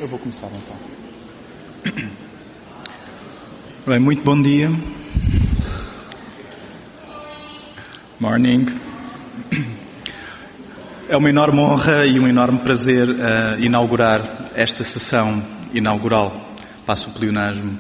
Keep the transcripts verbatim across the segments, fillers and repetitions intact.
Eu vou começar então. Bem, muito bom dia. Morning. É uma enorme honra e um enorme prazer uh, inaugurar esta sessão inaugural, passo o pleonasmo,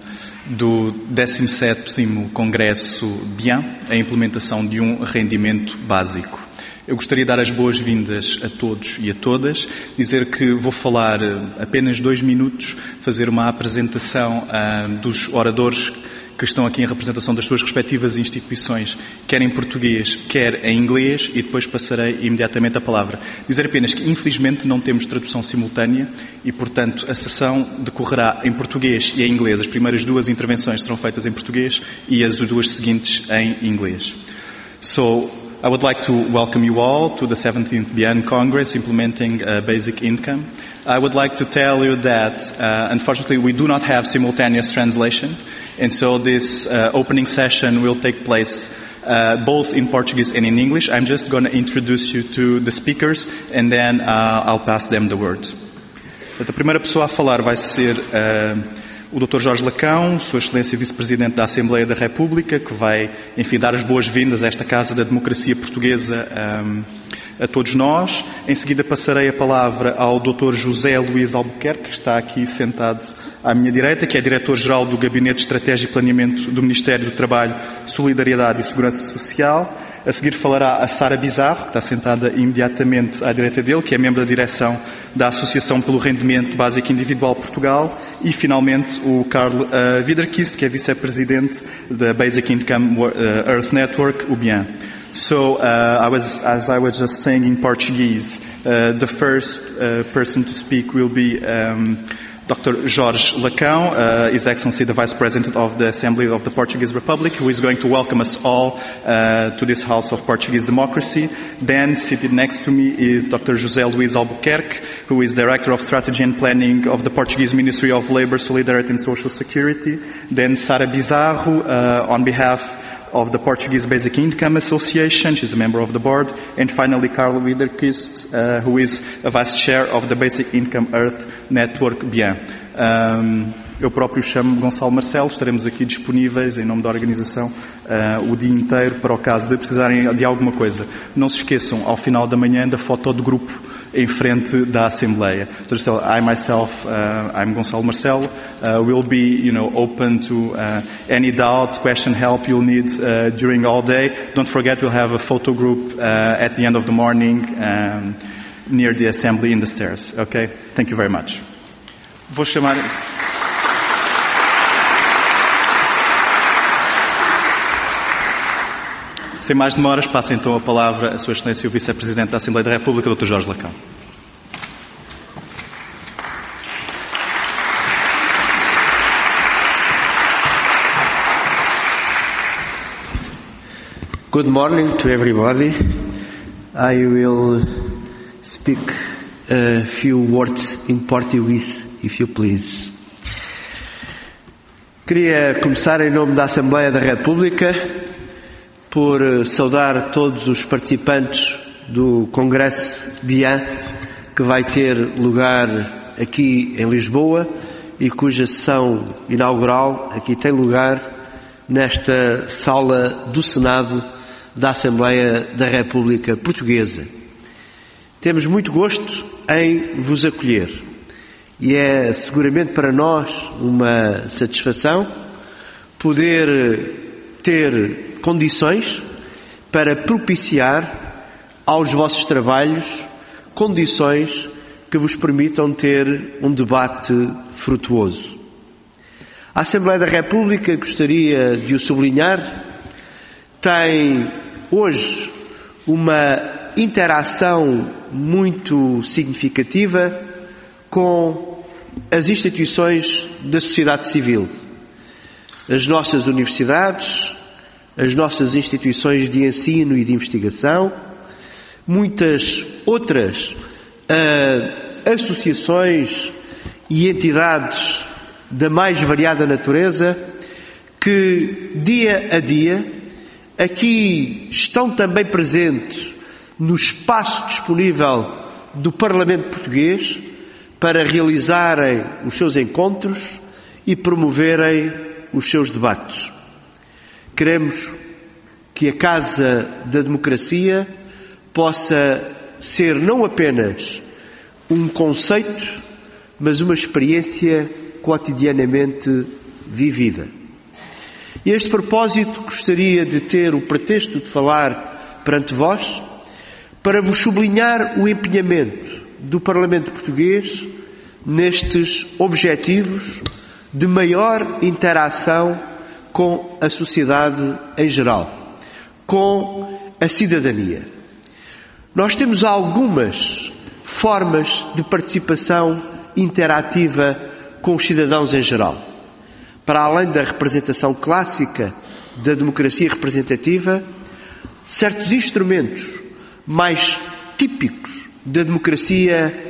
do décimo sétimo Congresso BIAN, a implementação de um rendimento básico. Eu gostaria de dar as boas-vindas a todos e a todas, dizer que vou falar apenas dois minutos, fazer uma apresentação uh, dos oradores que estão aqui em representação das suas respectivas instituições, quer em português, quer em inglês, e depois passarei imediatamente a palavra. Dizer apenas que, infelizmente, não temos tradução simultânea e, portanto, a sessão decorrerá em português e em inglês. As primeiras duas intervenções serão feitas em português e as duas seguintes em inglês. So, I would like to welcome you all to the seventeenth BIAN Congress implementing uh, basic income. I would like to tell you that, uh, unfortunately, we do not have simultaneous translation, and so this uh, opening session will take place uh, both in Portuguese and in English. I'm just going to introduce you to the speakers, and then uh, I'll pass them the word. A primeira pessoa a falar vai ser uh, o doutor Jorge Lacão, Sua Excelência Vice-Presidente da Assembleia da República, que vai, enfim, dar as boas-vindas a esta Casa da Democracia Portuguesa um, a todos nós. Em seguida passarei a palavra ao doutor José Luís Albuquerque, que está aqui sentado à minha direita, que é Diretor-Geral do Gabinete de Estratégia e Planeamento do Ministério do Trabalho, Solidariedade e Segurança Social. A seguir falará a Sara Bizarro, que está sentada imediatamente à direita dele, que é membro da direção da Associação pelo Rendimento Básico Individual Portugal, e finalmente o Carl uh, Wiederkist, que é vice-presidente da Basic Income uh, Earth Network, o BIAN. So, uh, I was, as I was just saying in Portuguese, uh, the first uh, person to speak will be um, Doctor Jorge Lacão, uh, His Excellency the Vice President of the Assembly of the Portuguese Republic, who is going to welcome us all uh, to this House of Portuguese Democracy. Then, seated next to me is Doctor José Luís Albuquerque, who is Director of Strategy and Planning of the Portuguese Ministry of Labour, Solidarity and Social Security. Then Sara Bizarro, uh, on behalf of the Portuguese Basic Income Association. She's a member of the board. And finally, Carl Wiederkist, uh, who is a Vice Chair of the Basic Income Earth Network BIAN. Um, eu próprio chamo Gonçalo Marcelo, estaremos aqui disponíveis em nome da organização uh, o dia inteiro para o caso de precisarem de alguma coisa. Não se esqueçam, ao final da manhã, da foto do grupo em frente da Assembleia. So, I myself, uh, I'm Gonçalo Marcelo, uh, will be, you know, open to uh, any doubt, question, help you'll need uh, during all day. Don't forget, we'll have a photo group uh, at the end of the morning um, near the Assembly in the stairs. Okay? Thank you very much. Vou chamar... Sem mais demoras, passo então a palavra a Sua Excelência o Vice-Presidente da Assembleia da República, doutor Jorge Lacão. Good morning to everybody. I will speak a few words in Portuguese, if you please. Queria começar em nome da Assembleia da República por saudar todos os participantes do Congresso BIAN, que vai ter lugar aqui em Lisboa e cuja sessão inaugural aqui tem lugar nesta sala do Senado da Assembleia da República Portuguesa. Temos muito gosto em vos acolher e é seguramente para nós uma satisfação poder ter condições para propiciar aos vossos trabalhos condições que vos permitam ter um debate frutuoso. A Assembleia da República, gostaria de o sublinhar, tem hoje uma interação muito significativa com as instituições da sociedade civil, as nossas universidades, as nossas instituições de ensino e de investigação, muitas outras uh, associações e entidades da mais variada natureza que, dia a dia, aqui estão também presentes no espaço disponível do Parlamento Português para realizarem os seus encontros e promoverem os seus debates. Queremos que a Casa da Democracia possa ser não apenas um conceito, mas uma experiência cotidianamente vivida. E a este propósito gostaria de ter o pretexto de falar perante vós para vos sublinhar o empenhamento do Parlamento Português nestes objetivos de maior interação com a sociedade em geral, com a cidadania. Nós temos algumas formas de participação interativa com os cidadãos em geral. Para além da representação clássica da democracia representativa, certos instrumentos mais típicos da democracia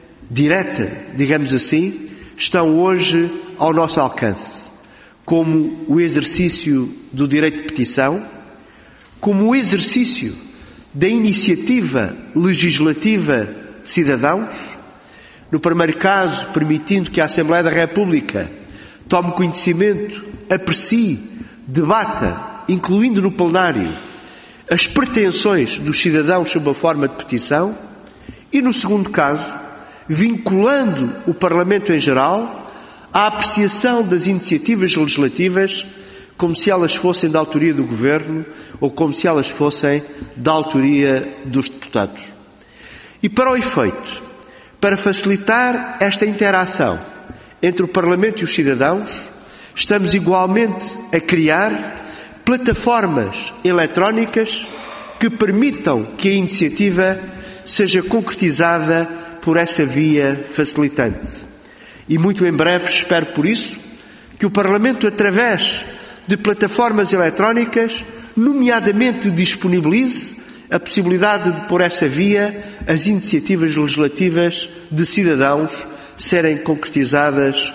direta, digamos assim, estão hoje ao nosso alcance, como o exercício do direito de petição, como o exercício da iniciativa legislativa de cidadãos, no primeiro caso, permitindo que a Assembleia da República tome conhecimento, aprecie, debata, incluindo no plenário, as pretensões dos cidadãos sob a forma de petição, e no segundo caso, vinculando o Parlamento em geral à apreciação das iniciativas legislativas como se elas fossem da autoria do Governo ou como se elas fossem da autoria dos deputados. E para o efeito, para facilitar esta interação entre o Parlamento e os cidadãos, estamos igualmente a criar plataformas eletrónicas que permitam que a iniciativa seja concretizada por essa via facilitante. E muito em breve, espero por isso, que o Parlamento, através de plataformas eletrónicas, nomeadamente disponibilize a possibilidade de, por essa via, as iniciativas legislativas de cidadãos serem concretizadas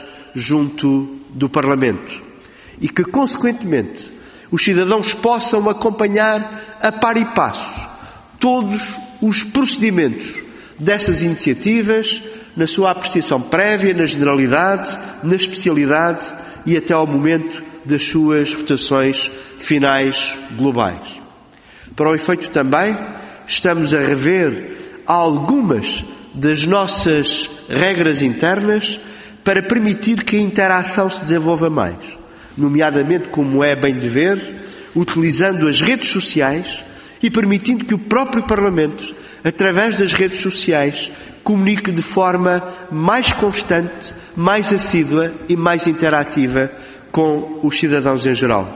junto do Parlamento. E que, consequentemente, os cidadãos possam acompanhar a par e passo todos os procedimentos dessas iniciativas, na sua apreciação prévia, na generalidade, na especialidade e até ao momento das suas votações finais globais. Para o efeito também, estamos a rever algumas das nossas regras internas para permitir que a interação se desenvolva mais, nomeadamente, como é bem de ver, utilizando as redes sociais e permitindo que o próprio Parlamento, através das redes sociais, comunique de forma mais constante, mais assídua e mais interativa com os cidadãos em geral.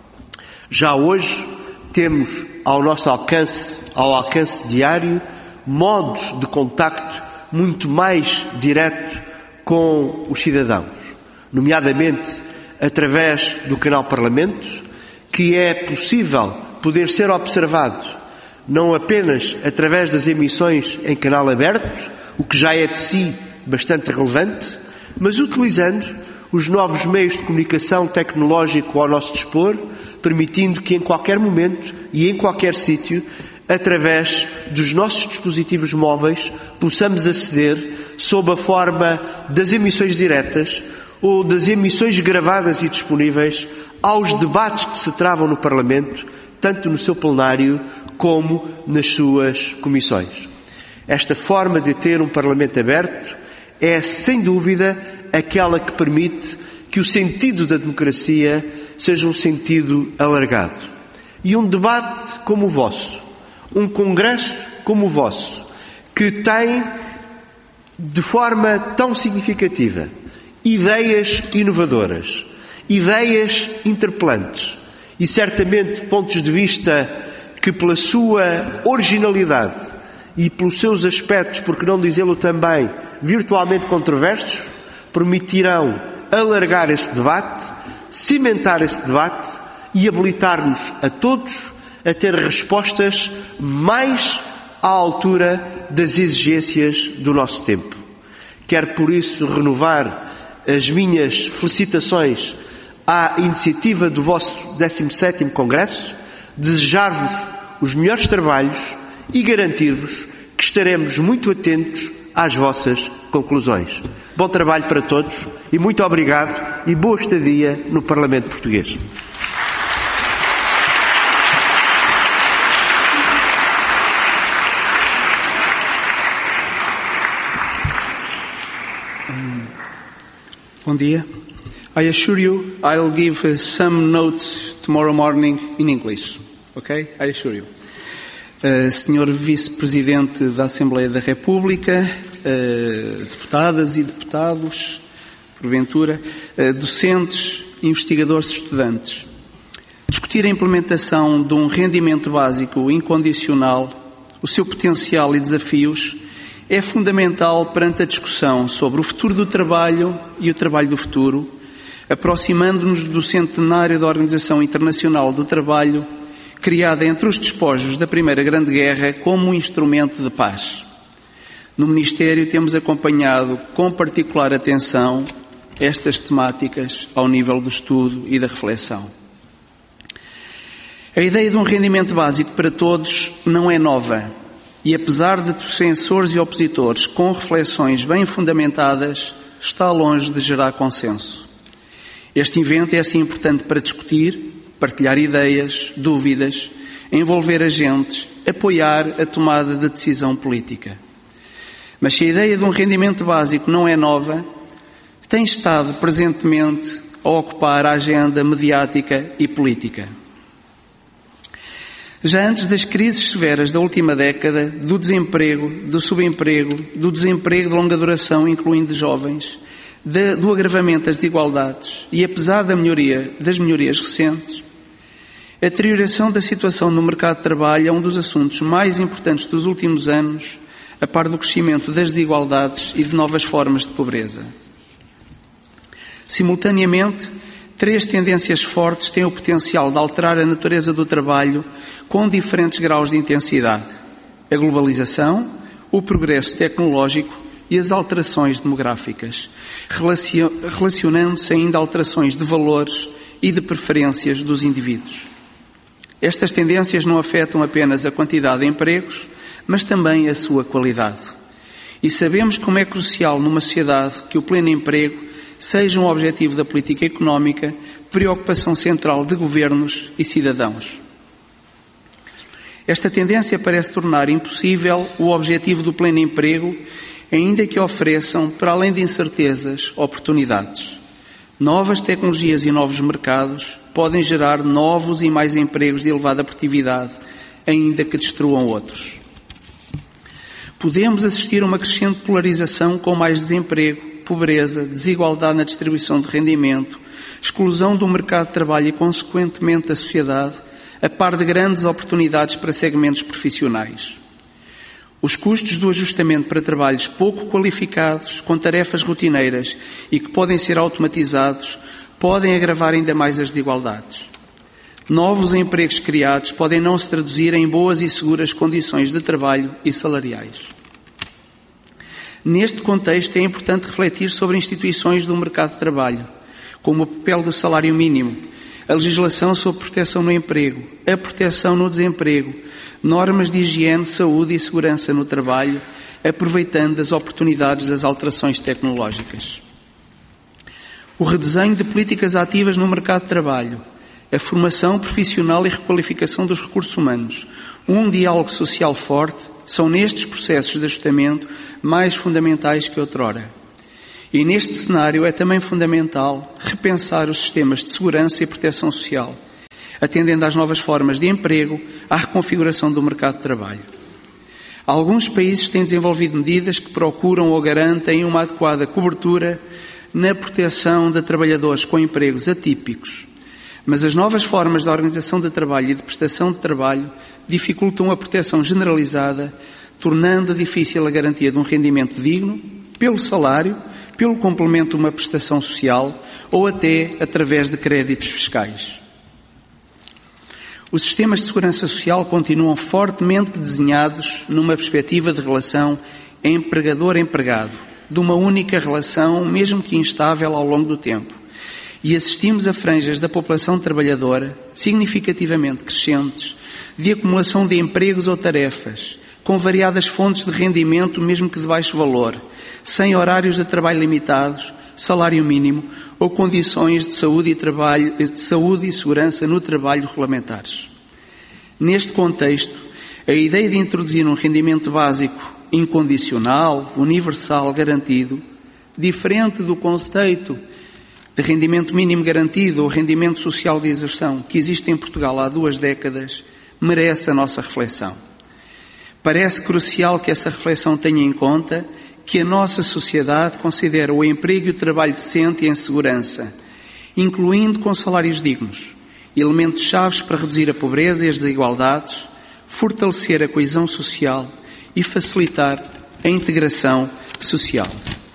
Já hoje temos ao nosso alcance, ao alcance diário, modos de contacto muito mais direto com os cidadãos, nomeadamente através do canal Parlamento, que é possível poder ser observado não apenas através das emissões em canal aberto, o que já é de si bastante relevante, mas utilizando os novos meios de comunicação tecnológico ao nosso dispor, permitindo que em qualquer momento e em qualquer sítio, através dos nossos dispositivos móveis, possamos aceder, sob a forma das emissões diretas ou das emissões gravadas e disponíveis, aos debates que se travam no Parlamento, tanto no seu plenário como nas suas comissões. Esta forma de ter um Parlamento aberto é, sem dúvida, aquela que permite que o sentido da democracia seja um sentido alargado. E um debate como o vosso, um congresso como o vosso, que tem, de forma tão significativa, ideias inovadoras, ideias interpelantes e, certamente, pontos de vista que, pela sua originalidade e pelos seus aspectos, por que não dizê-lo também, virtualmente controversos, permitirão alargar esse debate, cimentar esse debate e habilitar-nos a todos a ter respostas mais à altura das exigências do nosso tempo. Quero, por isso, renovar as minhas felicitações à iniciativa do vosso décimo sétimo Congresso, desejar-vos os melhores trabalhos e garantir-vos que estaremos muito atentos às vossas conclusões. Bom trabalho para todos e muito obrigado e boa estadia no Parlamento Português. Bom dia. I assure you I'll give uh, some notes tomorrow morning in English. Okay? I assure you. Uh, Senhor Vice-Presidente da Assembleia da República, uh, deputadas e deputados, porventura, uh, docentes, investigadores e estudantes. Discutir a implementação de um rendimento básico incondicional, o seu potencial e desafios, é fundamental perante a discussão sobre o futuro do trabalho e o trabalho do futuro, aproximando-nos do centenário da Organização Internacional do Trabalho, criada entre os despojos da Primeira Grande Guerra como um instrumento de paz. No Ministério temos acompanhado com particular atenção estas temáticas ao nível do estudo e da reflexão. A ideia de um rendimento básico para todos não é nova e, apesar de defensores e opositores com reflexões bem fundamentadas, está longe de gerar consenso. Este evento é assim importante para discutir, partilhar ideias, dúvidas, envolver agentes, apoiar a tomada de decisão política. Mas se a ideia de um rendimento básico não é nova, tem estado presentemente a ocupar a agenda mediática e política. Já antes das crises severas da última década, do desemprego, do subemprego, do desemprego de longa duração, incluindo jovens, de, do agravamento das desigualdades e apesar da melhoria, das melhorias recentes, a deterioração da situação no mercado de trabalho é um dos assuntos mais importantes dos últimos anos, a par do crescimento das desigualdades e de novas formas de pobreza. Simultaneamente, três tendências fortes têm o potencial de alterar a natureza do trabalho com diferentes graus de intensidade: a globalização, o progresso tecnológico e as alterações demográficas, relacionando-se ainda a alterações de valores e de preferências dos indivíduos. Estas tendências não afetam apenas a quantidade de empregos, mas também a sua qualidade. E sabemos como é crucial numa sociedade que o pleno emprego seja um objetivo da política económica, preocupação central de governos e cidadãos. Esta tendência parece tornar impossível o objetivo do pleno emprego, ainda que ofereçam, para além de incertezas, oportunidades. Novas tecnologias e novos mercados podem gerar novos e mais empregos de elevada produtividade, ainda que destruam outros. Podemos assistir a uma crescente polarização com mais desemprego, pobreza, desigualdade na distribuição de rendimento, exclusão do mercado de trabalho e, consequentemente, da sociedade, a par de grandes oportunidades para segmentos profissionais. Os custos do ajustamento para trabalhos pouco qualificados, com tarefas rotineiras e que podem ser automatizados, podem agravar ainda mais as desigualdades. Novos empregos criados podem não se traduzir em boas e seguras condições de trabalho e salariais. Neste contexto, é importante refletir sobre instituições do mercado de trabalho, como o papel do salário mínimo, a legislação sobre proteção no emprego, a proteção no desemprego, normas de higiene, saúde e segurança no trabalho, aproveitando as oportunidades das alterações tecnológicas. O redesenho de políticas ativas no mercado de trabalho, a formação profissional e requalificação dos recursos humanos, um diálogo social forte, são nestes processos de ajustamento mais fundamentais que outrora. E neste cenário é também fundamental repensar os sistemas de segurança e proteção social, atendendo às novas formas de emprego, à reconfiguração do mercado de trabalho. Alguns países têm desenvolvido medidas que procuram ou garantem uma adequada cobertura na proteção de trabalhadores com empregos atípicos, mas as novas formas de organização de trabalho e de prestação de trabalho dificultam a proteção generalizada, tornando difícil a garantia de um rendimento digno, pelo salário, pelo complemento de uma prestação social ou até através de créditos fiscais. Os sistemas de segurança social continuam fortemente desenhados numa perspectiva de relação empregador-empregado, de uma única relação, mesmo que instável ao longo do tempo, e assistimos a franjas da população trabalhadora significativamente crescentes de acumulação de empregos ou tarefas, com variadas fontes de rendimento, mesmo que de baixo valor, sem horários de trabalho limitados, salário mínimo ou condições de saúde e, trabalho, de saúde e segurança no trabalho regulamentares. Neste contexto, a ideia de introduzir um rendimento básico incondicional, universal, garantido, diferente do conceito de rendimento mínimo garantido ou rendimento social de inserção que existe em Portugal há duas décadas, merece a nossa reflexão. Parece crucial que essa reflexão tenha em conta que a nossa sociedade considera o emprego e o trabalho decente e em segurança, incluindo com salários dignos, elementos chaves para reduzir a pobreza e as desigualdades, fortalecer a coesão social e facilitar a integração social.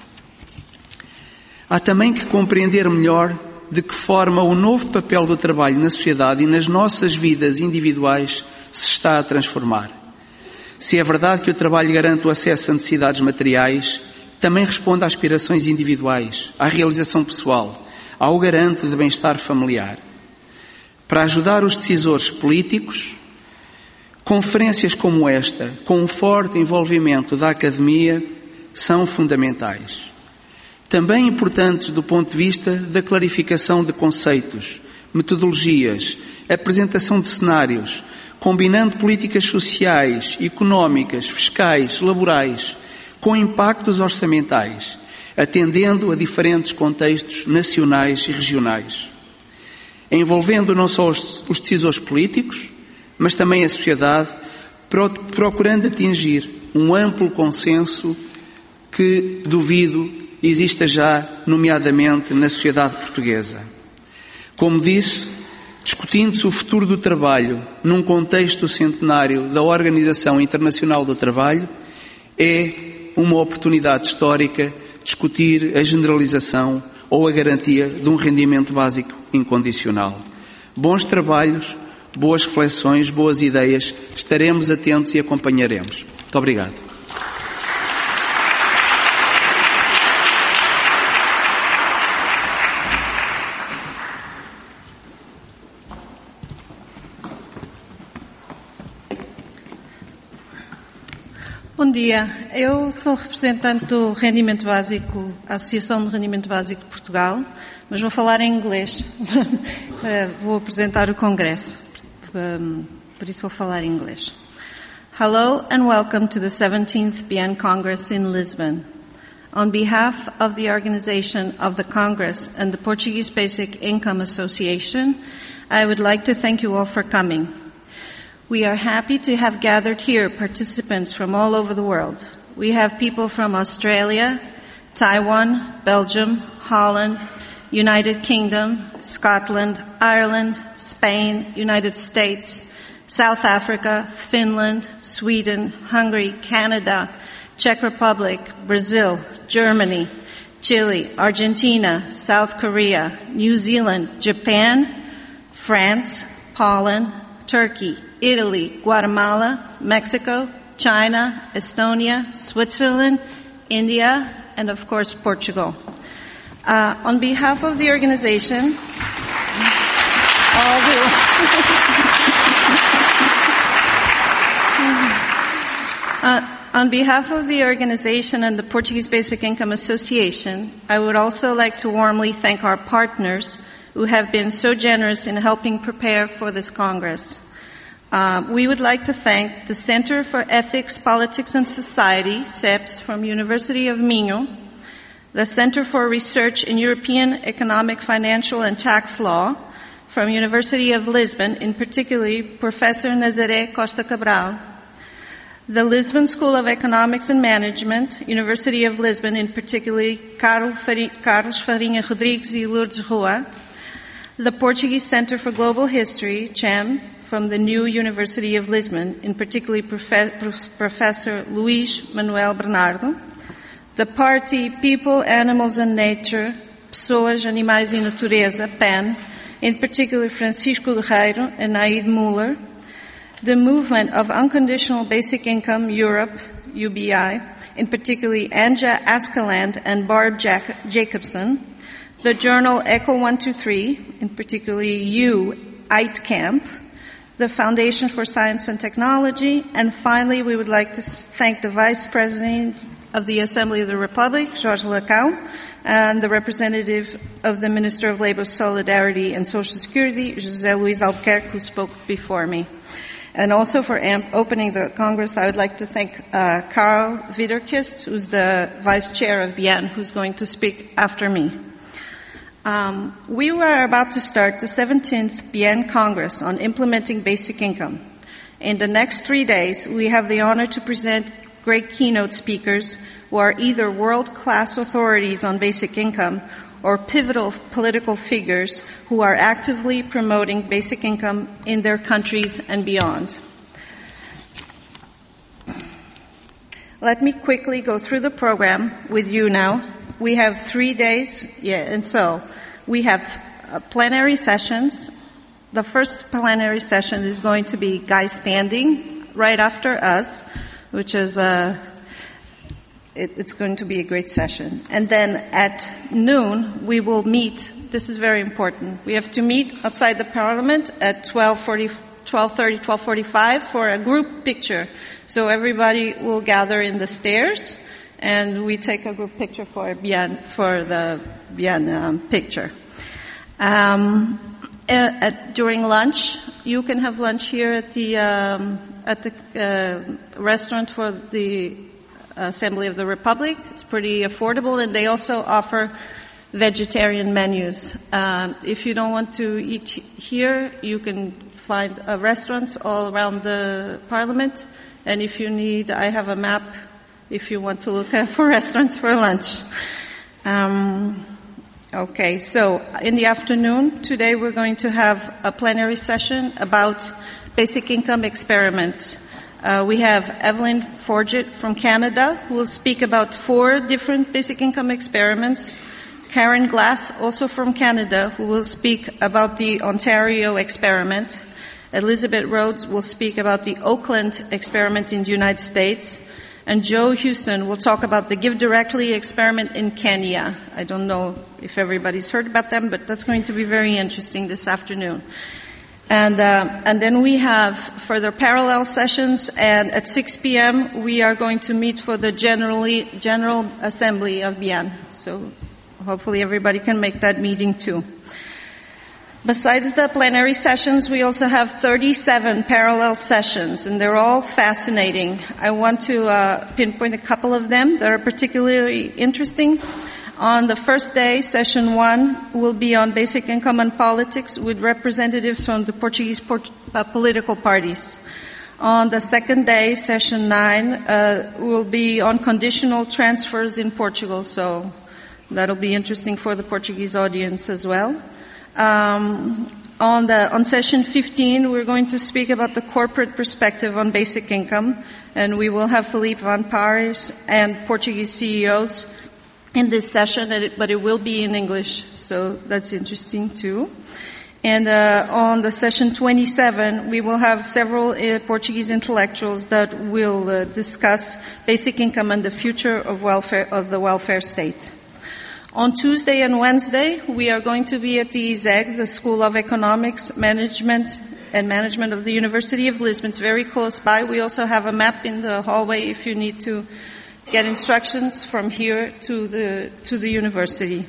Há também que compreender melhor de que forma o novo papel do trabalho na sociedade e nas nossas vidas individuais se está a transformar. Se é verdade que o trabalho garante o acesso a necessidades materiais, também responde a aspirações individuais, à realização pessoal, ao garante de bem-estar familiar. Para ajudar os decisores políticos, conferências como esta, com um forte envolvimento da academia, são fundamentais. Também importantes do ponto de vista da clarificação de conceitos, metodologias, apresentação de cenários, combinando políticas sociais, económicas, fiscais, laborais, com impactos orçamentais, atendendo a diferentes contextos nacionais e regionais, envolvendo não só os, os decisores políticos, mas também a sociedade, procurando atingir um amplo consenso que, duvido, exista já, nomeadamente, na sociedade portuguesa. Como disse, discutindo-se o futuro do trabalho num contexto centenário da Organização Internacional do Trabalho, é uma oportunidade histórica discutir a generalização ou a garantia de um rendimento básico incondicional. Bons trabalhos, boas reflexões, boas ideias, estaremos atentos e acompanharemos. Muito obrigado. Bom dia, eu sou representante do Rendimento Básico, a Associação de Rendimento Básico de Portugal, mas vou falar em inglês. Vou apresentar o Congresso, por isso vou falar em inglês. Hello and welcome to the seventeenth B N Congress in Lisbon. On behalf of the organization of the Congress and the Portuguese Basic Income Association, I would like to thank you all for coming. We are happy to have gathered here participants from all over the world. We have people from Australia, Taiwan, Belgium, Holland, United Kingdom, Scotland, Ireland, Spain, United States, South Africa, Finland, Sweden, Hungary, Canada, Czech Republic, Brazil, Germany, Chile, Argentina, South Korea, New Zealand, Japan, France, Poland, Turkey, Italy, Guatemala, Mexico, China, Estonia, Switzerland, India, and of course Portugal. Uh, on behalf of the organization, all the uh, on behalf of the organization and the Portuguese Basic Income Association, I would also like to warmly thank our partners who have been so generous in helping prepare for this Congress. Uh, we would like to thank the Center for Ethics, Politics and Society, C E P S, from University of Minho, the Center for Research in European Economic, Financial and Tax Law from University of Lisbon, in particular Professor Nazaré Costa Cabral, the Lisbon School of Economics and Management, University of Lisbon, in particular Carlos Farinha Rodrigues e Lourdes Rua, the Portuguese Center for Global History, C E M, from the new University of Lisbon, in particular Prof- Professor Luís Manuel Bernardo, the party People, Animals and Nature, Pessoas, Animais e Natureza, P A N, in particular Francisco Guerreiro and Naid Muller, the movement of Unconditional Basic Income Europe, U B I, in particular Anja Askeland and Barb Jac- Jacobson, the journal Echo one two three, in particular you, Eitkamp, the Foundation for Science and Technology, and finally, we would like to thank the Vice President of the Assembly of the Republic, Jorge Lacau, and the representative of the Minister of Labor, Solidarity and Social Security, José Luis Albuquerque, who spoke before me. And also for amp- opening the Congress, I would like to thank uh, Karl Wiederkist, who's the Vice Chair of B I A N, who's going to speak after me. Um, we were about to start the seventeenth B I A N Congress on implementing basic income. In the next three days, we have the honor to present great keynote speakers who are either world-class authorities on basic income or pivotal political figures who are actively promoting basic income in their countries and beyond. Let me quickly go through the program with you now. We have three days, yeah, and so we have uh, plenary sessions. The first plenary session is going to be Guy Standing right after us, which is uh, it, it's going to be a great session. And then at noon, we will meet. This is very important. We have to meet outside the Parliament at twelve forty, twelve thirty, twelve forty-five for a group picture. So everybody will gather in the stairs, and we take a group picture for B I A N, for the B I A N um, picture. Um, at, during lunch, you can have lunch here at the um, at the uh, restaurant for the Assembly of the Republic. It's pretty affordable, and they also offer vegetarian menus. Um, if you don't want to eat here, you can find uh, restaurants all around the Parliament, and if you need, I have a map if you want to look for restaurants for lunch. Um, okay, so in the afternoon, today we're going to have a plenary session about basic income experiments. Uh, we have Evelyn Forget from Canada, who will speak about four different basic income experiments. Karen Glass, also from Canada, who will speak about the Ontario experiment. Elizabeth Rhodes will speak about the Oakland experiment in the United States. And Joe Houston will talk about the Give Directly experiment in Kenya. I don't know if everybody's heard about them, but that's going to be very interesting this afternoon. And, uh, and then we have further parallel sessions, and at six p.m. we are going to meet for the generally, General Assembly of B I A N. So hopefully everybody can make that meeting too. Besides the plenary sessions, we also have thirty-seven parallel sessions, and they're all fascinating. I want to uh, pinpoint a couple of them that are particularly interesting. On the first day, session one will be on basic income and politics with representatives from the Portuguese port- uh, political parties. On the second day, session nine, uh, will be on conditional transfers in Portugal, so that'll be interesting for the Portuguese audience as well. Um, on the on session fifteen, we're going to speak about the corporate perspective on basic income, and we will have Felipe Van Pares and Portuguese C E Os in this session, but it will be in English, so that's interesting too. And uh, on the session twenty-seven, we will have several uh, Portuguese intellectuals that will uh, discuss basic income and the future of welfare of the welfare state. On Tuesday and Wednesday, we are going to be at the I S E G, the School of Economics, Management and Management of the University of Lisbon. It's very close by. We also have a map in the hallway if you need to get instructions from here to the to the university.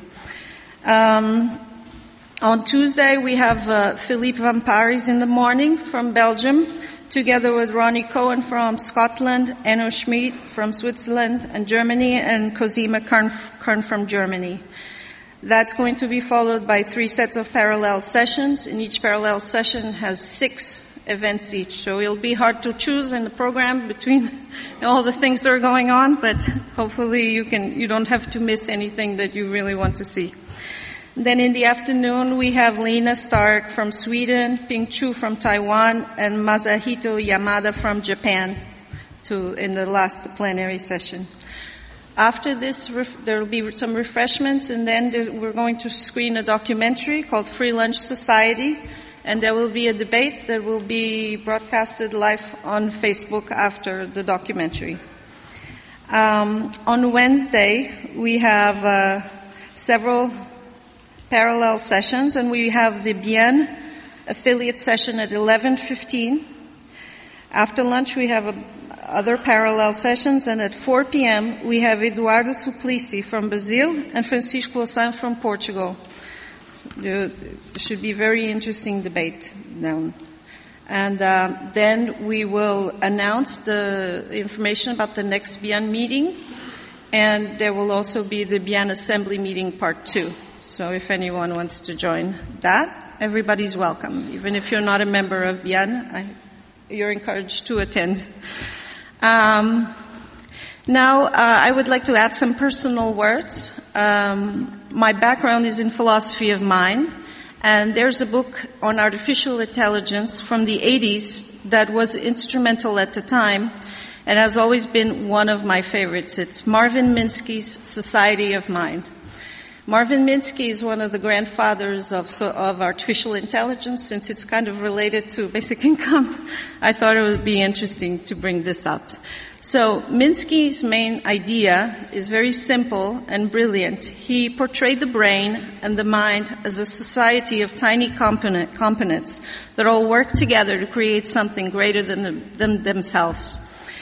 Um, on Tuesday, we have uh, Philippe Van Pares in the morning from Belgium, together with Ronnie Cohen from Scotland, Enno Schmid from Switzerland and Germany, and Cosima Kern, Kern from Germany. That's going to be followed by three sets of parallel sessions, and each parallel session has six events each. So it'll be hard to choose in the program between all the things that are going on, but hopefully you can, you don't have to miss anything that you really want to see. Then in the afternoon, we have Lena Stark from Sweden, Ping Chu from Taiwan, and Masahito Yamada from Japan to, in the last plenary session. After this, there will be some refreshments, and then there, we're going to screen a documentary called Free Lunch Society, and there will be a debate that will be broadcasted live on Facebook after the documentary. Um, on Wednesday, we have uh, several parallel sessions, and we have the B I A N affiliate session at eleven fifteen. After lunch, we have a, other parallel sessions, and at four p.m., we have Eduardo Suplicy from Brazil and Francisco Louçã from Portugal. It should be a very interesting debate now. And uh, then we will announce the information about the next B I A N meeting, and there will also be the B I A N Assembly meeting part two. So if anyone wants to join that, everybody's welcome. Even if you're not a member of B I A N, I, you're encouraged to attend. Um, now, uh, I would like to add some personal words. Um, my background is in philosophy of mind, and there's a book on artificial intelligence from the eighties that was instrumental at the time and has always been one of my favorites. It's Marvin Minsky's Society of Mind. Marvin Minsky is one of the grandfathers of, so, of artificial intelligence. Since it's kind of related to basic income, I thought it would be interesting to bring this up. So Minsky's main idea is very simple and brilliant. He portrayed the brain and the mind as a society of tiny component, components that all work together to create something greater than, the, than themselves.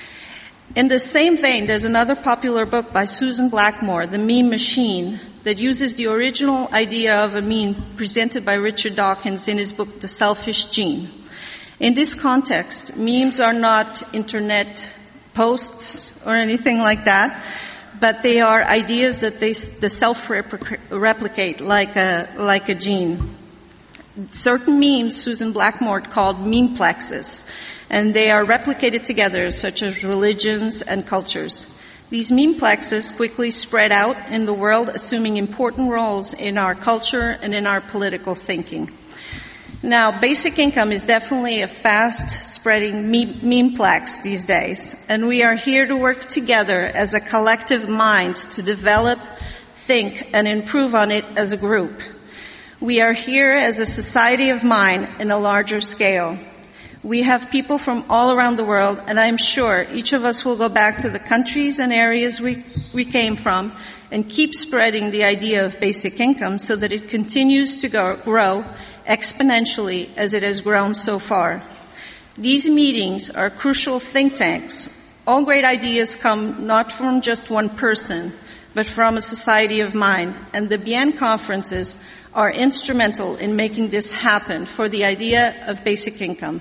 In the same vein, there's another popular book by Susan Blackmore, The Meme Machine, that uses the original idea of a meme presented by Richard Dawkins in his book, The Selfish Gene. In this context, memes are not internet posts or anything like that, but they are ideas that they, the self-replicate like a, like a gene. Certain memes Susan Blackmore called memeplexes, and they are replicated together, such as religions and cultures. These memeplexes quickly spread out in the world, assuming important roles in our culture and in our political thinking. Now, basic income is definitely a fast-spreading memeplex these days, and we are here to work together as a collective mind to develop, think, and improve on it as a group. We are here as a society of mind in a larger scale. We have people from all around the world, and I'm sure each of us will go back to the countries and areas we, we came from and keep spreading the idea of basic income so that it continues to go, grow exponentially as it has grown so far. These meetings are crucial think tanks. All great ideas come not from just one person, but from a society of mind, and the B I A N conferences are instrumental in making this happen for the idea of basic income.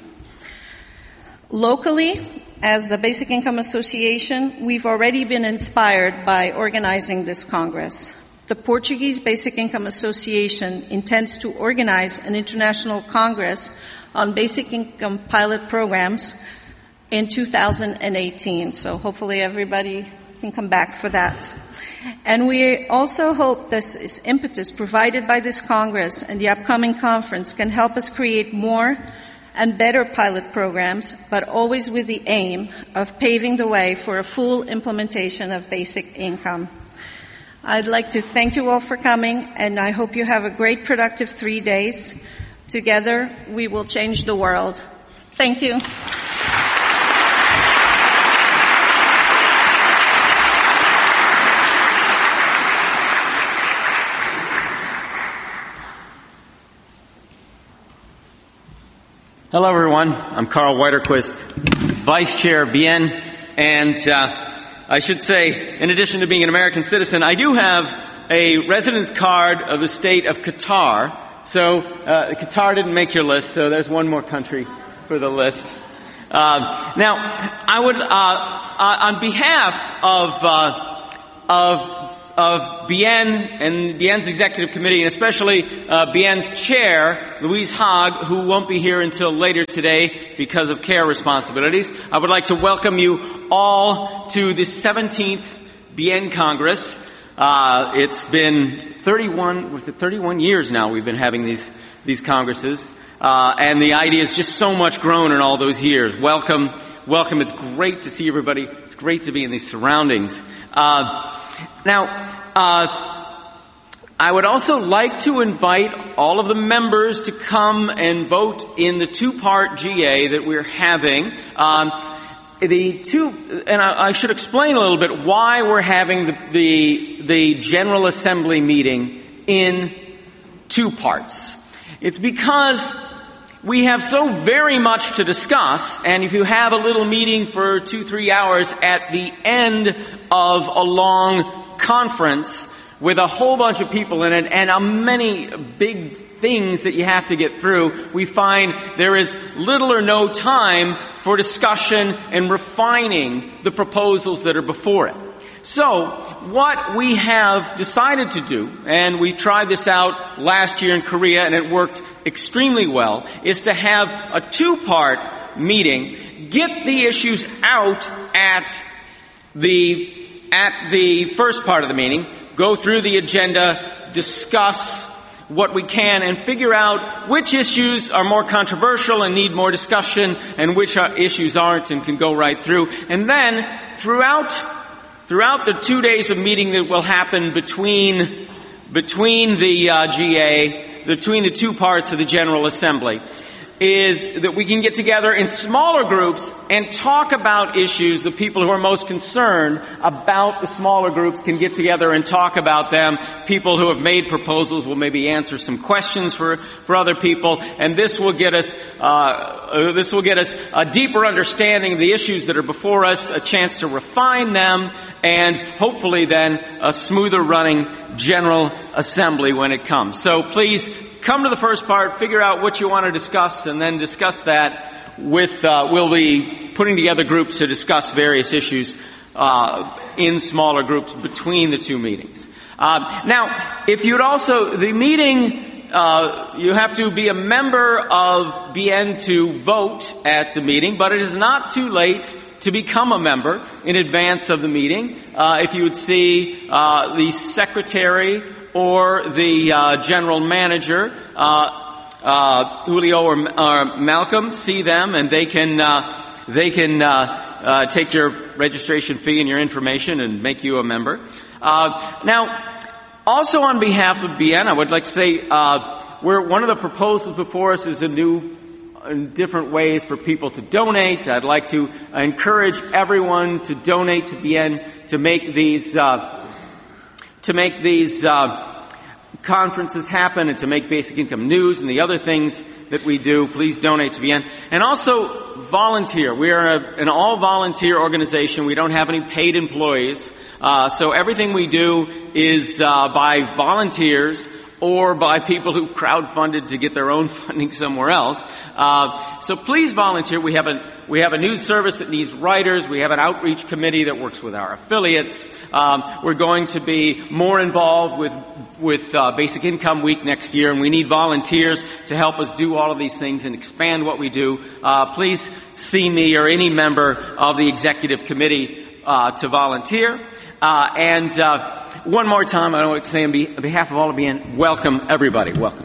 Locally, as the Basic Income Association, we've already been inspired by organizing this Congress. The Portuguese Basic Income Association intends to organize an international Congress on basic income pilot programs in two thousand eighteen, so hopefully everybody can come back for that. And we also hope this impetus provided by this Congress and the upcoming conference can help us create more and better pilot programs, but always with the aim of paving the way for a full implementation of basic income. I'd like to thank you all for coming, and I hope you have a great productive three days. Together, we will change the world. Thank you. Hello, everyone. I'm Carl Weiterquist, Vice Chair of B I A N, and uh, I should say, in addition to being an American citizen, I do have a residence card of the state of Qatar. So uh, Qatar didn't make your list, so there's one more country for the list. Uh, now, I would, uh, uh, on behalf of uh, of of B I A N and B I A N's executive committee, and especially uh, B I A N's chair, Louise Haag, who won't be here until later today because of care responsibilities, I would like to welcome you all to the seventeenth B I A N Congress. Uh, it's been thirty-one, was it thirty-one years now we've been having these these congresses, uh, and the idea has just so much grown in all those years. Welcome, welcome. It's great to see everybody. It's great to be in these surroundings. Uh, Now, uh, I would also like to invite all of the members to come and vote in the two-part G A that we're having. Um, the two, and I, I should explain a little bit why we're having the, the, the General Assembly meeting in two parts. It's because we have so very much to discuss, and if you have a little meeting for two, three hours at the end of a long conference with a whole bunch of people in it and a many big things that you have to get through, we find there is little or no time for discussion and refining the proposals that are before it. So, what we have decided to do, and we tried this out last year in Korea and it worked extremely well, is to have a two-part meeting, get the issues out at the, at the first part of the meeting, go through the agenda, discuss what we can, and figure out which issues are more controversial and need more discussion, and which issues aren't and can go right through. And then, throughout Throughout the two days of meeting that will happen between, between the uh, G A, between the two parts of the General Assembly, is that we can get together in smaller groups and talk about issues. The people who are most concerned about the smaller groups can get together and talk about them. People who have made proposals will maybe answer some questions for, for other people, and this will get us, uh, this will get us a deeper understanding of the issues that are before us, a chance to refine them, and hopefully then a smoother running General Assembly when it comes. So please, come to the first part, figure out what you want to discuss, and then discuss that with, uh, we'll be putting together groups to discuss various issues, uh, in smaller groups between the two meetings. Uh, now, if you'd also, the meeting, uh, you have to be a member of B N to vote at the meeting, but it is not too late to become a member in advance of the meeting. Uh, if you would see, uh, the secretary or the uh, general manager, uh, uh, Julio or, or Malcolm, see them, and they can uh, they can uh, uh, take your registration fee and your information and make you a member. Uh, now, also on behalf of B N, I would like to say uh, we're one of the proposals before us is a new, in different ways for people to donate. I'd like to encourage everyone to donate to B N to make these. Uh, to make these uh, conferences happen and to make Basic Income News and the other things that we do. Please donate to B N. And also volunteer. We are a, an all-volunteer organization. We don't have any paid employees. Uh, so everything we do is uh, by volunteers or by people who've crowdfunded to get their own funding somewhere else. Uh, so please volunteer. We have a we have a news service that needs writers. We have an outreach committee that works with our affiliates. Um, we're going to be more involved with with uh, Basic Income Week next year, and we need volunteers to help us do all of these things and expand what we do. Uh, please see me or any member of the executive committee uh, to volunteer. Uh, and uh, one more time, I want to say on behalf of all of B N, welcome everybody. Welcome.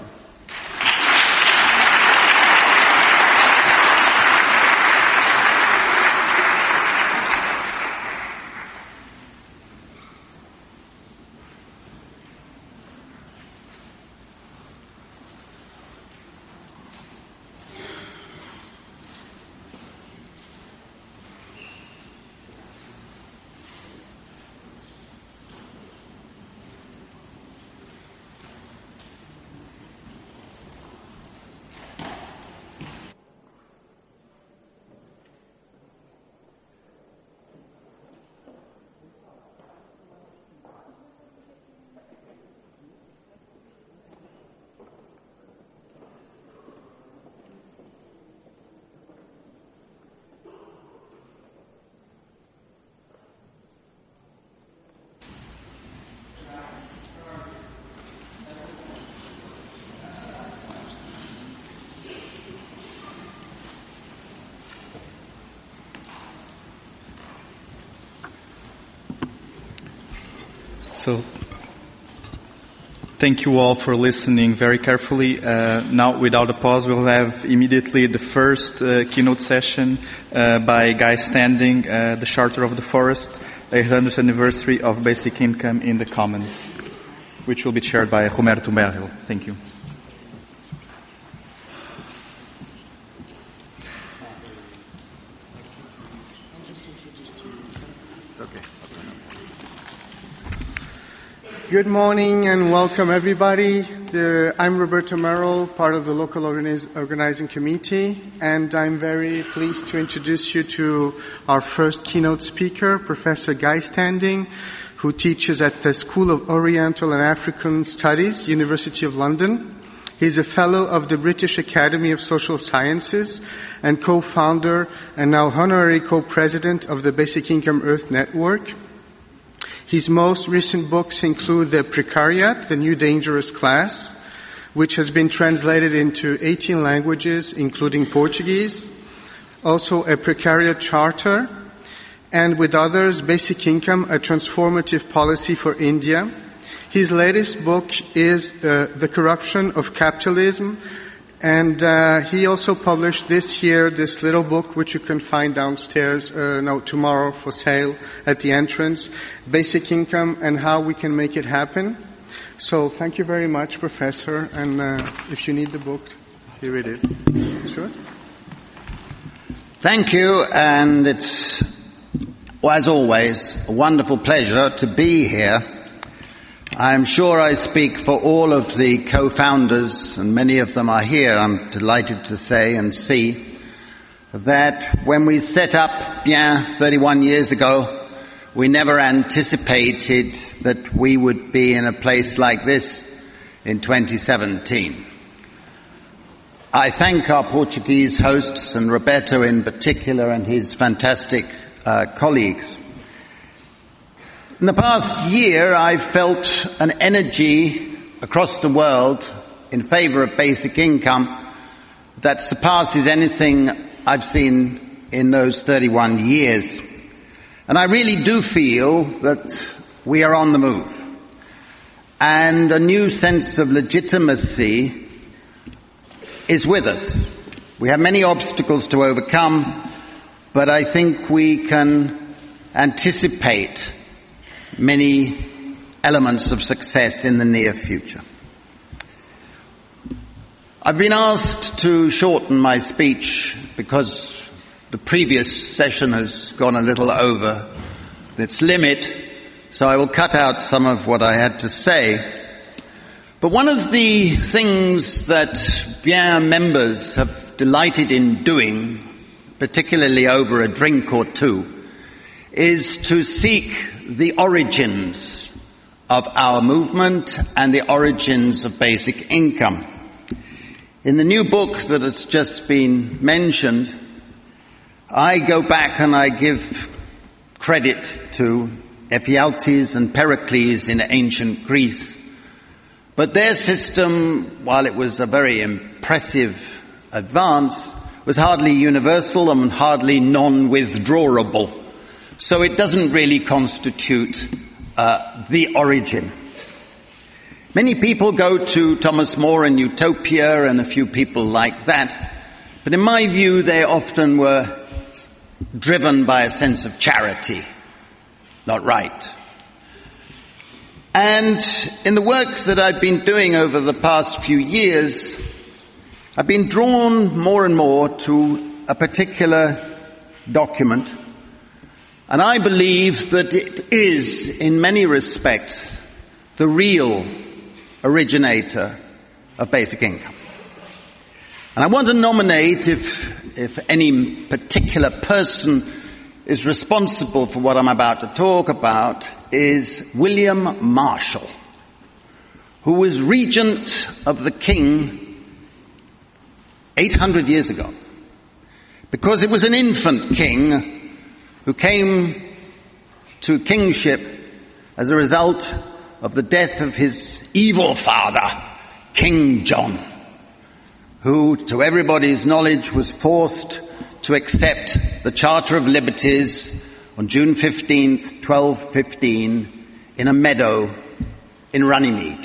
So, thank you all for listening very carefully. Uh, now, without a pause, we'll have immediately the first uh, keynote session uh, by Guy Standing, uh, The Charter of the Forest, the hundredth anniversary of Basic Income in the Commons, which will be chaired by Roberto Merrill. Thank you. Good morning and welcome everybody. Uh, I'm Roberto Merrill, part of the local organiz- organizing committee, and I'm very pleased to introduce you to our first keynote speaker, Professor Guy Standing, who teaches at the School of Oriental and African Studies, University of London. He's a fellow of the British Academy of Social Sciences and co-founder and now honorary co-president of the Basic Income Earth Network. His most recent books include The Precariat, The New Dangerous Class, which has been translated into eighteen languages, including Portuguese, also A Precariat Charter, and with others, Basic Income, A Transformative Policy for India. His latest book is uh, The Corruption of Capitalism, and uh, he also published this year this little book which you can find downstairs, uh, no, tomorrow for sale at the entrance, Basic Income and How We Can Make It Happen. So thank you very much, Professor, and uh, if you need the book, here it is. Sure. Thank you, and it's, as always, a wonderful pleasure to be here. I'm sure I speak for all of the co-founders, and many of them are here, I'm delighted to say and see, that when we set up Bien thirty-one years ago, we never anticipated that we would be in a place like this in twenty seventeen. I thank our Portuguese hosts, and Roberto in particular, and his fantastic uh, colleagues. In the past year, I've felt an energy across the world in favor of basic income that surpasses anything I've seen in those thirty-one years. And I really do feel that we are on the move. And a new sense of legitimacy is with us. We have many obstacles to overcome, but I think we can anticipate many elements of success in the near future. I've been asked to shorten my speech because the previous session has gone a little over its limit, so I will cut out some of what I had to say. But one of the things that Bien members have delighted in doing, particularly over a drink or two, is to seek the origins of our movement and the origins of basic income. In the new book that has just been mentioned, I go back and I give credit to Ephialtes and Pericles in ancient Greece. But their system, while it was a very impressive advance, was hardly universal and hardly non-withdrawable. So it doesn't really constitute uh, the origin. Many people go to Thomas More and Utopia and a few people like that, but in my view they often were driven by a sense of charity, not right. And in the work that I've been doing over the past few years, I've been drawn more and more to a particular document. And I believe that it is, in many respects, the real originator of basic income. And I want to nominate, if, if any particular person is responsible for what I'm about to talk about, is William Marshall, who was regent of the king eight hundred years ago. Because it was an infant king who came to kingship as a result of the death of his evil father, King John, who, to everybody's knowledge, was forced to accept the Charter of Liberties on June fifteenth, twelve fifteen, in a meadow in Runnymede.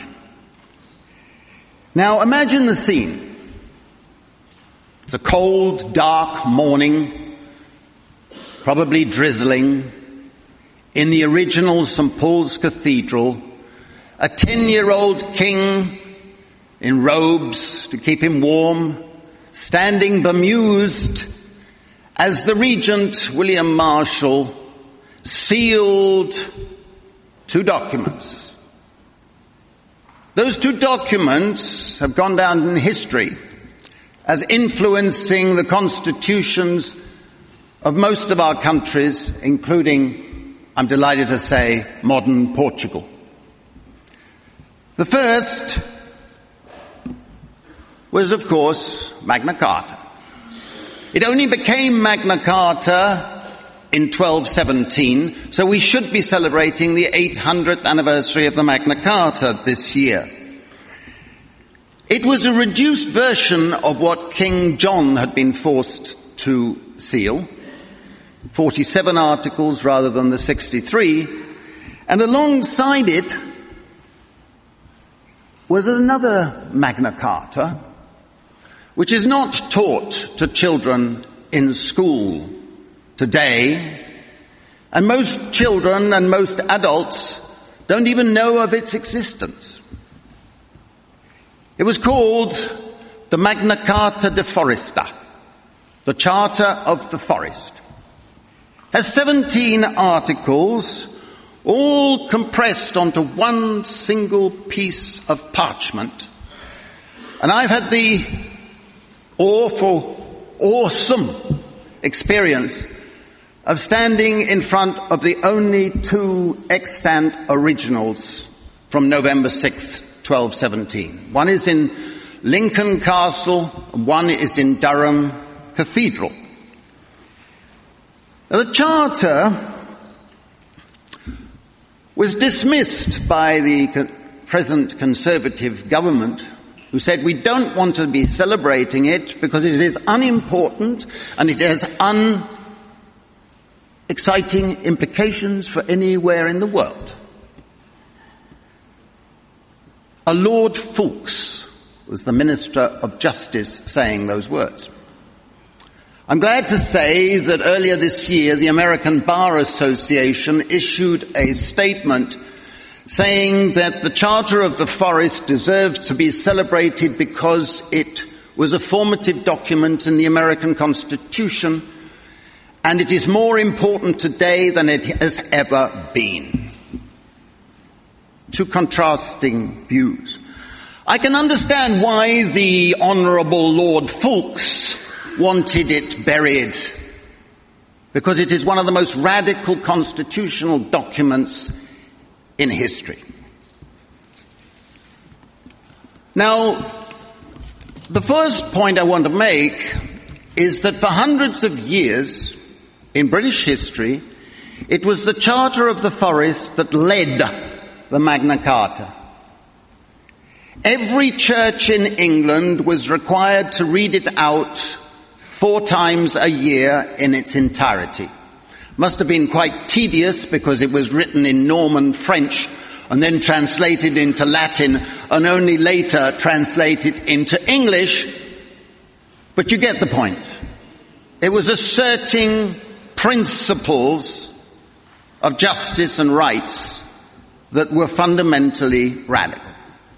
Now imagine the scene. It's a cold, dark morning, probably drizzling, in the original Saint Paul's Cathedral. A ten-year-old king in robes to keep him warm, standing bemused as the regent, William Marshall, sealed two documents. Those two documents have gone down in history as influencing the constitutions of most of our countries, including, I'm delighted to say, modern Portugal. The first was, of course, Magna Carta. It only became Magna Carta in twelve seventeen, so we should be celebrating the eight hundredth anniversary of the Magna Carta this year. It was a reduced version of what King John had been forced to seal, forty-seven articles rather than the sixty-three, and alongside it was another Magna Carta, which is not taught to children in school today, and most children and most adults don't even know of its existence. It was called the Magna Carta de Foresta, the Charter of the Forest. It has seventeen articles, all compressed onto one single piece of parchment. And I've had the awful, awesome experience of standing in front of the only two extant originals from November sixth, twelve seventeen. One is in Lincoln Castle and one is in Durham Cathedral. Now, the Charter was dismissed by the present Conservative government, who said we don't want to be celebrating it because it is unimportant and it has unexciting implications for anywhere in the world. A Lord Foulkes was the Minister of Justice saying those words. I'm glad to say that earlier this year the American Bar Association issued a statement saying that the Charter of the Forest deserves to be celebrated because it was a formative document in the American Constitution, and it is more important today than it has ever been. Two contrasting views. I can understand why the Honourable Lord Foulkes wanted it buried, because it is one of the most radical constitutional documents in history. Now, the first point I want to make is that for hundreds of years in British history, it was the Charter of the Forest that led the Magna Carta. Every church in England was required to read it out four times a year in its entirety. Must have been quite tedious because it was written in Norman French and then translated into Latin and only later translated into English. But you get the point. It was asserting principles of justice and rights that were fundamentally radical.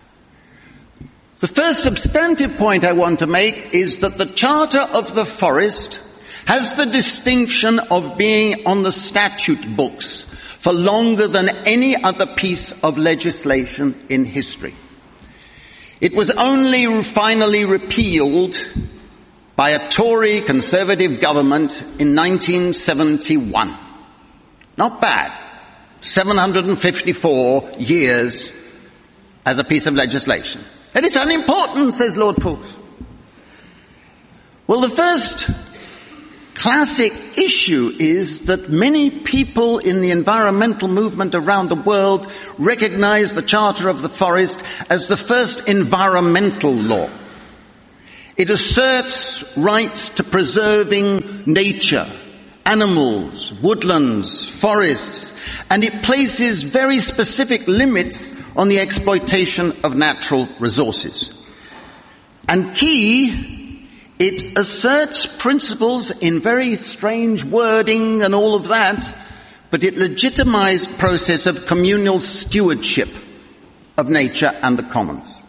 The first substantive point I want to make is that the Charter of the Forest has the distinction of being on the statute books for longer than any other piece of legislation in history. It was only finally repealed by a Tory Conservative government in nineteen seventy-one. Not bad. seven hundred fifty-four years as a piece of legislation. And it's unimportant, says Lord Foulkes. Well, the first classic issue is that many people in the environmental movement around the world recognize the Charter of the Forest as the first environmental law. It asserts rights to preserving nature, animals, woodlands, forests, and it places very specific limits on the exploitation of natural resources. And key, it asserts principles in very strange wording and all of that, but it legitimized process of communal stewardship of nature and the commons.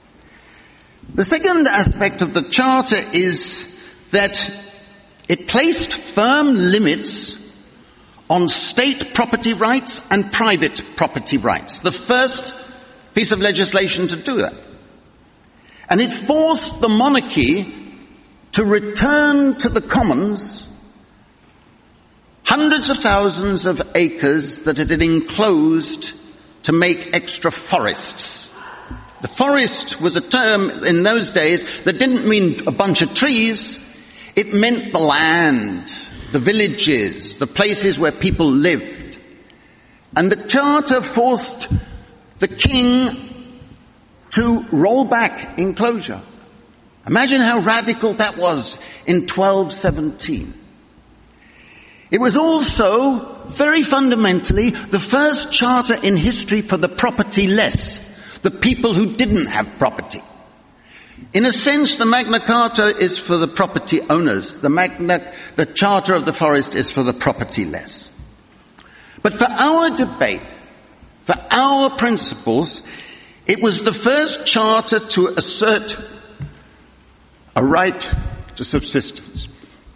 The second aspect of the Charter is that it placed firm limits on state property rights and private property rights. The first piece of legislation to do that. And it forced the monarchy to return to the commons hundreds of thousands of acres that it had enclosed to make extra forests. The forest was a term in those days that didn't mean a bunch of trees. It meant the land, the villages, the places where people lived. And the charter forced the king to roll back enclosure. Imagine how radical that was in twelve seventeen. It was also, very fundamentally, the first charter in history for the propertyless, the people who didn't have property. In a sense, the Magna Carta is for the property owners. The Magna, the Charter of the Forest is for the propertyless. But for our debate, for our principles, it was the first charter to assert a right to subsistence.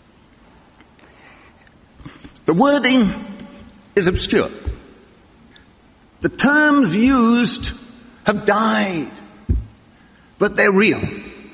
The wording is obscure. The terms used have died, but they're real.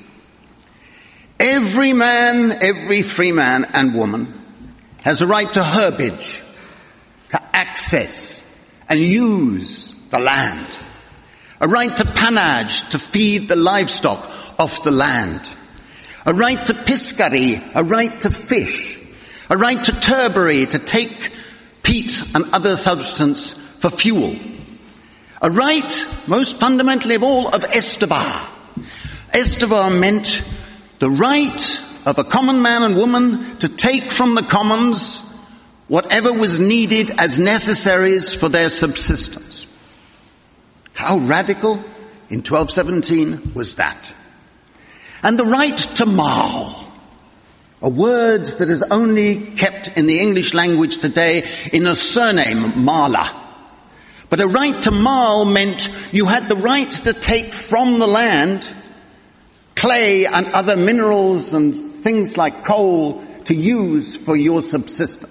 Every man, every free man and woman has a right to herbage, to access and use the land. A right to pannage, to feed the livestock off the land. A right to piscary, a right to fish. A right to turbary, to take peat and other substance for fuel. A right, most fundamentally of all, of estevar. Estevar meant the right of a common man and woman to take from the commons whatever was needed as necessaries for their subsistence. How radical in twelve seventeen was that? And the right to marl, a word that is only kept in the English language today in a surname, marla. But a right to marl meant you had the right to take from the land clay and other minerals and things like coal to use for your subsistence.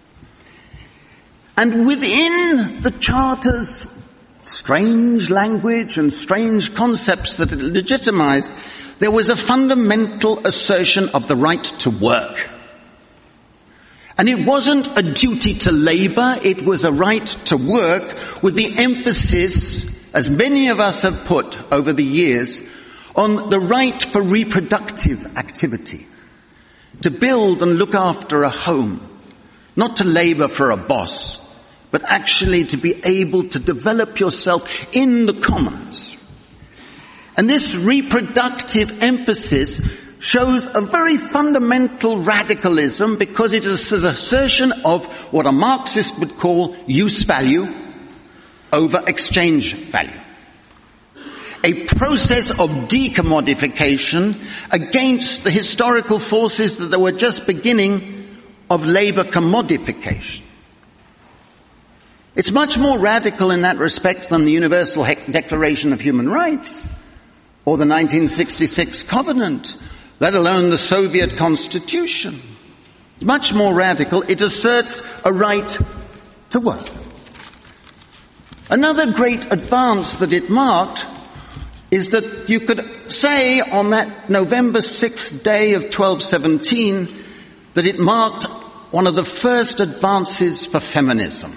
And within the Charter's strange language and strange concepts that it legitimized, there was a fundamental assertion of the right to work. And it wasn't a duty to labor, it was a right to work with the emphasis, as many of us have put over the years, on the right for reproductive activity. To build and look after a home, not to labor for a boss, but actually to be able to develop yourself in the commons. And this reproductive emphasis shows a very fundamental radicalism because it is an assertion of what a Marxist would call use value over exchange value. A process of decommodification against the historical forces that were just beginning of labor commodification. It's much more radical in that respect than the Universal Declaration of Human Rights or the nineteen sixty-six Covenant, let alone the Soviet Constitution. Much more radical, it asserts a right to work. Another great advance that it marked is that you could say on that November sixth day of twelve seventeen that it marked one of the first advances for feminism.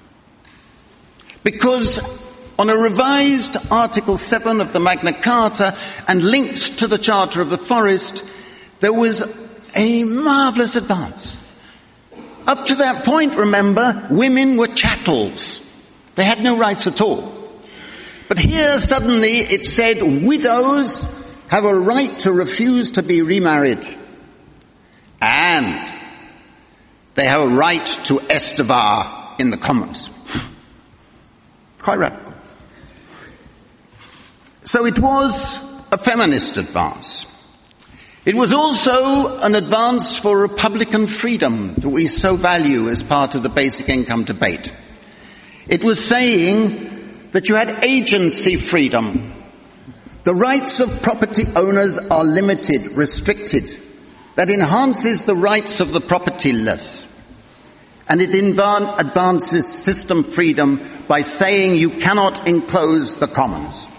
Because on a revised Article seven of the Magna Carta and linked to the Charter of the Forest, there was a marvelous advance. Up to that point, remember, women were chattels. They had no rights at all. But here suddenly it said widows have a right to refuse to be remarried. And they have a right to estevar in the commons. Quite radical. So it was a feminist advance. It was also an advance for Republican freedom that we so value as part of the basic income debate. It was saying that you had agency freedom. The rights of property owners are limited, restricted. That enhances the rights of the propertyless. and it invan- advances system freedom by saying you cannot enclose the commons.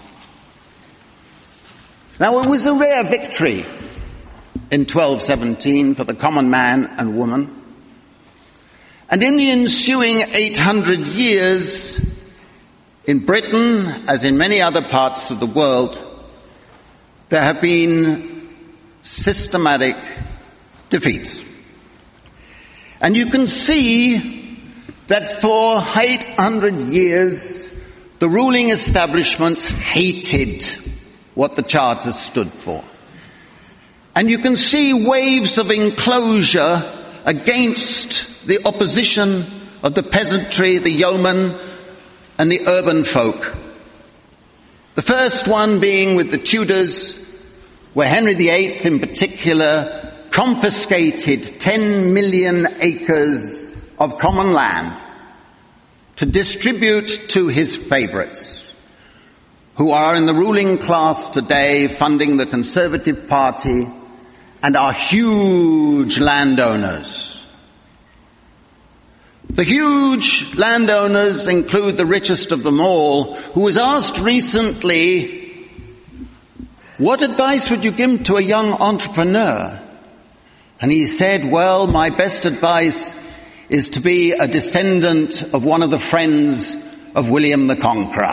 Now, it was a rare victory in twelve seventeen for the common man and woman. And in the ensuing eight hundred years, in Britain, as in many other parts of the world, there have been systematic defeats. And you can see that for eight hundred years, the ruling establishments hated what the Charter stood for. And you can see waves of enclosure against the opposition of the peasantry, the yeomen, and the urban folk. The first one being with the Tudors, where Henry the Eighth in particular confiscated ten million acres of common land to distribute to his favourites, who are in the ruling class today, funding the Conservative Party, and are huge landowners. The huge landowners include the richest of them all, who was asked recently, what advice would you give to a young entrepreneur? And he said, well, my best advice is to be a descendant of one of the friends of William the Conqueror.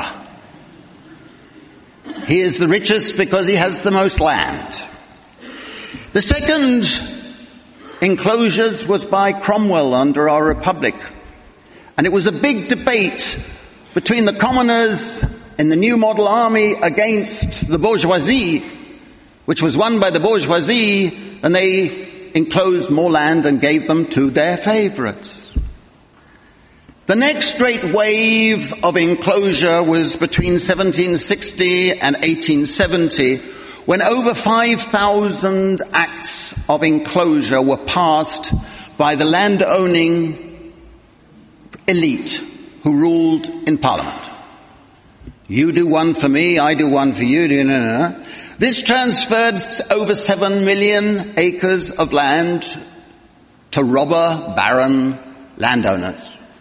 He is the richest because he has the most land. The second enclosures was by Cromwell under our Republic. And it was a big debate between the commoners in the new model army against the bourgeoisie, which was won by the bourgeoisie, and they enclosed more land and gave them to their favourites. The next great wave of enclosure was between seventeen sixty and eighteen seventy, when over five thousand acts of enclosure were passed by the land-owning elite who ruled in Parliament. You do one for me, I do one for you. No, no, no. This transferred over seven million acres of land to robber, baron landowners.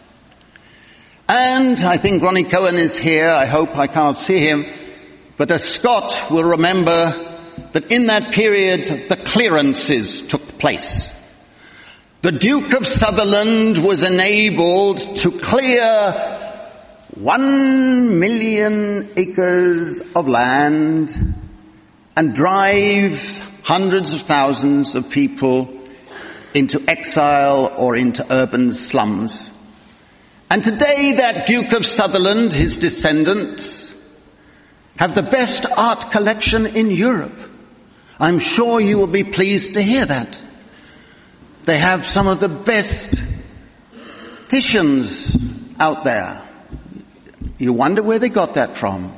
And I think Ronnie Cohen is here. I hope I can't see him. But a Scot will remember that in that period, the clearances took place. The Duke of Sutherland was enabled to clear one million acres of land and drive hundreds of thousands of people into exile or into urban slums. And today that Duke of Sutherland, his descendants, have the best art collection in Europe. I'm sure you will be pleased to hear that. They have some of the best Titians out there. You wonder where they got that from.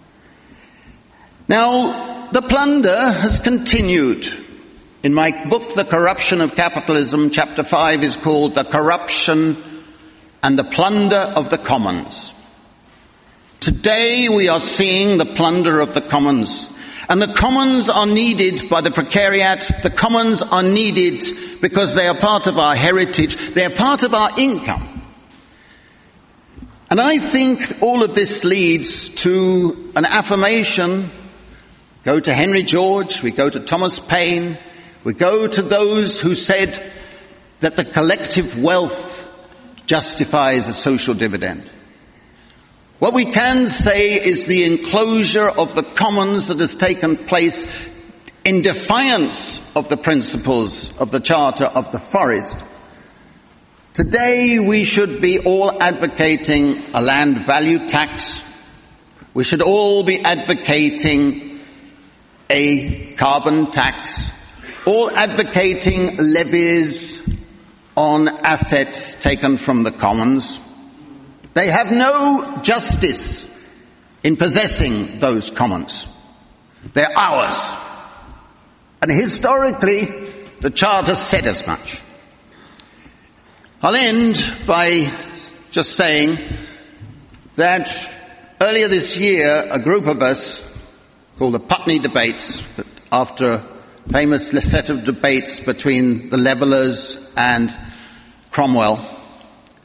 Now, the plunder has continued. In my book, The Corruption of Capitalism, chapter five is called The Corruption and the Plunder of the Commons. Today we are seeing the plunder of the commons. And the commons are needed by the precariat. The commons are needed because they are part of our heritage. They are part of our income. And I think all of this leads to an affirmation. Go to Henry George, we go to Thomas Paine, we go to those who said that the collective wealth justifies a social dividend. What we can say is the enclosure of the commons that has taken place in defiance of the principles of the Charter of the Forest. Today we should be all advocating a land value tax. We should all be advocating a carbon tax, all advocating levies on assets taken from the commons. They have no justice in possessing those commons. They're ours. And historically, the Charter said as much. I'll end by just saying that earlier this year, a group of us called the Putney Debates, after a famous set of debates between the Levellers and Cromwell,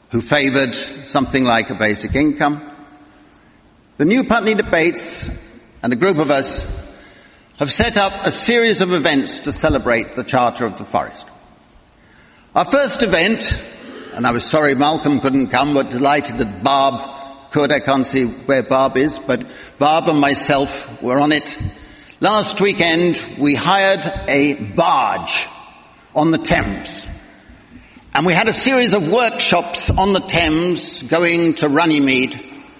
who favoured something like a basic income. The New Putney Debates and a group of us have set up a series of events to celebrate the Charter of the Forest. Our first event, and I was sorry Malcolm couldn't come, but delighted that Barb could. I can't see where Barb is, but Barb and myself were on it. Last weekend, we hired a barge on the Thames. And we had a series of workshops on the Thames going to Runnymede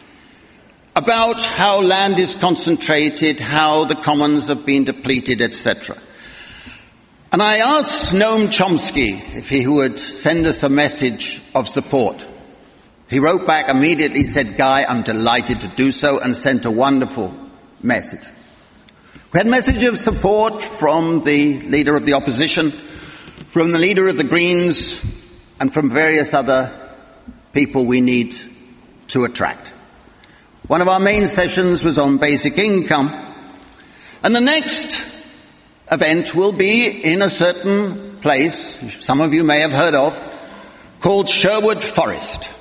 about how land is concentrated, how the commons have been depleted, et cetera. And I asked Noam Chomsky if he would send us a message of support. He wrote back immediately, said, Guy, I'm delighted to do so, and sent a wonderful message. We had a message of support from the leader of the opposition, from the leader of the Greens, and from various other people we need to attract. One of our main sessions was on basic income, and the next event will be in a certain place, some of you may have heard of, called Sherwood Forest.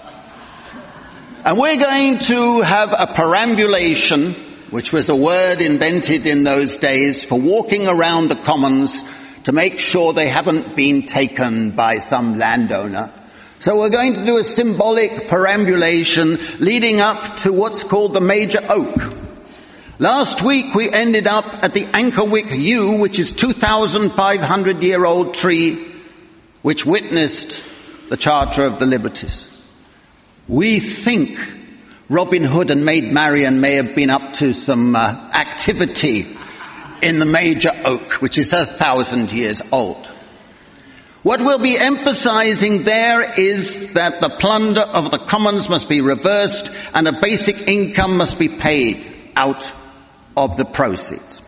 And we're going to have a perambulation, which was a word invented in those days for walking around the commons to make sure they haven't been taken by some landowner. So we're going to do a symbolic perambulation leading up to what's called the Major Oak. Last week we ended up at the Ankerwyck Yew, which is two thousand five hundred year old tree, which witnessed the Charter of the Liberties. We think Robin Hood and Maid Marian may have been up to some uh, activity in the Major Oak, which is a thousand years old. What we'll be emphasizing there is that the plunder of the commons must be reversed and a basic income must be paid out of the proceeds.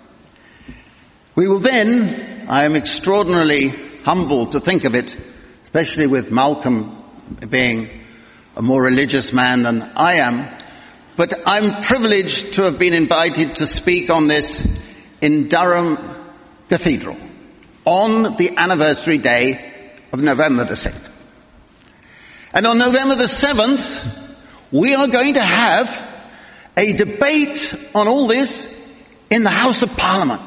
We will then, I am extraordinarily humbled to think of it, especially with Malcolm being a more religious man than I am, but I'm privileged to have been invited to speak on this in Durham Cathedral on the anniversary day of November the sixth. And on November the seventh, we are going to have a debate on all this in the House of Parliament,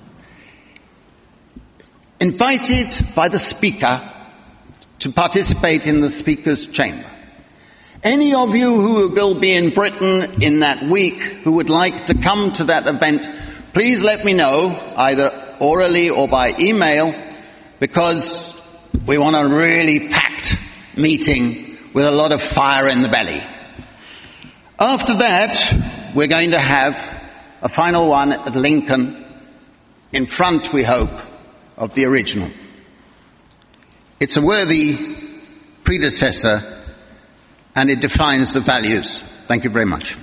invited by the Speaker to participate in the Speaker's chamber. Any of you who will be in Britain in that week who would like to come to that event, please let me know, either orally or by email, because we want a really packed meeting with a lot of fire in the belly. After that, we're going to have a final one at Lincoln, in front, we hope, of the original. It's a worthy predecessor, and it defines the values. Thank you very much.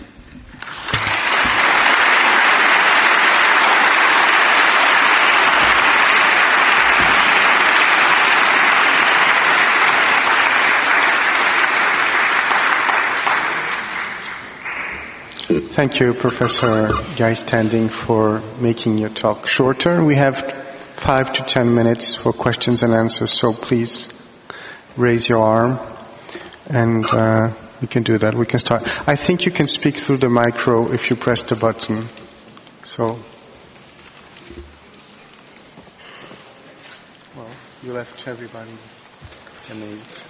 Thank you, Professor Guy Standing, for making your talk shorter. We have five to ten minutes for questions and answers, so please raise your arm and uh, we can do that. We can start. I think you can speak through the micro if you press the button. So, well, you left everybody amazed.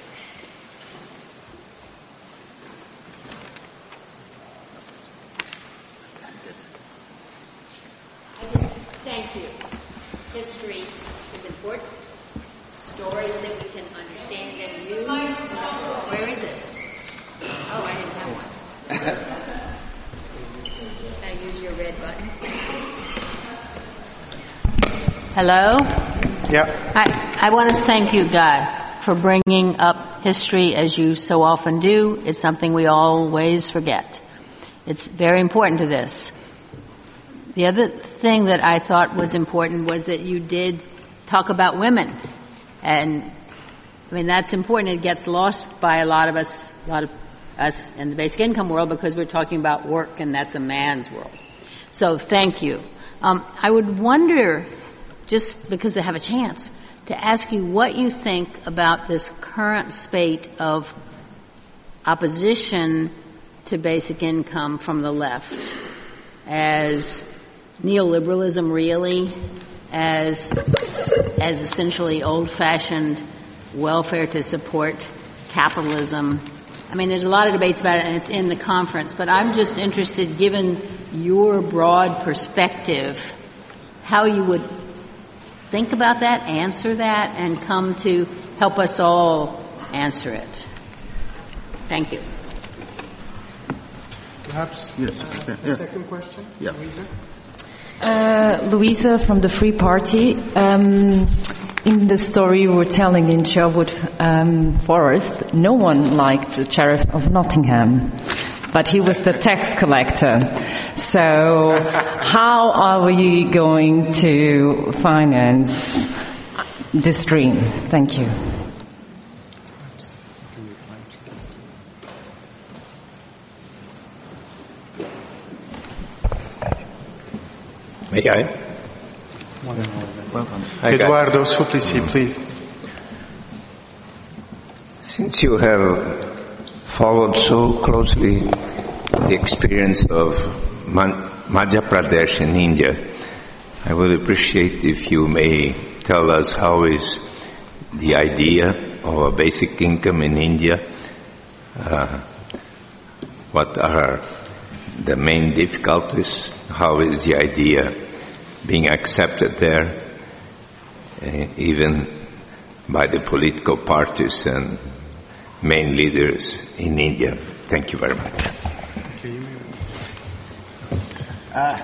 Thank you. History is important. Stories that we can understand and use. Where is it? Oh, I didn't have one. Can I use your red button? Hello? Yeah. I, I want to thank you, Guy, for bringing up history as you so often do. It's something we always forget. It's very important to this. The other thing that I thought was important was that you did talk about women. And, I mean, that's important. It gets lost by a lot of us, a lot of us in the basic income world because we're talking about work and that's a man's world. So thank you. Um, I would wonder, just because I have a chance, to ask you what you think about this current spate of opposition to basic income from the left as neoliberalism, really, as as essentially old-fashioned welfare to support capitalism. I mean, there's a lot of debates about it, and it's in the conference, but I'm just interested, given your broad perspective, how you would think about that, answer that, and come to help us all answer it. Thank you. Perhaps yes. uh, yeah. second question, yeah. Louisa? Uh, Louisa from the Free Party. Um, in the story you were telling in Sherwood um, Forest, no one liked the Sheriff of Nottingham, but he was the tax collector. So how are we going to finance this dream? Thank you. May I? Welcome. Hi, Eduardo Suplicy, please. Since you have followed so closely the experience of Man- Madhya Pradesh in India, I would appreciate if you may tell us how is the idea of a basic income in India, uh, what are the main difficulties, how is the idea being accepted there, uh, even by the political parties and main leaders in India. Thank you very much. Uh,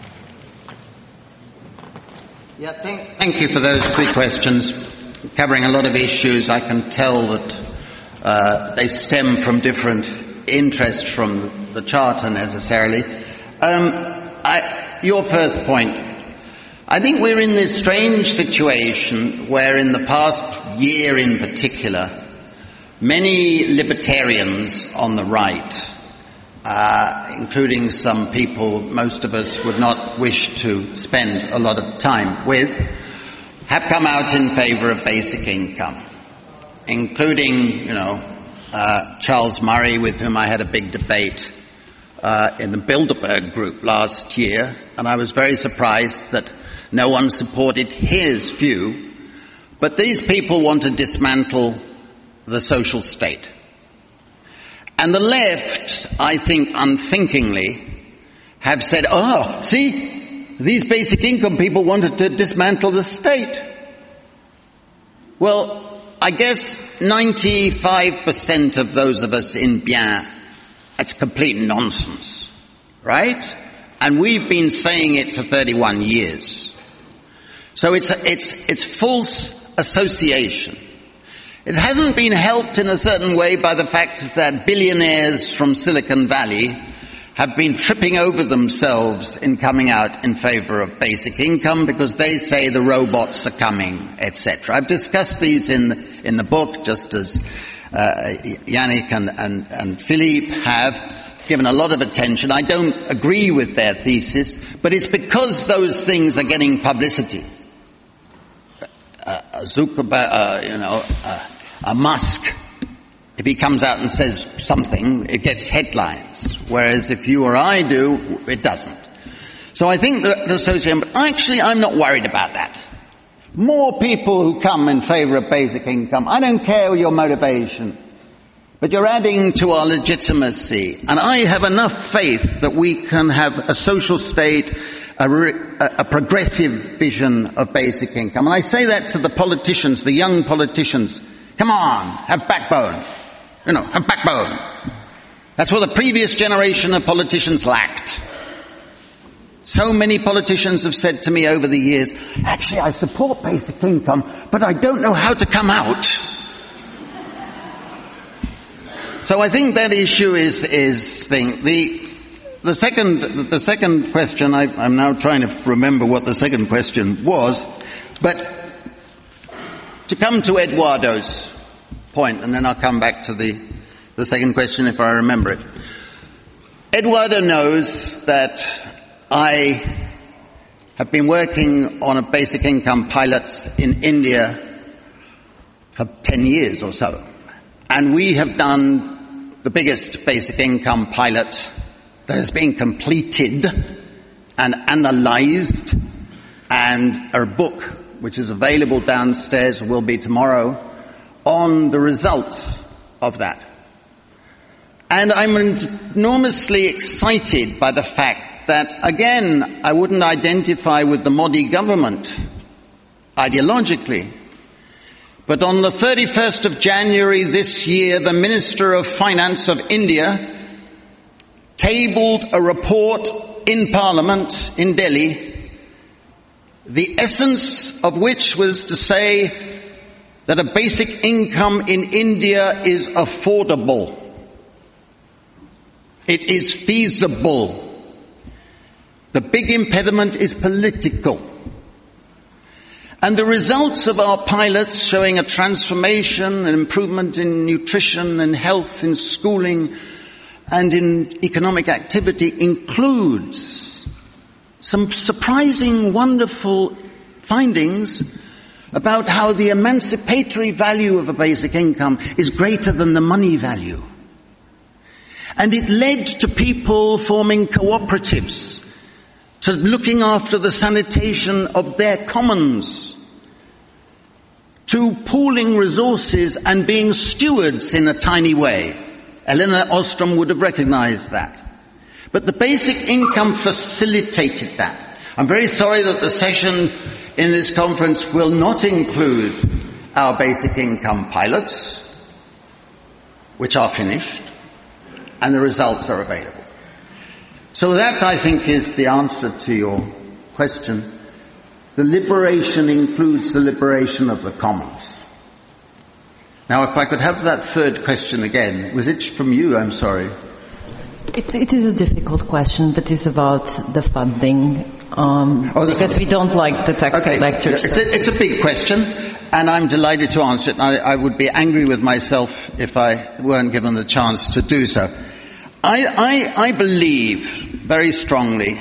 yeah, thank, thank you for those three questions, covering a lot of issues. I can tell that uh, they stem from different interests from the Charter necessarily. Um, I, your first point, I think we're in this strange situation where in the past year in particular, many libertarians on the right, uh, including some people most of us would not wish to spend a lot of time with, have come out in favour of basic income, including, you know, uh, Charles Murray, with whom I had a big debate uh, in the Bilderberg group last year, and I was very surprised that no one supported his view. But these people want to dismantle the social state. And the left, I think unthinkingly, have said, oh, see, these basic income people wanted to dismantle the state. Well, I guess ninety-five percent of those of us in Bien, that's complete nonsense, right? And we've been saying it for thirty-one years. So it's, it's, it's false association. It hasn't been helped in a certain way by the fact that billionaires from Silicon Valley have been tripping over themselves in coming out in favor of basic income because they say the robots are coming, et cetera. I've discussed these in the, in the book, just as uh, Yannick and, and, and Philippe have given a lot of attention. I don't agree with their thesis, but it's because those things are getting publicity. Uh, Zuckerberg, uh, you know, uh, a Musk, if he comes out and says something, it gets headlines. Whereas if you or I do, it doesn't. So I think the, the association, but actually I'm not worried about that. More people who come in favour of basic income, I don't care your motivation, but you're adding to our legitimacy. And I have enough faith that we can have a social state, A, a progressive vision of basic income. And I say that to the politicians, the young politicians. Come on, have backbone. You know, have backbone. That's what the previous generation of politicians lacked. So many politicians have said to me over the years, actually I support basic income, but I don't know how to come out. So I think that issue is, is thing. The, The second, the second question, I, I'm now trying to remember what the second question was, but to come to Eduardo's point, and then I'll come back to the, the second question if I remember it. Eduardo knows that I have been working on a basic income pilots in India for ten years or so, and we have done the biggest basic income pilot that has been completed and analyzed, and a book which is available downstairs, will be tomorrow, on the results of that. And I'm enormously excited by the fact that, again, I wouldn't identify with the Modi government ideologically, but on the thirty-first of January this year, the Minister of Finance of India tabled a report in Parliament in Delhi, the essence of which was to say that a basic income in India is affordable. It is feasible. The big impediment is political. And the results of our pilots showing a transformation, an improvement in nutrition and health, in schooling and in economic activity includes some surprising, wonderful findings about how the emancipatory value of a basic income is greater than the money value. And it led to people forming cooperatives, to looking after the sanitation of their commons, to pooling resources and being stewards in a tiny way. Elinor Ostrom would have recognized that. But the basic income facilitated that. I'm very sorry that the session in this conference will not include our basic income pilots, which are finished, and the results are available. So that, I think, is the answer to your question. The liberation includes the liberation of the commons. Now, if I could have that third question again. Was it from you? I'm sorry. It, it is a difficult question, but it's about the funding, um, oh, because we don't like the text okay. lectures. It's a, it's a big question, and I'm delighted to answer it. I, I would be angry with myself if I weren't given the chance to do so. I, I, I believe very strongly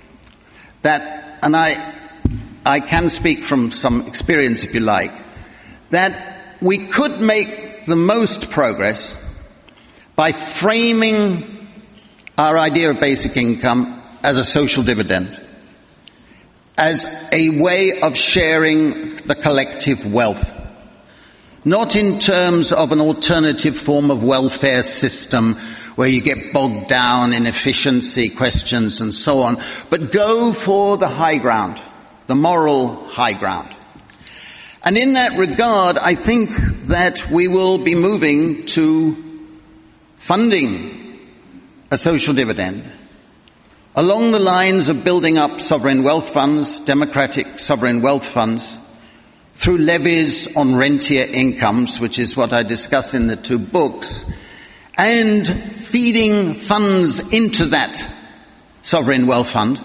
that, and I, I can speak from some experience if you like, that we could make the most progress by framing our idea of basic income as a social dividend, as a way of sharing the collective wealth, not in terms of an alternative form of welfare system where you get bogged down in efficiency questions and so on, but go for the high ground, the moral high ground. And in that regard, I think that we will be moving to funding a social dividend along the lines of building up sovereign wealth funds, democratic sovereign wealth funds, through levies on rentier incomes, which is what I discuss in the two books, and feeding funds into that sovereign wealth fund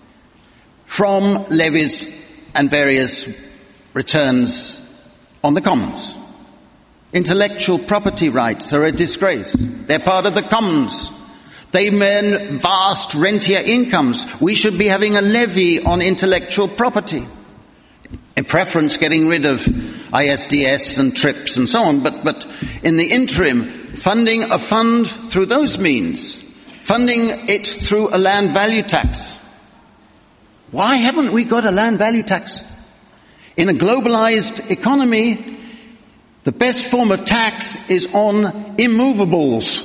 from levies and various returns on the commons. Intellectual property rights are a disgrace. They're part of the commons. They earn vast rentier incomes. We should be having a levy on intellectual property. In preference, getting rid of I S D S and TRIPS and so on, but, but in the interim, funding a fund through those means, funding it through a land value tax. Why haven't we got a land value tax? In a globalized economy, the best form of tax is on immovables.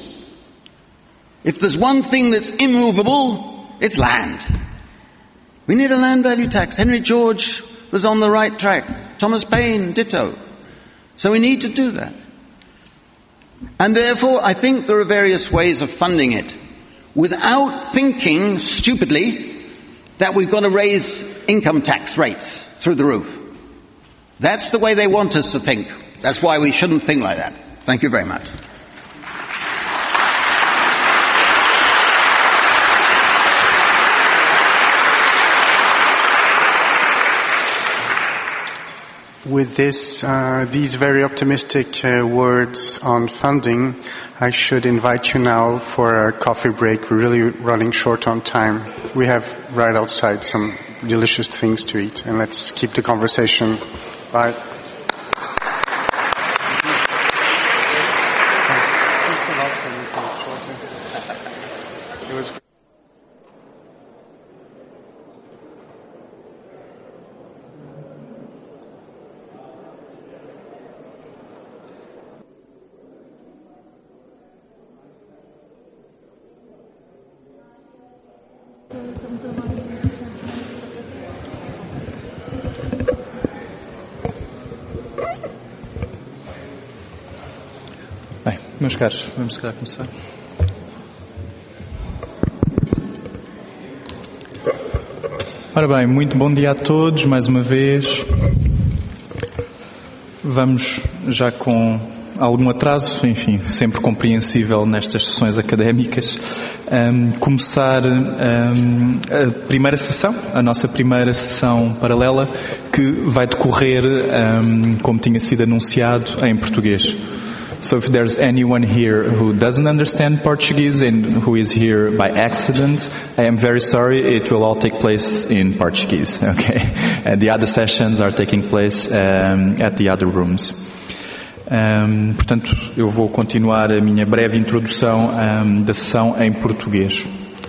If there's one thing that's immovable, it's land. We need a land value tax. Henry George was on the right track. Thomas Paine, ditto. So we need to do that. And therefore, I think there are various ways of funding it without thinking stupidly that we've got to raise income tax rates through the roof. That's the way they want us to think. That's why we shouldn't think like that. Thank you very much. With this, uh, these very optimistic uh, words on funding, I should invite you now for a coffee break. We're really running short on time. We have right outside some delicious things to eat, and let's keep the conversation. Bye. Thanks a lot for your Meus caros, vamos se calhar começar. Ora bem, muito bom dia a todos, mais uma vez. Vamos já com algum atraso, enfim, sempre compreensível nestas sessões académicas, um, começar um, a primeira sessão, a nossa primeira sessão paralela, que vai decorrer, um, como tinha sido anunciado, em português. So if there's anyone here who doesn't understand Portuguese and who is here by accident, I am very sorry, it will all take place in Portuguese, okay? And the other sessions are taking place um, at the other rooms. Um, portanto, eu vou continuar a minha breve introdução um, da sessão em português.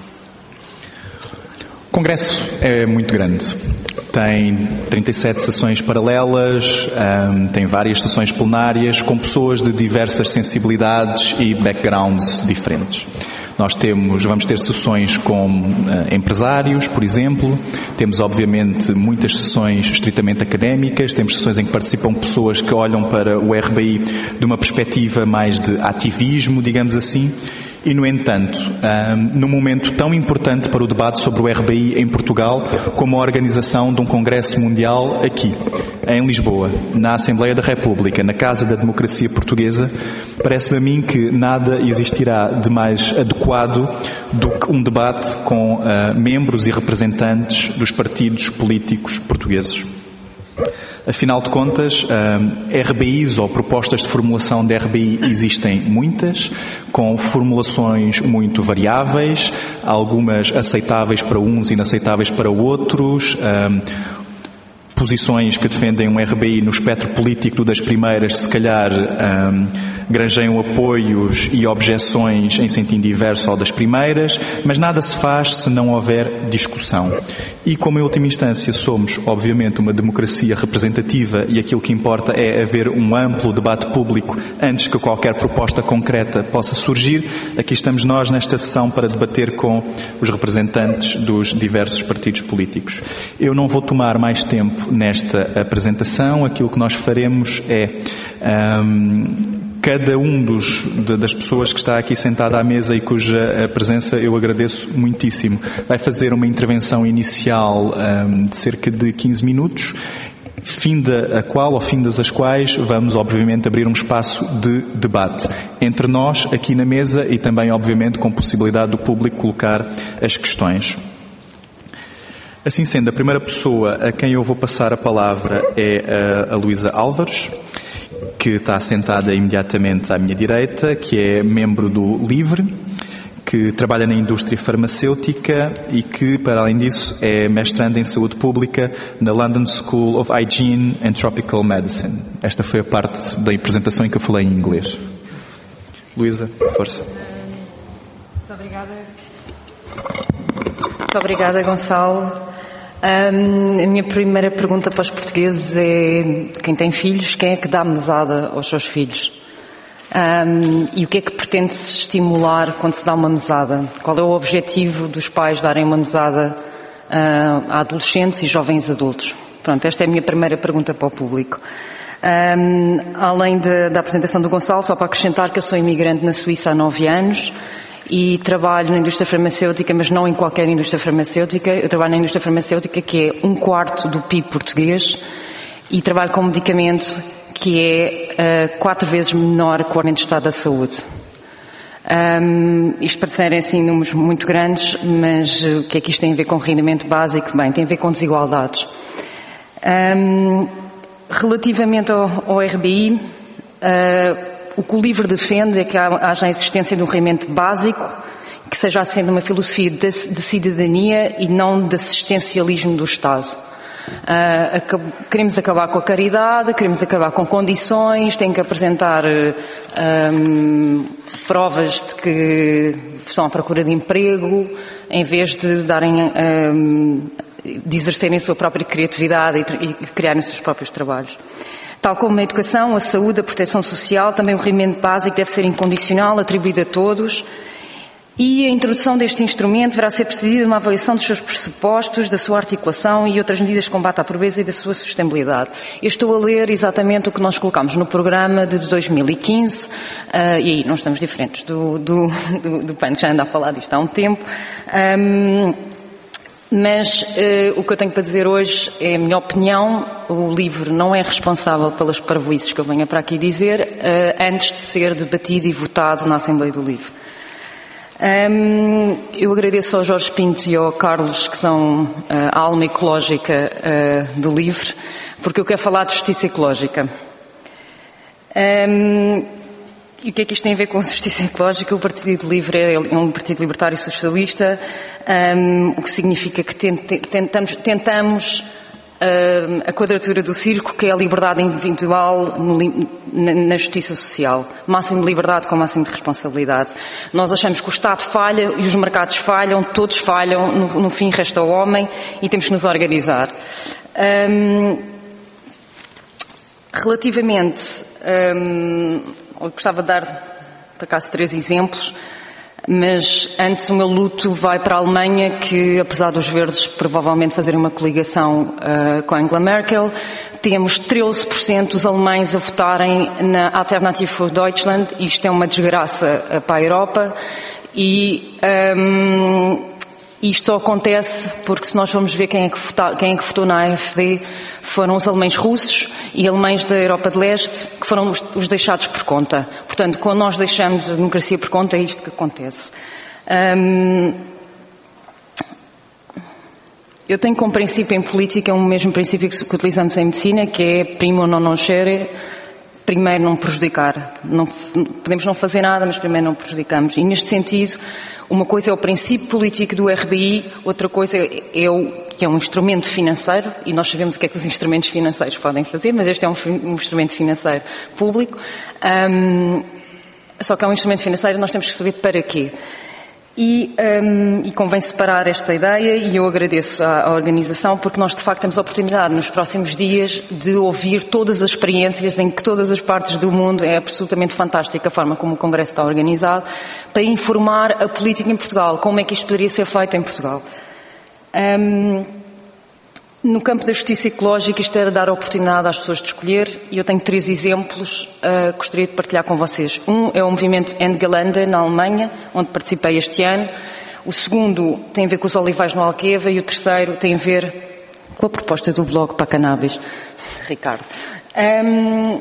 O Congresso é muito grande. Tem trinta e sete sessões paralelas, um, tem várias sessões plenárias com pessoas de diversas sensibilidades e backgrounds diferentes. Nós temos, vamos ter sessões com uh, empresários, por exemplo, temos obviamente muitas sessões estritamente académicas, temos sessões em que participam pessoas que olham para o R B I de uma perspectiva mais de ativismo, digamos assim. E, no entanto, um, num momento tão importante para o debate sobre o R B I em Portugal, como a organização de um Congresso Mundial aqui, em Lisboa, na Assembleia da República, na Casa da Democracia Portuguesa, parece-me a mim que nada existirá de mais adequado do que um debate com uh, membros e representantes dos partidos políticos portugueses. Afinal de contas, R B Is ou propostas de formulação de R B I existem muitas, com formulações muito variáveis, algumas aceitáveis para uns e inaceitáveis para outros, posições que defendem um R B I no espectro político das primeiras, se calhar um, granjeiam apoios e objeções em sentido inverso ao das primeiras, mas nada se faz se não houver discussão. E como em última instância somos, obviamente, uma democracia representativa e aquilo que importa é haver um amplo debate público antes que qualquer proposta concreta possa surgir, aqui estamos nós nesta sessão para debater com os representantes dos diversos partidos políticos. Eu não vou tomar mais tempo nesta apresentação. Aquilo que nós faremos é um, cada um dos, de, das pessoas que está aqui sentada à mesa e cuja presença eu agradeço muitíssimo, vai fazer uma intervenção inicial um, de cerca de quinze minutos, finda a qual, ou findas as quais, vamos obviamente abrir um espaço de debate entre nós aqui na mesa e também obviamente com possibilidade do público colocar as questões. Assim sendo, a primeira pessoa a quem eu vou passar a palavra é a, a Luísa Álvares, que está sentada imediatamente à minha direita, que é membro do LIVRE, que trabalha na indústria farmacêutica e que, para além disso, é mestranda em saúde pública na London School of Hygiene and Tropical Medicine. Esta foi a parte da apresentação em que eu falei em inglês. Luísa, força. Muito obrigada. Muito obrigada, Gonçalo. Um, a minha primeira pergunta para os portugueses é: quem tem filhos, quem é que dá mesada aos seus filhos? Um, e o que é que pretende-se estimular quando se dá uma mesada? Qual é o objetivo dos pais darem uma mesada uh, a adolescentes e jovens adultos? Pronto, esta é a minha primeira pergunta para o público. Um, além de, da apresentação do Gonçalo, só para acrescentar que eu sou imigrante na Suíça há nove anos e trabalho na indústria farmacêutica, mas não em qualquer indústria farmacêutica. Eu trabalho na indústria farmacêutica, que é um quarto do P I B português, e trabalho com um medicamento que é uh, quatro vezes menor que o Orçamento de Estado da Saúde. Um, isto parecerem assim números muito grandes, mas uh, o que é que isto tem a ver com rendimento básico? Bem, tem a ver com desigualdades. Um, relativamente ao, ao R B I, uh, o que o LIVRE defende é que haja a existência de um rendimento básico que seja assente numa filosofia de, de cidadania e não de assistencialismo do Estado. Uh, queremos acabar com a caridade, queremos acabar com condições, têm que apresentar uh, um, provas de que estão à procura de emprego, em vez de darem, um, de exercerem a sua própria criatividade e, e criarem os seus próprios trabalhos. Tal como a educação, a saúde, a proteção social, também o rendimento básico deve ser incondicional, atribuído a todos. E a introdução deste instrumento deverá ser precedida de uma avaliação dos seus pressupostos, da sua articulação e outras medidas de combate à pobreza e da sua sustentabilidade. Eu estou a ler exatamente o que nós colocámos no programa de dois mil e quinze, uh, e aí não estamos diferentes do, do, do, do P A N, que já anda a falar disto há um tempo. Um, mas uh, o que eu tenho para dizer hoje é a minha opinião. O livro não é responsável pelas parvoíces que eu venha para aqui dizer, uh, antes de ser debatido e votado na Assembleia do Livro. Um, eu agradeço ao Jorge Pinto e ao Carlos, que são uh, a alma ecológica uh, do livro, porque eu quero falar de justiça ecológica. Um, e o que é que isto tem a ver com a justiça ecológica? O Partido Livre é um partido libertário socialista, um, o que significa que tentamos, tentamos a quadratura do círculo, que é a liberdade individual no, na, na justiça social. Máximo de liberdade com máximo de responsabilidade. Nós achamos que o Estado falha e os mercados falham, todos falham, no, no fim resta o homem e temos que nos organizar. Um, relativamente, um, eu gostava de dar, por acaso, três exemplos. Mas antes o meu luto vai para a Alemanha, que apesar dos verdes provavelmente fazerem uma coligação uh, com a Angela Merkel, temos treze por cento dos alemães a votarem na Alternative für Deutschland. Isto é uma desgraça uh, para a Europa e um, isto só acontece porque, se nós formos ver quem é que, vota, quem é que votou na A F D, foram os alemães russos e alemães da Europa de Leste, que foram os, os deixados por conta. Portanto, quando nós deixamos a democracia por conta, é isto que acontece. Hum, eu tenho como princípio em política o mesmo princípio que, que utilizamos em medicina, que é primo non nocere, primeiro não prejudicar. Não, podemos não fazer nada, mas primeiro não prejudicamos. E neste sentido, uma coisa é o princípio político do R B I, outra coisa é o que é um instrumento financeiro, e nós sabemos o que é que os instrumentos financeiros podem fazer, mas este é um, um instrumento financeiro público. Um, só que é um instrumento financeiro, nós temos que saber para quê. E, um, e convém separar esta ideia, e eu agradeço à, à organização, porque nós de facto temos a oportunidade nos próximos dias de ouvir todas as experiências em que todas as partes do mundo, é absolutamente fantástica a forma como o Congresso está organizado, para informar a política em Portugal, como é que isto poderia ser feito em Portugal. Um, no campo da justiça ecológica, isto era dar a oportunidade às pessoas de escolher, e eu tenho três exemplos que uh, gostaria de partilhar com vocês. Um é o movimento Engelande, na Alemanha, onde participei este ano. O segundo tem a ver com os olivais no Alqueva, e o terceiro tem a ver com a proposta do blog para a cannabis. Ricardo. Um,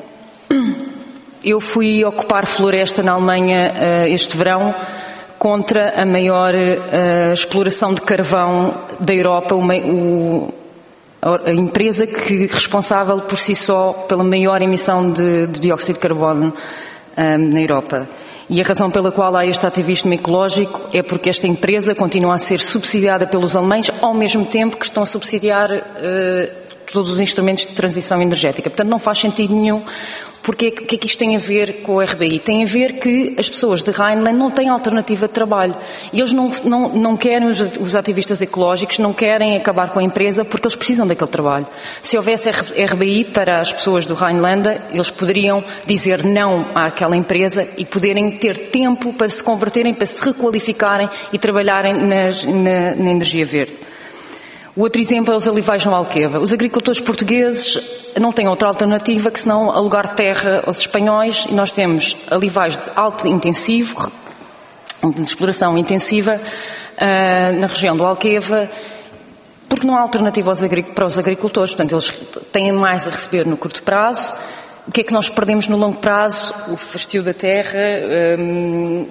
eu fui ocupar floresta na Alemanha uh, este verão, contra a maior uh, exploração de carvão da Europa, o, o, a empresa que responsável por si só pela maior emissão de, de dióxido de carbono um, na Europa. E a razão pela qual há este ativismo ecológico é porque esta empresa continua a ser subsidiada pelos alemães, ao mesmo tempo que estão a subsidiar uh, todos os instrumentos de transição energética. Portanto, não faz sentido nenhum. Porque o que é que isto tem a ver com o R B I? Tem a ver que as pessoas de Rhineland não têm alternativa de trabalho. E eles não, não, não querem, os, os ativistas ecológicos, não querem acabar com a empresa porque eles precisam daquele trabalho. Se houvesse R B I para as pessoas do Rhineland, eles poderiam dizer não àquela empresa e poderem ter tempo para se converterem, para se requalificarem e trabalharem nas, na, na energia verde. O outro exemplo é os olivais no Alqueva. Os agricultores portugueses não têm outra alternativa que senão alugar terra aos espanhóis, e nós temos olivais de alto intensivo, de exploração intensiva, uh, na região do Alqueva, porque não há alternativa aos para os agricultores. Portanto, eles têm mais a receber no curto prazo. O que é que nós perdemos no longo prazo? O fastio da terra, um,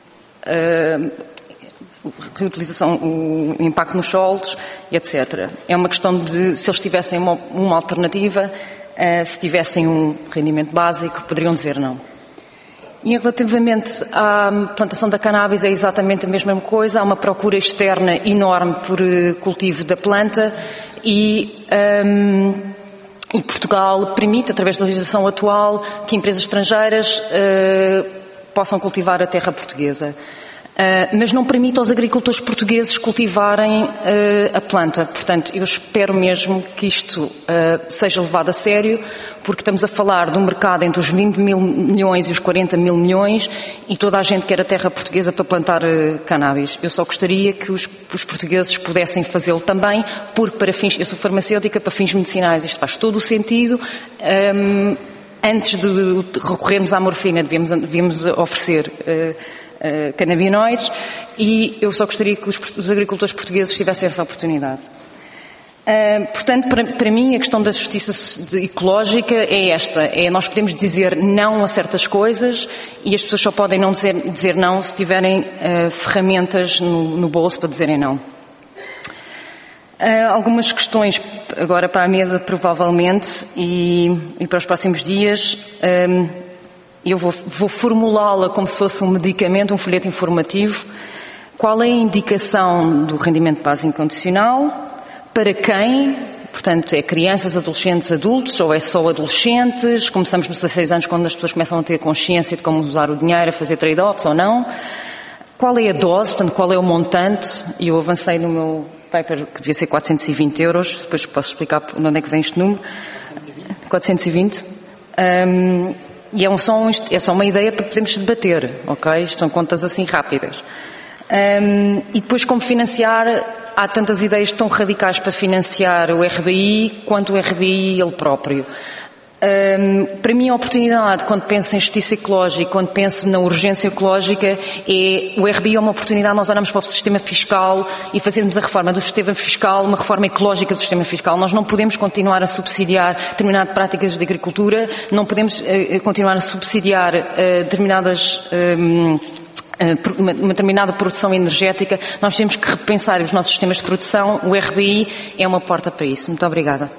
uh, reutilização, o impacto nos solos e etcétera. É uma questão de, se eles tivessem uma, uma alternativa, uh, se tivessem um rendimento básico, poderiam dizer não. E relativamente à plantação da cannabis é exatamente a mesma coisa. Há uma procura externa enorme por uh, cultivo da planta e, um, e Portugal permite, através da legislação atual, que empresas estrangeiras uh, possam cultivar a terra portuguesa. Uh, mas não permite aos agricultores portugueses cultivarem uh, a planta. Portanto, eu espero mesmo que isto uh, seja levado a sério, porque estamos a falar de um mercado entre os vinte mil milhões e os quarenta mil milhões e toda a gente quer a terra portuguesa para plantar uh, cannabis. Eu só gostaria que os, os portugueses pudessem fazê-lo também, porque para fins, eu sou farmacêutica, para fins medicinais isto faz todo o sentido. Um, antes de recorrermos à morfina, devíamos, devíamos oferecer uh, Uh, canabinoides, e eu só gostaria que os, os agricultores portugueses tivessem essa oportunidade. Uh, portanto, para, para mim, a questão da justiça de, ecológica é esta, é nós podemos dizer não a certas coisas e as pessoas só podem não dizer, dizer não se tiverem uh, ferramentas no, no bolso para dizerem não. Uh, algumas questões agora para a mesa, provavelmente, e, e para os próximos dias. Um, Eu vou, vou formulá-la como se fosse um medicamento, um folheto informativo. Qual é a indicação do rendimento básico incondicional? Para quem? Portanto, é crianças, adolescentes, adultos, ou é só adolescentes? Começamos nos dezasseis anos, quando as pessoas começam a ter consciência de como usar o dinheiro, a fazer trade-offs ou não? Qual é a dose? Portanto, qual é o montante? E eu avancei no meu paper, que devia ser quatrocentos e vinte euros. Depois posso explicar de onde é que vem este número. quatrocentos e vinte. Um, E é, um, só um, é só uma ideia para podermos debater, ok? Isto são contas assim rápidas. Um, e depois como financiar, há tantas ideias tão radicais para financiar o R B I quanto o R B I ele próprio. Um, para mim a oportunidade, quando penso em justiça ecológica, quando penso na urgência ecológica, é o R B I é uma oportunidade, nós olhamos para o sistema fiscal e fazermos a reforma do sistema fiscal, uma reforma ecológica do sistema fiscal. Nós não podemos continuar a subsidiar determinadas práticas de agricultura, não podemos uh, continuar a subsidiar uh, determinadas um, uma determinada produção energética. Nós temos que repensar os nossos sistemas de produção. O R B I é uma porta para isso. Muito obrigada.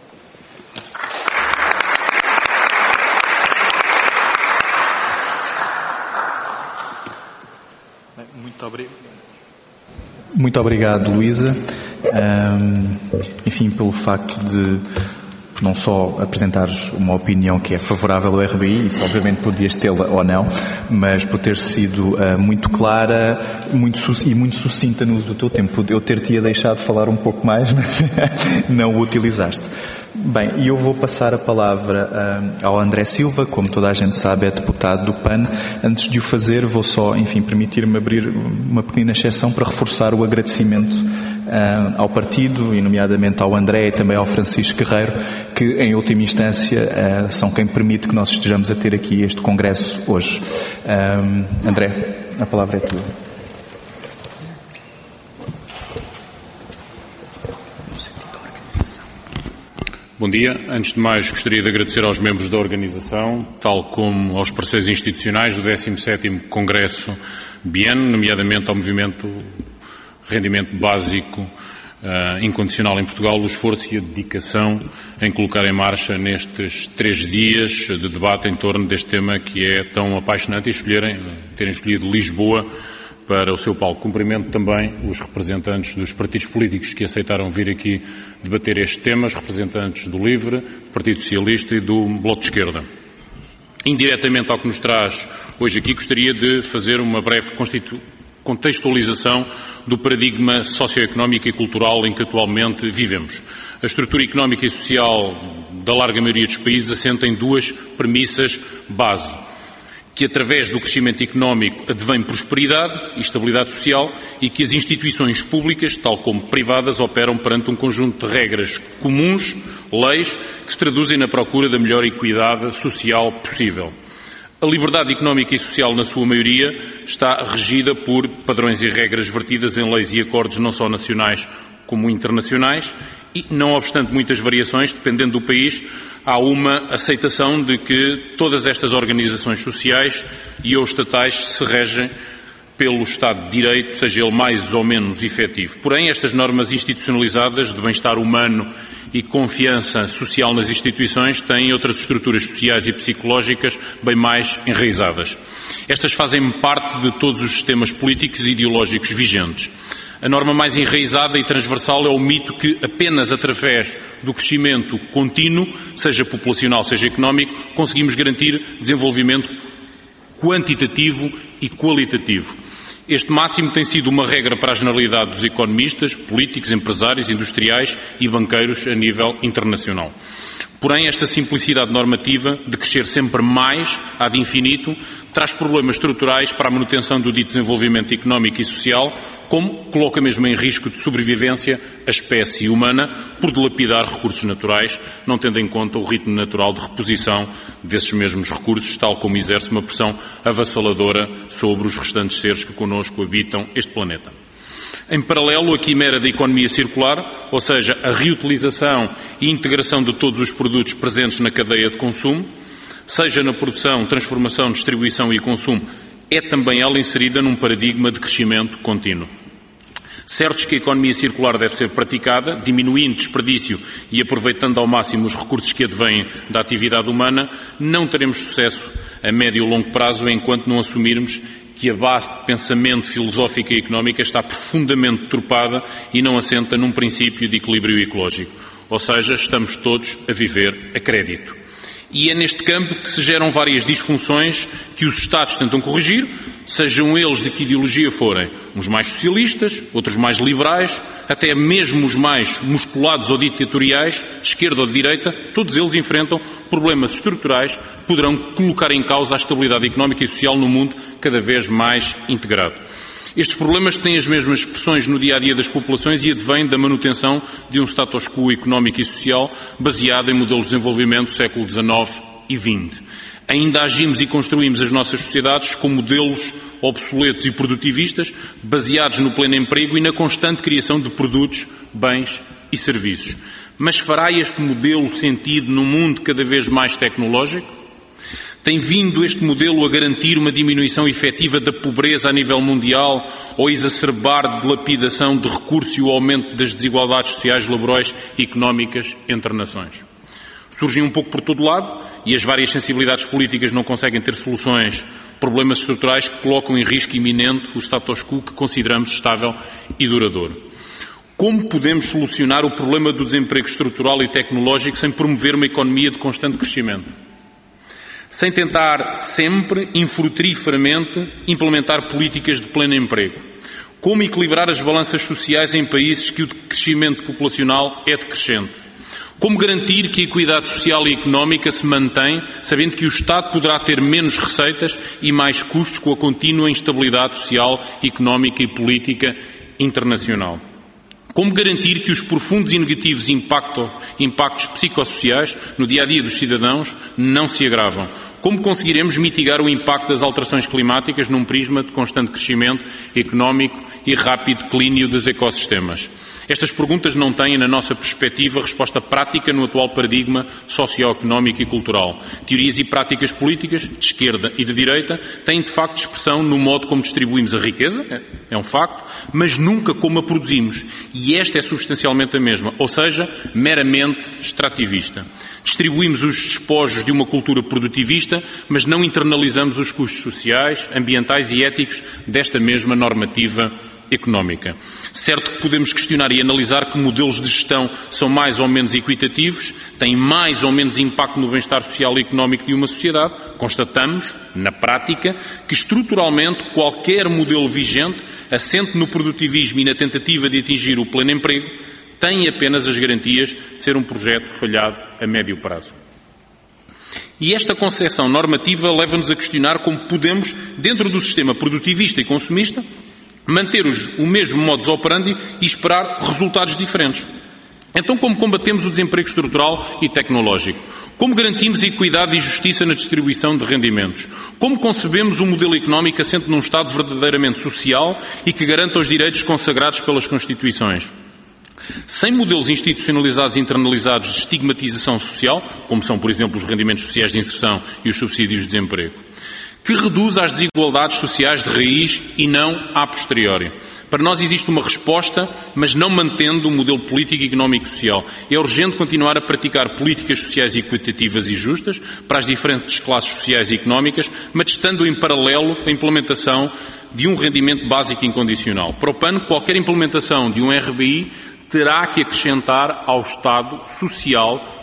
Muito obrigado. Muito obrigado, Luísa. Um, enfim, pelo facto de não só apresentares uma opinião que é favorável ao R B I, isso obviamente podias tê-la ou não, mas por ter sido uh, muito clara muito, e muito sucinta no uso do teu tempo. Eu ter-te-ia deixado falar um pouco mais, mas não o utilizaste. Bem, e eu vou passar a palavra uh, ao André Silva, como toda a gente sabe, é deputado do P A N. Antes de o fazer, vou só, enfim, permitir-me abrir uma pequena exceção para reforçar o agradecimento uh, ao partido, e nomeadamente ao André e também ao Francisco Guerreiro, que em última instância uh, são quem permite que nós estejamos a ter aqui este congresso hoje. Uh, André, a palavra é tua. Bom dia. Antes de mais, gostaria de agradecer aos membros da organização, tal como aos parceiros institucionais do décimo sétimo Congresso B I A N, nomeadamente ao Movimento Rendimento Básico uh, Incondicional em Portugal, o esforço e a dedicação em colocar em marcha nestes três dias de debate em torno deste tema que é tão apaixonante e escolherem, terem escolhido Lisboa para o seu palco. Cumprimento também os representantes dos partidos políticos que aceitaram vir aqui debater este tema, os representantes do LIVRE, do Partido Socialista e do Bloco de Esquerda. Indiretamente ao que nos traz hoje aqui, gostaria de fazer uma breve contextualização do paradigma socioeconómico e cultural em que atualmente vivemos. A estrutura económica e social da larga maioria dos países assenta em duas premissas base: que através do crescimento económico advém prosperidade e estabilidade social e que as instituições públicas, tal como privadas, operam perante um conjunto de regras comuns, leis, que se traduzem na procura da melhor equidade social possível. A liberdade económica e social, na sua maioria, está regida por padrões e regras vertidas em leis e acordos não só nacionais como internacionais e, não obstante muitas variações, dependendo do país, há uma aceitação de que todas estas organizações sociais e ou estatais se regem pelo Estado de Direito, seja ele mais ou menos efetivo. Porém, estas normas institucionalizadas de bem-estar humano e confiança social nas instituições têm outras estruturas sociais e psicológicas bem mais enraizadas. Estas fazem parte de todos os sistemas políticos e ideológicos vigentes. A norma mais enraizada e transversal é o mito que apenas através do crescimento contínuo, seja populacional, seja económico, conseguimos garantir desenvolvimento quantitativo e qualitativo. Este máximo tem sido uma regra para a generalidade dos economistas, políticos, empresários, industriais e banqueiros a nível internacional. Porém, esta simplicidade normativa de crescer sempre mais, ad infinito, traz problemas estruturais para a manutenção do dito desenvolvimento económico e social, como coloca mesmo em risco de sobrevivência a espécie humana por dilapidar recursos naturais, não tendo em conta o ritmo natural de reposição desses mesmos recursos, tal como exerce uma pressão avassaladora sobre os restantes seres que connosco habitam este planeta. Em paralelo, a quimera da economia circular, ou seja, a reutilização e integração de todos os produtos presentes na cadeia de consumo, seja na produção, transformação, distribuição e consumo, é também ela inserida num paradigma de crescimento contínuo. Certos que a economia circular deve ser praticada, diminuindo desperdício e aproveitando ao máximo os recursos que advêm da atividade humana, não teremos sucesso a médio e longo prazo enquanto não assumirmos que a base de pensamento filosófico e económica está profundamente deturpada e não assenta num princípio de equilíbrio ecológico. Ou seja, estamos todos a viver a crédito. E é neste campo que se geram várias disfunções que os Estados tentam corrigir, sejam eles de que ideologia forem, uns mais socialistas, outros mais liberais, até mesmo os mais musculados ou ditatoriais, de esquerda ou de direita, todos eles enfrentam problemas estruturais que poderão colocar em causa a estabilidade económica e social no mundo cada vez mais integrado. Estes problemas têm as mesmas expressões no dia-a-dia das populações e advêm da manutenção de um status quo económico e social baseado em modelos de desenvolvimento do século dezenove e vinte. Ainda agimos e construímos as nossas sociedades com modelos obsoletos e produtivistas baseados no pleno emprego e na constante criação de produtos, bens e serviços. Mas fará este modelo sentido num mundo cada vez mais tecnológico? Tem vindo este modelo a garantir uma diminuição efetiva da pobreza a nível mundial ou a exacerbar a dilapidação de recursos e o aumento das desigualdades sociais, laborais e económicas entre nações? Surgem um pouco por todo lado e as várias sensibilidades políticas não conseguem ter soluções, problemas estruturais que colocam em risco iminente o status quo que consideramos estável e duradouro. Como podemos solucionar o problema do desemprego estrutural e tecnológico sem promover uma economia de constante crescimento? Sem tentar sempre, infrutíferamente, implementar políticas de pleno emprego? Como equilibrar as balanças sociais em países que o crescimento populacional é decrescente? Como garantir que a equidade social e económica se mantém, sabendo que o Estado poderá ter menos receitas e mais custos com a contínua instabilidade social, económica e política internacional? Como garantir que os profundos e negativos impacto, impactos psicossociais no dia-a-dia dos cidadãos não se agravam? Como conseguiremos mitigar o impacto das alterações climáticas num prisma de constante crescimento económico e rápido declínio dos ecossistemas? Estas perguntas não têm, na nossa perspectiva, resposta prática no atual paradigma socioeconómico e cultural. Teorias e práticas políticas, de esquerda e de direita, têm de facto expressão no modo como distribuímos a riqueza, é um facto, mas nunca como a produzimos. E esta é substancialmente a mesma, ou seja, meramente extrativista. Distribuímos os despojos de uma cultura produtivista, mas não internalizamos os custos sociais, ambientais e éticos desta mesma normativa económica. Certo que podemos questionar e analisar que modelos de gestão são mais ou menos equitativos, têm mais ou menos impacto no bem-estar social e económico de uma sociedade. Constatamos, na prática, que estruturalmente qualquer modelo vigente, assente no produtivismo e na tentativa de atingir o pleno emprego, tem apenas as garantias de ser um projeto falhado a médio prazo. E esta concepção normativa leva-nos a questionar como podemos, dentro do sistema produtivista e consumista, manter os, o mesmo modus operandi e esperar resultados diferentes. Então, como combatemos o desemprego estrutural e tecnológico? Como garantimos equidade e justiça na distribuição de rendimentos? Como concebemos um modelo económico assente num Estado verdadeiramente social e que garanta os direitos consagrados pelas Constituições? Sem modelos institucionalizados e internalizados de estigmatização social, como são, por exemplo, os rendimentos sociais de inserção e os subsídios de desemprego, que reduz as desigualdades sociais de raiz e não a posteriori. Para nós existe uma resposta, mas não mantendo o modelo político, económico e social. É urgente continuar a praticar políticas sociais equitativas e justas para as diferentes classes sociais e económicas, mas estando em paralelo a implementação de um rendimento básico incondicional. Para o P A N, qualquer implementação de um R B I terá que acrescentar ao Estado social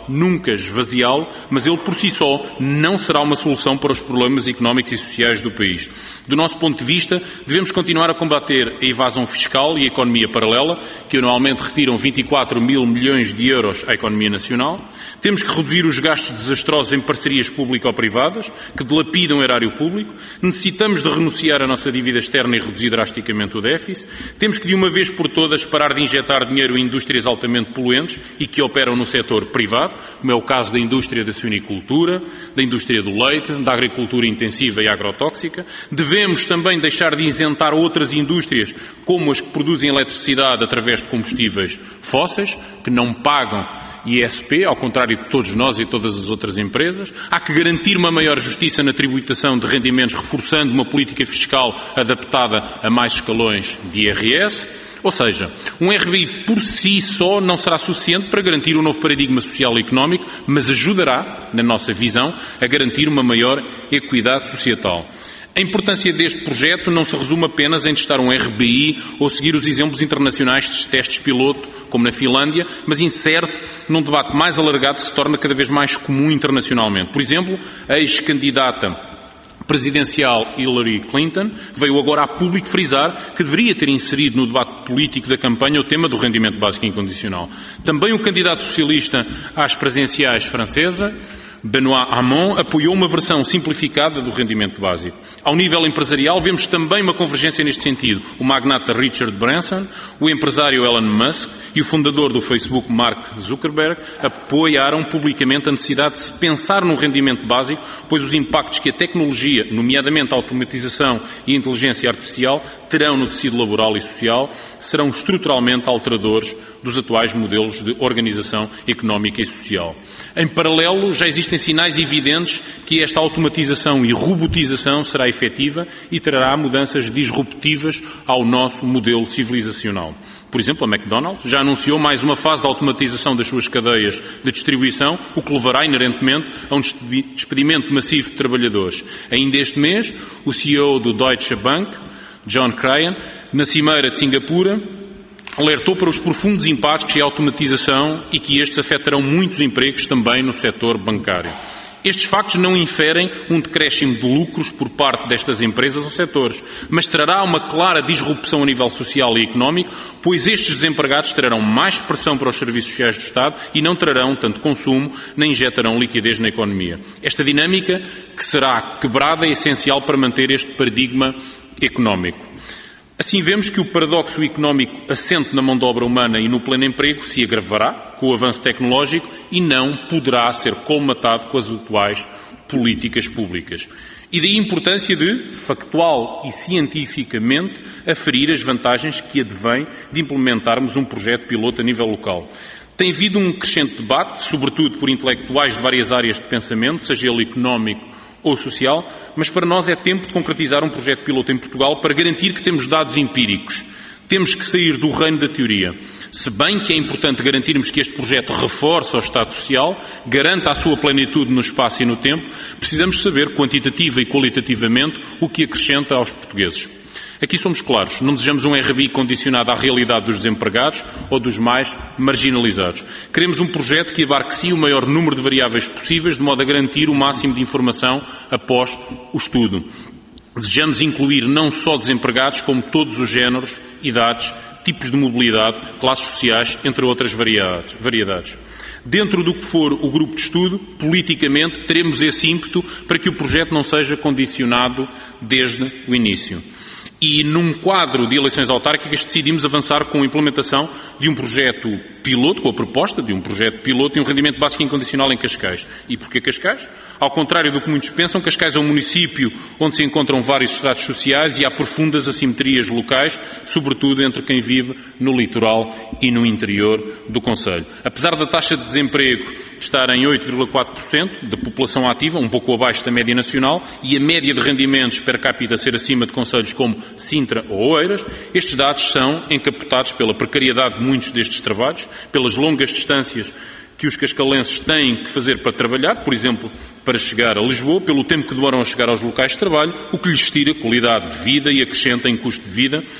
nunca esvaziá-lo, mas ele por si só não será uma solução para os problemas económicos e sociais do país. Do nosso ponto de vista, devemos continuar a combater a evasão fiscal e a economia paralela, que anualmente retiram vinte e quatro mil milhões de euros à economia nacional. Temos que reduzir os gastos desastrosos em parcerias público-privadas, que dilapidam o erário público. Necessitamos de renunciar à nossa dívida externa e reduzir drasticamente o déficit. Temos que, de uma vez por todas, parar de injetar dinheiro em indústrias altamente poluentes e que operam no setor privado, como é o caso da indústria da suinicultura, da indústria do leite, da agricultura intensiva e agrotóxica. Devemos também deixar de isentar outras indústrias, como as que produzem eletricidade através de combustíveis fósseis, que não pagam I S P, ao contrário de todos nós e todas as outras empresas. Há que garantir uma maior justiça na tributação de rendimentos, reforçando uma política fiscal adaptada a mais escalões de I R S. Ou seja, um R B I por si só não será suficiente para garantir um novo paradigma social e económico, mas ajudará, na nossa visão, a garantir uma maior equidade societal. A importância deste projeto não se resume apenas em testar um R B I ou seguir os exemplos internacionais de testes piloto, como na Finlândia, mas insere-se num debate mais alargado que se torna cada vez mais comum internacionalmente. Por exemplo, a ex-candidata presidencial Hillary Clinton veio agora a público frisar que deveria ter inserido no debate político da campanha o tema do rendimento básico incondicional. Também o candidato socialista às presidenciais francesa, Benoît Hamon, apoiou uma versão simplificada do rendimento básico. Ao nível empresarial, vemos também uma convergência neste sentido. O magnata Richard Branson, o empresário Elon Musk e o fundador do Facebook, Mark Zuckerberg, apoiaram publicamente a necessidade de se pensar no rendimento básico, pois os impactos que a tecnologia, nomeadamente a automatização e a inteligência artificial, terão no tecido laboral e social, serão estruturalmente alteradores dos atuais modelos de organização económica e social. Em paralelo, já existem sinais evidentes que esta automatização e robotização será efetiva e trará mudanças disruptivas ao nosso modelo civilizacional. Por exemplo, a McDonald's já anunciou mais uma fase de automatização das suas cadeias de distribuição, o que levará inerentemente a um despedimento massivo de trabalhadores. Ainda este mês, o C E O do Deutsche Bank, John Cryan, na Cimeira de Singapura, alertou para os profundos impactos que a automatização e que estes afetarão muitos empregos também no setor bancário. Estes factos não inferem um decréscimo de lucros por parte destas empresas ou setores, mas trará uma clara disrupção a nível social e económico, pois estes desempregados trarão mais pressão para os serviços sociais do Estado e não trarão tanto consumo, nem injetarão liquidez na economia. Esta dinâmica, que será quebrada, é essencial para manter este paradigma económico. Assim vemos que o paradoxo económico assente na mão de obra humana e no pleno emprego se agravará com o avanço tecnológico e não poderá ser colmatado com as atuais políticas públicas. E daí a importância de, factual e cientificamente, aferir as vantagens que advêm de implementarmos um projeto piloto a nível local. Tem havido um crescente debate, sobretudo por intelectuais de várias áreas de pensamento, seja ele económico ou social, mas para nós é tempo de concretizar um projeto piloto em Portugal para garantir que temos dados empíricos. Temos que sair do reino da teoria. Se bem que é importante garantirmos que este projeto reforce o Estado Social, garanta a sua plenitude no espaço e no tempo, precisamos saber quantitativa e qualitativamente o que acrescenta aos portugueses. Aqui somos claros, não desejamos um R B I condicionado à realidade dos desempregados ou dos mais marginalizados. Queremos um projeto que abarque sim o maior número de variáveis possíveis, de modo a garantir o máximo de informação após o estudo. Desejamos incluir não só desempregados, como todos os géneros, idades, tipos de mobilidade, classes sociais, entre outras variedades. Dentro do que for o grupo de estudo, politicamente, teremos esse ímpeto para que o projeto não seja condicionado desde o início. E num quadro de eleições autárquicas decidimos avançar com a implementação de um projeto piloto, com a proposta de um projeto piloto e um rendimento básico incondicional em Cascais. E porquê Cascais? Ao contrário do que muitos pensam, Cascais é um município onde se encontram vários estratos sociais e há profundas assimetrias locais, sobretudo entre quem vive no litoral e no interior do concelho. Apesar da taxa de desemprego estar em oito vírgula quatro por cento da população ativa, um pouco abaixo da média nacional, e a média de rendimentos per capita ser acima de concelhos como Sintra ou Oeiras, estes dados são encapotados pela precariedade de muitos destes trabalhos, pelas longas distâncias que os cascalenses têm que fazer para trabalhar, por exemplo, para chegar a Lisboa, pelo tempo que demoram a chegar aos locais de trabalho, o que lhes tira qualidade de vida e acrescenta em custo de vida,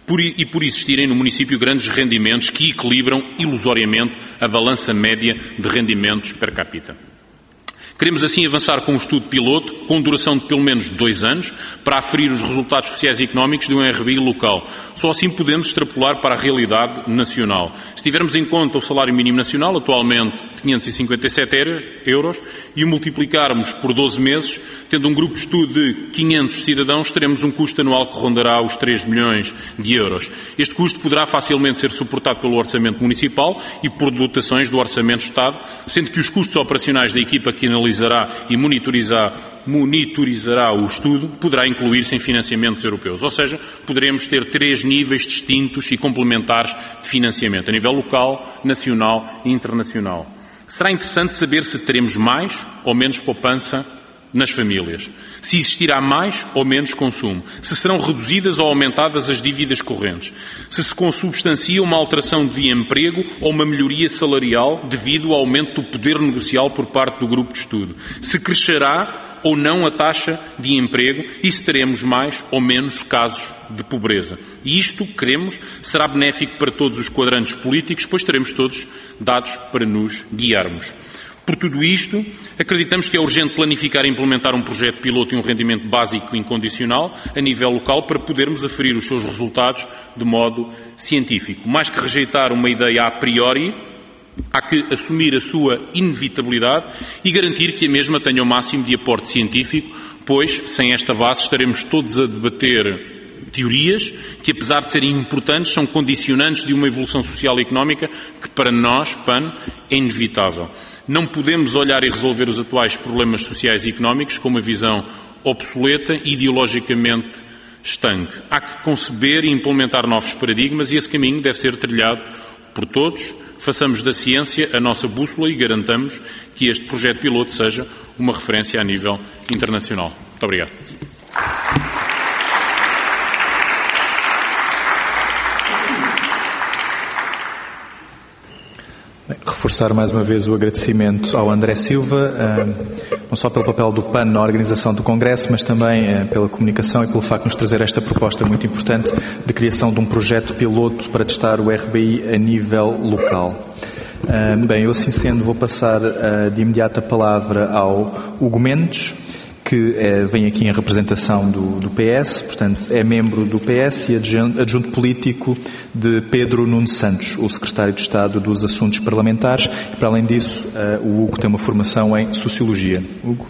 por, e por existirem no município grandes rendimentos que equilibram ilusoriamente a balança média de rendimentos per capita. Queremos assim avançar com um estudo piloto, com duração de pelo menos dois anos, para aferir os resultados sociais e económicos de um R B I local. Só assim podemos extrapolar para a realidade nacional. Se tivermos em conta o salário mínimo nacional, atualmente de quinhentos e cinquenta e sete euros, e o multiplicarmos por doze meses, tendo um grupo de estudo de quinhentos cidadãos, teremos um custo anual que rondará os três milhões de euros. Este custo poderá facilmente ser suportado pelo orçamento municipal e por dotações do orçamento do Estado, sendo que os custos operacionais da equipa que analisará e monitorizar, monitorizará o estudo poderá incluir-se em financiamentos europeus. Ou seja, poderemos ter três níveis distintos e complementares de financiamento, a nível local, nacional e internacional. Será interessante saber se teremos mais ou menos poupança nas famílias, se existirá mais ou menos consumo, se serão reduzidas ou aumentadas as dívidas correntes, se se consubstancia uma alteração de emprego ou uma melhoria salarial devido ao aumento do poder negocial por parte do grupo de estudo, se crescerá ou não a taxa de emprego e se teremos mais ou menos casos de pobreza. E isto, queremos, será benéfico para todos os quadrantes políticos, pois teremos todos dados para nos guiarmos. Por tudo isto, acreditamos que é urgente planificar e implementar um projeto piloto e um rendimento básico incondicional a nível local para podermos aferir os seus resultados de modo científico. Mais que rejeitar uma ideia a priori, há que assumir a sua inevitabilidade e garantir que a mesma tenha o máximo de aporte científico, pois, sem esta base, estaremos todos a debater teorias que, apesar de serem importantes, são condicionantes de uma evolução social e económica que, para nós, P A N, é inevitável. Não podemos olhar e resolver os atuais problemas sociais e económicos com uma visão obsoleta e ideologicamente estanque. Há que conceber e implementar novos paradigmas e esse caminho deve ser trilhado por todos. Façamos da ciência a nossa bússola e garantamos que este projeto piloto seja uma referência a nível internacional. Muito obrigado. Reforçar mais uma vez o agradecimento ao André Silva, não só pelo papel do P A N na organização do Congresso, mas também pela comunicação e pelo facto de nos trazer esta proposta muito importante de criação de um projeto piloto para testar o R B I a nível local. Bem, eu assim sendo vou passar de imediato a palavra ao Hugo Mendes, que é, vem aqui em representação do, do P S, portanto é membro do P S e adjunto, adjunto político de Pedro Nuno Santos, o secretário de Estado dos Assuntos Parlamentares. E, para além disso, uh, o Hugo tem uma formação em Sociologia. Hugo.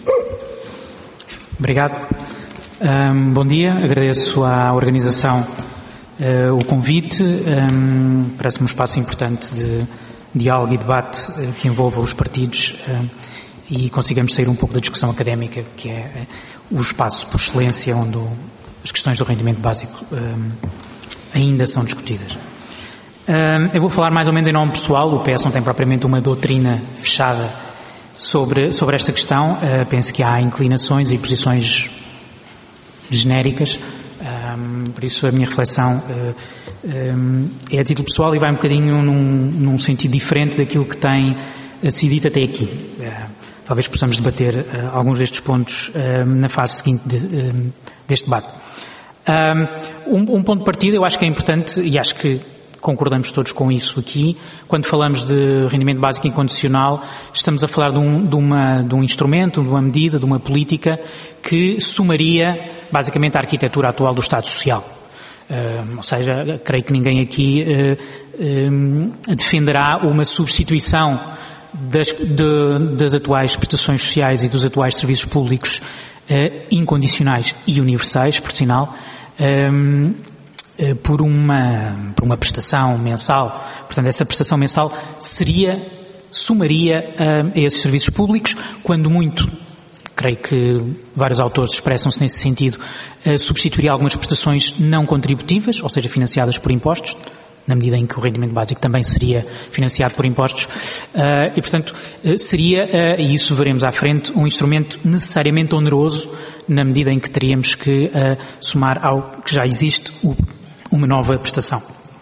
Obrigado. Um, bom dia, agradeço à organização uh, o convite. Um, parece-me um espaço importante de diálogo e debate uh, que envolva os partidos uh, e consigamos sair um pouco da discussão académica, que é o espaço por excelência onde o, as questões do rendimento básico um, ainda são discutidas. Um, eu vou falar mais ou menos em nome pessoal. O P S não tem propriamente uma doutrina fechada sobre, sobre esta questão. Uh, penso que há inclinações e posições genéricas, um, por isso a minha reflexão uh, um, é a título pessoal e vai um bocadinho num, num sentido diferente daquilo que tem sido dito até aqui. Uh, Talvez possamos debater uh, alguns destes pontos uh, na fase seguinte de, uh, deste debate. Um, um ponto de partida eu acho que é importante, e acho que concordamos todos com isso aqui, quando falamos de rendimento básico incondicional, estamos a falar de um, de uma, de um instrumento, de uma medida, de uma política que sumaria basicamente a arquitetura atual do Estado Social. Uh, ou seja, creio que ninguém aqui uh, uh, defenderá uma substituição Das, de, das atuais prestações sociais e dos atuais serviços públicos eh, incondicionais e universais, por sinal, eh, eh, por uma, por uma prestação mensal. Portanto, essa prestação mensal seria, sumaria eh, a esses serviços públicos, quando muito, creio que vários autores expressam-se nesse sentido, eh, substituiria algumas prestações não contributivas, ou seja, financiadas por impostos, na medida em que o rendimento básico também seria financiado por impostos, uh, e portanto uh, seria, uh, e isso veremos à frente, um instrumento necessariamente oneroso, na medida em que teríamos que uh, somar ao que já existe o, uma nova prestação.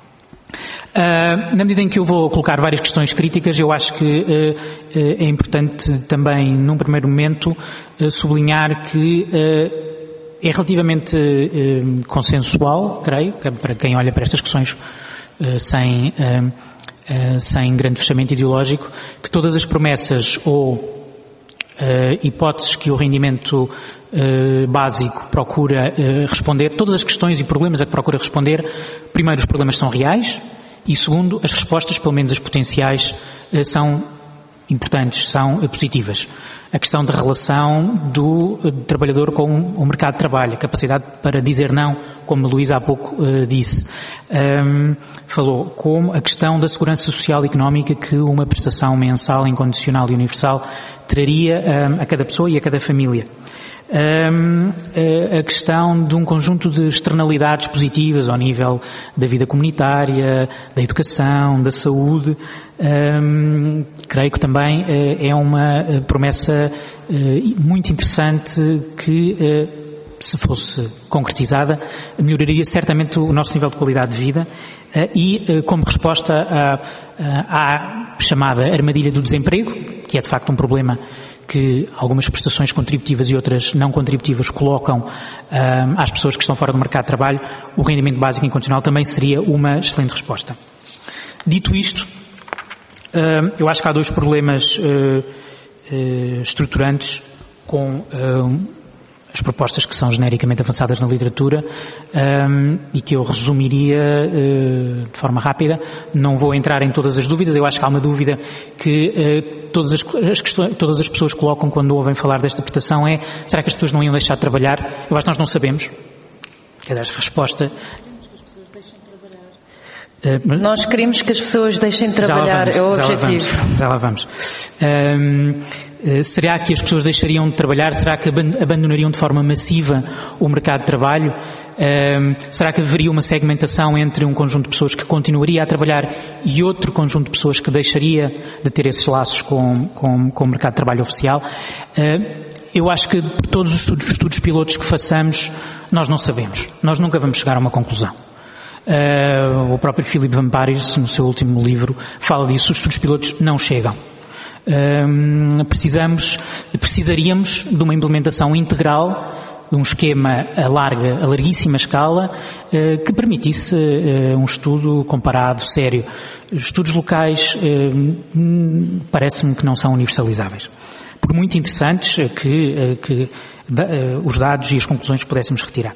Uh, na medida em que eu vou colocar várias questões críticas, eu acho que uh, uh, é importante também, num primeiro momento, uh, sublinhar que uh, é relativamente uh, consensual, creio, que para quem olha para estas questões uh, sem, uh, uh, sem grande fechamento ideológico, que todas as promessas ou uh, hipóteses que o rendimento uh, básico procura uh, responder, todas as questões e problemas a que procura responder, primeiro, os problemas são reais, e segundo, as respostas, pelo menos as potenciais, uh, são importantes, são uh, positivas. A questão da relação do uh, trabalhador com o mercado de trabalho, a capacidade para dizer não, como a Luísa há pouco uh, disse. Um, falou como a questão da segurança social e económica que uma prestação mensal, incondicional e universal traria um, a cada pessoa e a cada família. Um, a questão de um conjunto de externalidades positivas ao nível da vida comunitária, da educação, da saúde, um, creio que também uh, é uma promessa uh, muito interessante que, uh, se fosse concretizada, melhoraria certamente o nosso nível de qualidade de vida uh, e, uh, como resposta à, à chamada armadilha do desemprego, que é de facto um problema que algumas prestações contributivas e outras não contributivas colocam um, às pessoas que estão fora do mercado de trabalho, o rendimento básico incondicional também seria uma excelente resposta. Dito isto, uh, eu acho que há dois problemas uh, uh, estruturantes com uh, as propostas que são genericamente avançadas na literatura um, e que eu resumiria uh, de forma rápida. Não vou entrar em todas as dúvidas. Eu acho que há uma dúvida que uh, todas, as, as questões, todas as pessoas colocam quando ouvem falar desta prestação é: será que as pessoas não iam deixar de trabalhar? Eu acho que nós não sabemos. Quer dizer, a resposta... Uh, nós queremos que as pessoas deixem de trabalhar, vamos, é o objetivo. Já lá vamos. Já lá vamos. Um, Será que as pessoas deixariam de trabalhar? Será que abandonariam de forma massiva o mercado de trabalho? Um, será que haveria uma segmentação entre um conjunto de pessoas que continuaria a trabalhar e outro conjunto de pessoas que deixaria de ter esses laços com, com, com o mercado de trabalho oficial? Uh, eu acho que por todos os estudos, estudos pilotos que façamos, nós não sabemos. Nós nunca vamos chegar a uma conclusão. Uh, o próprio Philip Van Parijs, no seu último livro, fala disso. Os estudos pilotos não chegam. Um, precisamos, precisaríamos de uma implementação integral, de um esquema a larga, a larguíssima escala, uh, que permitisse uh, um estudo comparado, sério. Estudos locais uh, parece-me que não são universalizáveis. Por muito interessantes uh, que, uh, que uh, os dados e as conclusões que pudéssemos retirar.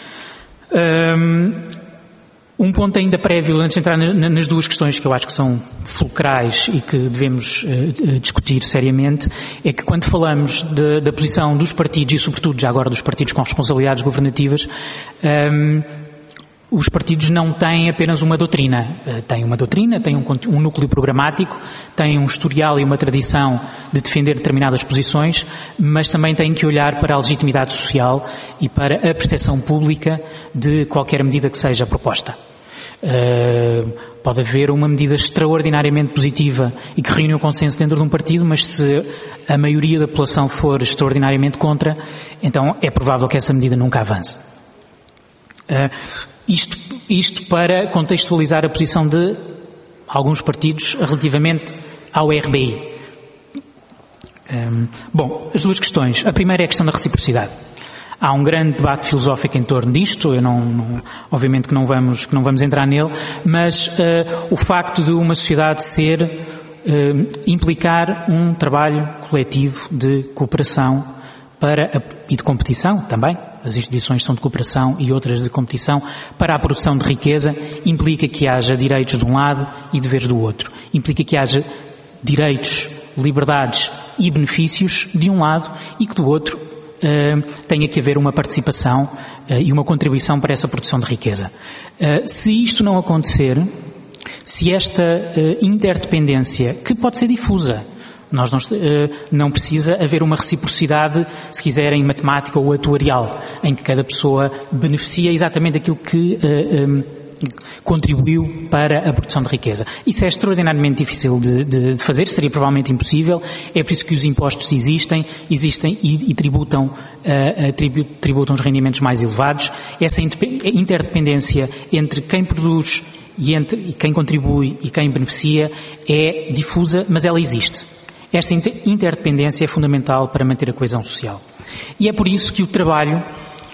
Um, Um ponto ainda prévio, antes de entrar nas duas questões que eu acho que são fulcrais e que devemos uh, discutir seriamente, é que quando falamos de, da posição dos partidos e sobretudo já agora dos partidos com responsabilidades governativas, um, os partidos não têm apenas uma doutrina. Uh, têm uma doutrina, têm um, um núcleo programático, têm um historial e uma tradição de defender determinadas posições, mas também têm que olhar para a legitimidade social e para a percepção pública de qualquer medida que seja proposta. Uh, pode haver uma medida extraordinariamente positiva e que reúne o consenso dentro de um partido, mas se a maioria da população for extraordinariamente contra, então é provável que essa medida nunca avance. Uh, isto, isto para contextualizar a posição de alguns partidos relativamente ao R B I. Um, bom, as duas questões. A primeira é a questão da reciprocidade. Há um grande debate filosófico em torno disto, eu não, não, obviamente que não vamos, que não vamos entrar nele, mas uh, o facto de uma sociedade ser, uh, implicar um trabalho coletivo de cooperação para a, e de competição também, as instituições são de cooperação e outras de competição, para a produção de riqueza, implica que haja direitos de um lado e deveres do outro. Implica que haja direitos, liberdades e benefícios de um lado e que do outro Uh, tenha que haver uma participação uh, e uma contribuição para essa produção de riqueza. Uh, se isto não acontecer, se esta uh, interdependência, que pode ser difusa, nós não, uh, não precisa haver uma reciprocidade, se quiserem, matemática ou atuarial, em que cada pessoa beneficia exatamente daquilo que uh, um, contribuiu para a produção de riqueza. Isso é extraordinariamente difícil de, de, de fazer, seria provavelmente impossível, é por isso que os impostos existem, existem e, e tributam, uh, tribu, tributam os rendimentos mais elevados. Essa interdependência entre quem produz e, entre, e quem contribui e quem beneficia é difusa, mas ela existe. Esta interdependência é fundamental para manter a coesão social. E é por isso que o trabalho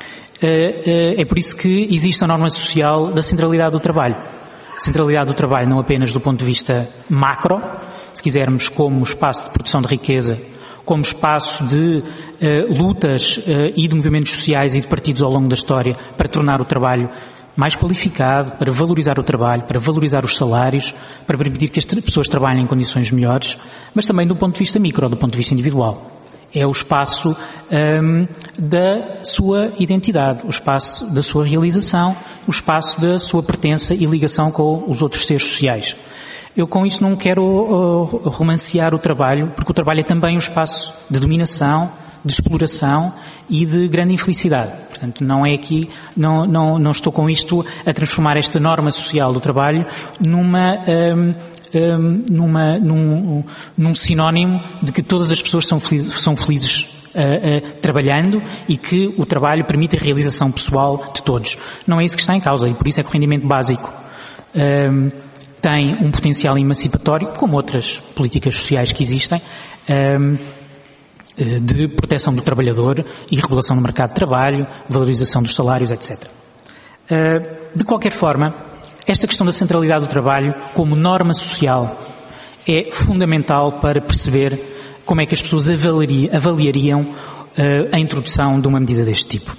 é por isso que existe a norma social da centralidade do trabalho. Centralidade do trabalho não apenas do ponto de vista macro, se quisermos, como espaço de produção de riqueza, como espaço de uh, lutas uh, e de movimentos sociais e de partidos ao longo da história para tornar o trabalho mais qualificado, para valorizar o trabalho, para valorizar os salários, para permitir que as pessoas trabalhem em condições melhores, mas também do ponto de vista micro, do ponto de vista individual. É o espaço um, da sua identidade, o espaço da sua realização, o espaço da sua pertença e ligação com os outros seres sociais. Eu com isso não quero uh, romancear o trabalho, porque o trabalho é também um espaço de dominação, de exploração e de grande infelicidade. Portanto, não é aqui, não, não, não estou com isto a transformar esta norma social do trabalho numa, um, um, numa, num, num sinónimo de que todas as pessoas são felizes, são felizes uh, uh, trabalhando e que o trabalho permite a realização pessoal de todos. Não é isso que está em causa e por isso é que o rendimento básico um, tem um potencial emancipatório, como outras políticas sociais que existem, um, de proteção do trabalhador e regulação do mercado de trabalho, valorização dos salários, etcétera. De qualquer forma, esta questão da centralidade do trabalho como norma social é fundamental para perceber como é que as pessoas avaliariam a introdução de uma medida deste tipo.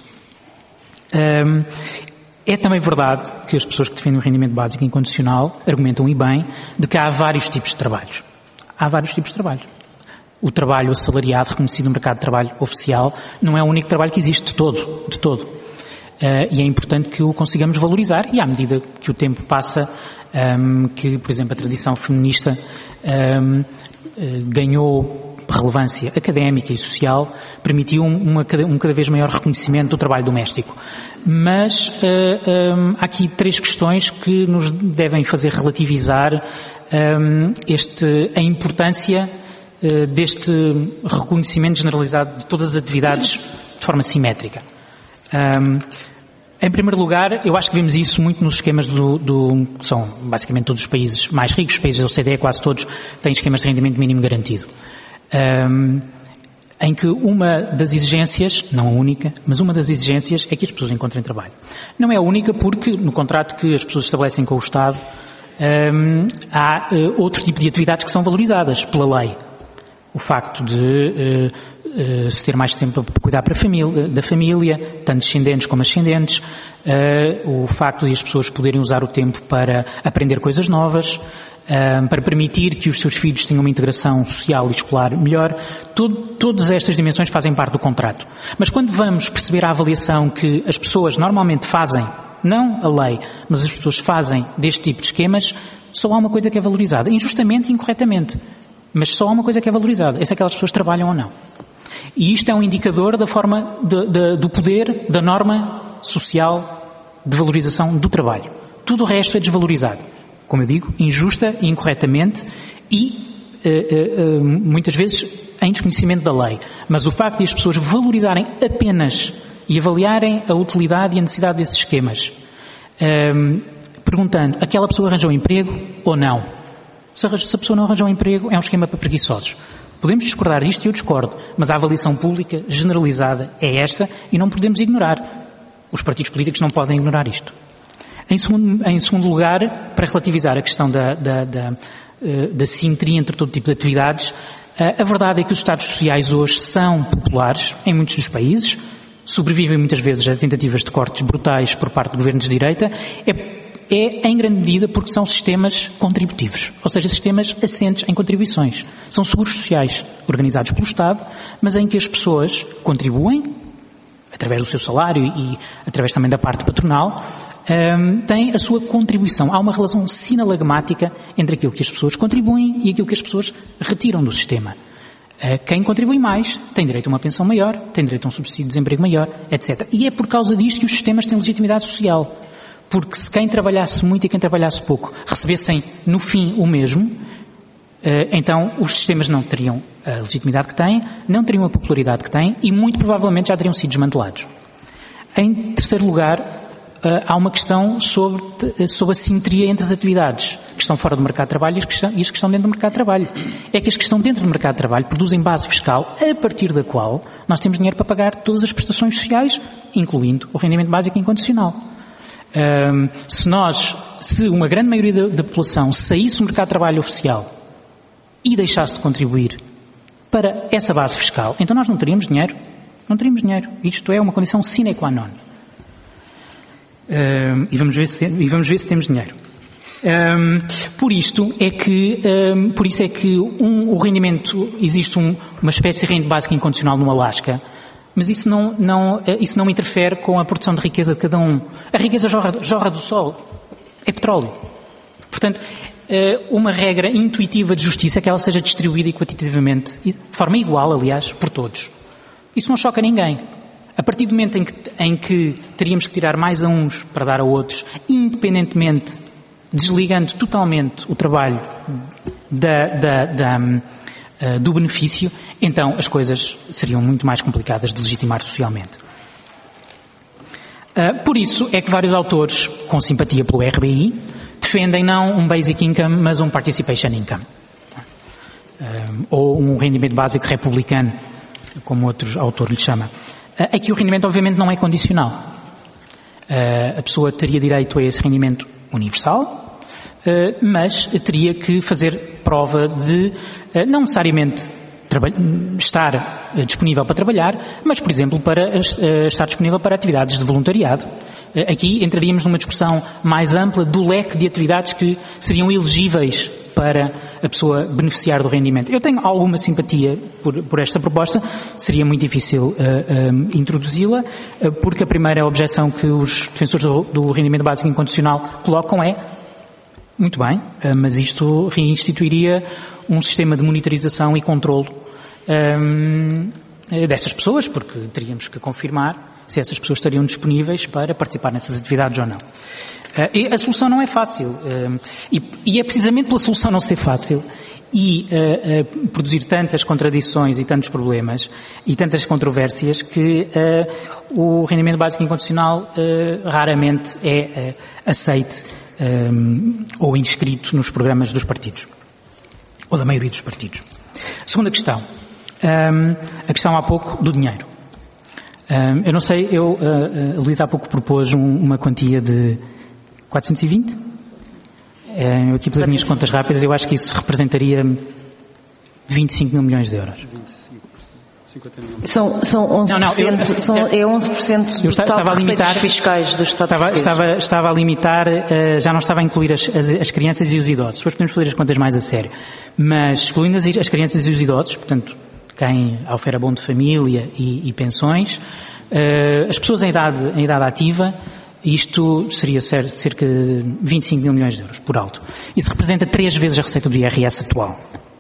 É também verdade que as pessoas que defendem o rendimento básico incondicional argumentam e bem de que há vários tipos de trabalhos. Há vários tipos de trabalhos. O trabalho assalariado reconhecido no mercado de trabalho oficial não é o único trabalho que existe de todo, de todo. Uh, e é importante que o consigamos valorizar e à medida que o tempo passa, um, que, por exemplo, a tradição feminista um, uh, ganhou relevância académica e social, permitiu uma, um cada vez maior reconhecimento do trabalho doméstico. Mas uh, um, há aqui três questões que nos devem fazer relativizar um, este, a importância deste reconhecimento generalizado de todas as atividades de forma simétrica. Um, em primeiro lugar, eu acho que vemos isso muito nos esquemas do, do que são basicamente todos os países mais ricos, os países da O C D E, quase todos têm esquemas de rendimento mínimo garantido. Um, em que uma das exigências, não a única, mas uma das exigências é que as pessoas encontrem trabalho. Não é a única porque no contrato que as pessoas estabelecem com o Estado um, há uh, outro tipo de atividades que são valorizadas pela lei. O facto de uh, uh, se ter mais tempo para cuidar para a família, da família, tanto descendentes como ascendentes, uh, o facto de as pessoas poderem usar o tempo para aprender coisas novas, uh, para permitir que os seus filhos tenham uma integração social e escolar melhor. Todo, todas estas dimensões fazem parte do contrato. Mas quando vamos perceber a avaliação que as pessoas normalmente fazem, não a lei, mas as pessoas fazem deste tipo de esquemas, só há uma coisa que é valorizada, injustamente e incorretamente. Mas só há uma coisa que é valorizada, é se aquelas pessoas trabalham ou não. E isto é um indicador da forma de, de, do poder da norma social de valorização do trabalho. Tudo o resto é desvalorizado. Como eu digo, injusta e incorretamente e uh, uh, muitas vezes em desconhecimento da lei. Mas o facto de as pessoas valorizarem apenas e avaliarem a utilidade e a necessidade desses esquemas, uh, perguntando, aquela pessoa arranjou um emprego ou não? Se a pessoa não arranjar um emprego, é um esquema para preguiçosos. Podemos discordar disto e eu discordo, mas a avaliação pública generalizada é esta e não podemos ignorar. Os partidos políticos não podem ignorar isto. Em segundo, em segundo lugar, para relativizar a questão da, da, da, da simetria entre todo tipo de atividades, a verdade é que os Estados sociais hoje são populares em muitos dos países, sobrevivem muitas vezes a tentativas de cortes brutais por parte de governos de direita, é é, em grande medida, porque são sistemas contributivos, ou seja, sistemas assentes em contribuições. São seguros sociais organizados pelo Estado, mas em que as pessoas contribuem, através do seu salário e através também da parte patronal, um, têm a sua contribuição. Há uma relação sinalagmática entre aquilo que as pessoas contribuem e aquilo que as pessoas retiram do sistema. Uh, quem contribui mais tem direito a uma pensão maior, tem direito a um subsídio de desemprego maior, etcétera. E é por causa disto que os sistemas têm legitimidade social. Porque se quem trabalhasse muito e quem trabalhasse pouco recebessem no fim o mesmo, então os sistemas não teriam a legitimidade que têm, não teriam a popularidade que têm e muito provavelmente já teriam sido desmantelados. Em terceiro lugar, há uma questão sobre, sobre a simetria entre as atividades que estão fora do mercado de trabalho e as que estão, e as que estão dentro do mercado de trabalho. É que as que estão dentro do mercado de trabalho produzem base fiscal a partir da qual nós temos dinheiro para pagar todas as prestações sociais, incluindo o rendimento básico incondicional. Um, se nós, se uma grande maioria da, da população saísse do mercado de trabalho oficial e deixasse de contribuir para essa base fiscal, então nós não teríamos dinheiro. Não teríamos dinheiro. Isto é uma condição sine qua non. Um, e, vamos ver se, e vamos ver se temos dinheiro. Um, por isto é que, um, por isso é que um, o rendimento, existe um, uma espécie de renda básica incondicional no Alasca, mas isso não, não, isso não interfere com a produção de riqueza de cada um. A riqueza jorra, jorra do sol. É petróleo. Portanto, uma regra intuitiva de justiça é que ela seja distribuída equitativamente, de forma igual, aliás, por todos. Isso não choca ninguém. A partir do momento em que, em que teríamos que tirar mais a uns para dar a outros, independentemente, desligando totalmente o trabalho da, da, da, uh, do benefício, então as coisas seriam muito mais complicadas de legitimar socialmente. Uh, por isso é que vários autores, com simpatia pelo R B I, defendem não um basic income, mas um participation income. Uh, ou um rendimento básico republicano, como outro autor lhe chama. Uh, aqui o rendimento obviamente não é condicional. Uh, a pessoa teria direito a esse rendimento universal, uh, mas teria que fazer prova de uh, não necessariamente estar uh, disponível para trabalhar, mas, por exemplo, para uh, estar disponível para atividades de voluntariado. Uh, aqui entraríamos numa discussão mais ampla do leque de atividades que seriam elegíveis para a pessoa beneficiar do rendimento. Eu tenho alguma simpatia por, por esta proposta, seria muito difícil uh, um, introduzi-la, uh, porque a primeira objeção que os defensores do, do rendimento básico incondicional colocam é, muito bem, uh, mas isto reinstituiria um sistema de monitorização e controlo um, destas pessoas, porque teríamos que confirmar se essas pessoas estariam disponíveis para participar nessas atividades ou não. Uh, a solução não é fácil, uh, e, e é precisamente pela solução não ser fácil e uh, uh, produzir tantas contradições e tantos problemas e tantas controvérsias que uh, o rendimento básico incondicional uh, raramente é uh, aceite um, ou inscrito nos programas dos partidos, ou da maioria dos partidos. Segunda questão, um, a questão há pouco do dinheiro. Um, eu não sei, eu, uh, uh, Luís há pouco propôs um, uma quantia de quatrocentos e vinte? É, eu aqui pelas minhas contas rápidas, eu acho que isso representaria vinte e cinco mil milhões de euros. São, são onze por cento, não, não, eu, são, é onze por cento do total de receitas fiscais do Estado estava, português. Estava, estava a limitar, uh, já não estava a incluir as, as, as crianças e os idosos. Depois podemos fazer as contas mais a sério. Mas excluindo as, as crianças e os idosos, portanto, quem oferece abono de família e, e pensões, uh, as pessoas em idade, em idade ativa, isto seria cerca de vinte e cinco mil milhões de euros, por alto. Isso representa três vezes a receita do I R S atual.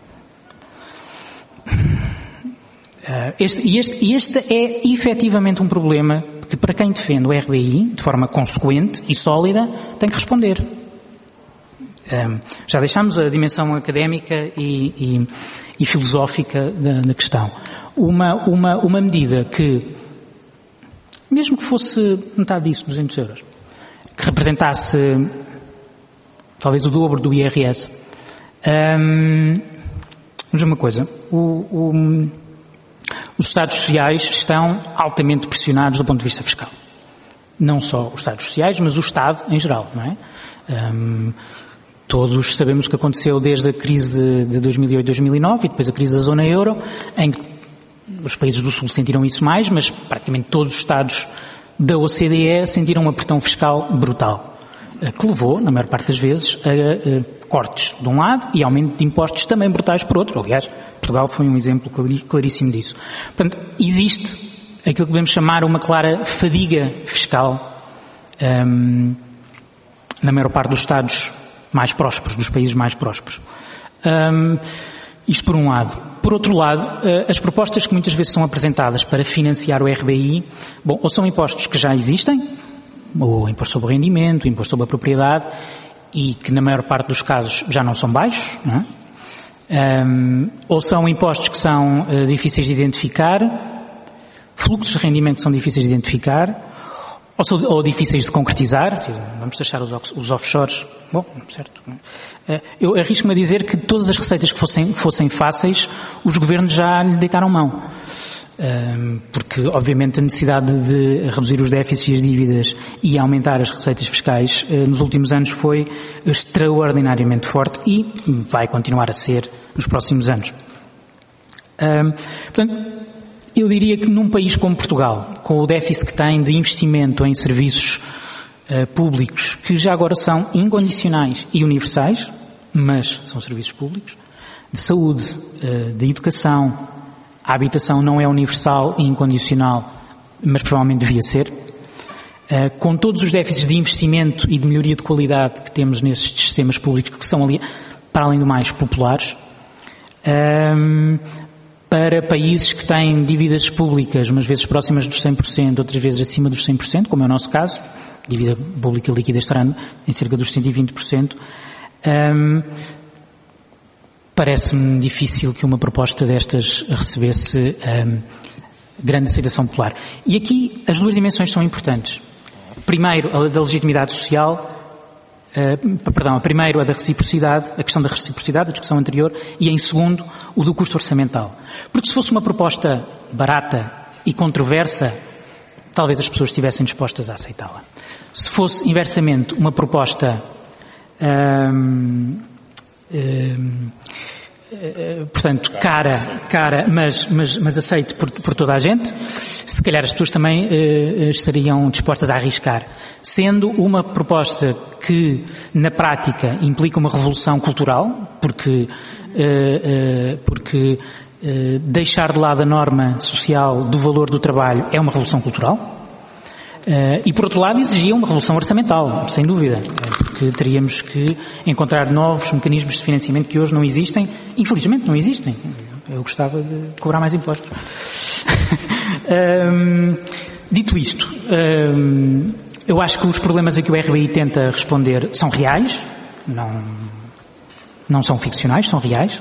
Uh, este, e, este, e este é efetivamente um problema que, para quem defende o R B I, de forma consequente e sólida, tem que responder. Um, já deixámos a dimensão académica e, e, e filosófica da, da questão. Uma, uma, uma medida que, mesmo que fosse metade disso, duzentos euros, que representasse talvez o dobro do I R S, um, vamos ver uma coisa, o, o, os Estados sociais estão altamente pressionados do ponto de vista fiscal. Não só os Estados sociais, mas o Estado em geral, não é? Um, Todos sabemos o que aconteceu desde a crise de, de dois mil e oito, dois mil e nove e depois a crise da zona euro, em que os países do Sul sentiram isso mais, mas praticamente todos os Estados da O C D E sentiram um apertão fiscal brutal, que levou, na maior parte das vezes, a, a cortes de um lado e aumento de impostos também brutais por outro. Aliás, Portugal foi um exemplo claríssimo disso. Portanto, existe aquilo que podemos chamar uma clara fadiga fiscal um, na maior parte dos Estados mais prósperos, dos países mais prósperos. Um, isto por um lado. Por outro lado, uh, as propostas que muitas vezes são apresentadas para financiar o R B I, bom, ou são impostos que já existem, o imposto sobre o rendimento, o imposto sobre a propriedade, e que na maior parte dos casos já não são baixos, não é? Um, ou são impostos que são uh, difíceis de identificar, fluxos de rendimento que são difíceis de identificar, ou, são, ou difíceis de concretizar, vamos deixar os, os offshores, bom, certo. Eu arrisco-me a dizer que todas as receitas que fossem, fossem fáceis, os governos já lhe deitaram mão. Porque, obviamente, a necessidade de reduzir os déficits e as dívidas e aumentar as receitas fiscais nos últimos anos foi extraordinariamente forte e vai continuar a ser nos próximos anos. Portanto, eu diria que num país como Portugal, com o déficit que tem de investimento em serviços públicos, que já agora são incondicionais e universais, mas são serviços públicos, de saúde, de educação, a habitação não é universal e incondicional, mas provavelmente devia ser. Uh, com todos os déficits de investimento e de melhoria de qualidade que temos nesses sistemas públicos, que são, ali, para além do mais, populares, um, para países que têm dívidas públicas, umas vezes próximas dos cem por cento, outras vezes acima dos cem por cento, como é o nosso caso, dívida pública líquida este ano em cerca dos cento e vinte por cento, um, parece-me difícil que uma proposta destas recebesse um, grande aceitação popular. E aqui as duas dimensões são importantes. Primeiro, a da legitimidade social, uh, perdão, a primeiro a da reciprocidade, a questão da reciprocidade, a discussão anterior, e em segundo, o do custo orçamental. Porque se fosse uma proposta barata e controversa, talvez as pessoas estivessem dispostas a aceitá-la. Se fosse, inversamente, uma proposta um, um, portanto, cara, cara, mas, mas, mas aceite por, por toda a gente, se calhar as pessoas também uh, estariam dispostas a arriscar. Sendo uma proposta que, na prática, implica uma revolução cultural, porque, uh, uh, porque uh, deixar de lado a norma social do valor do trabalho é uma revolução cultural, uh, e, por outro lado, exigia uma revolução orçamental, sem dúvida, porque teríamos que encontrar novos mecanismos de financiamento que hoje não existem. Infelizmente não existem. Eu gostava de cobrar mais impostos. um, dito isto, um, eu acho que os problemas a que o R B I tenta responder são reais, não, não são ficcionais, são reais.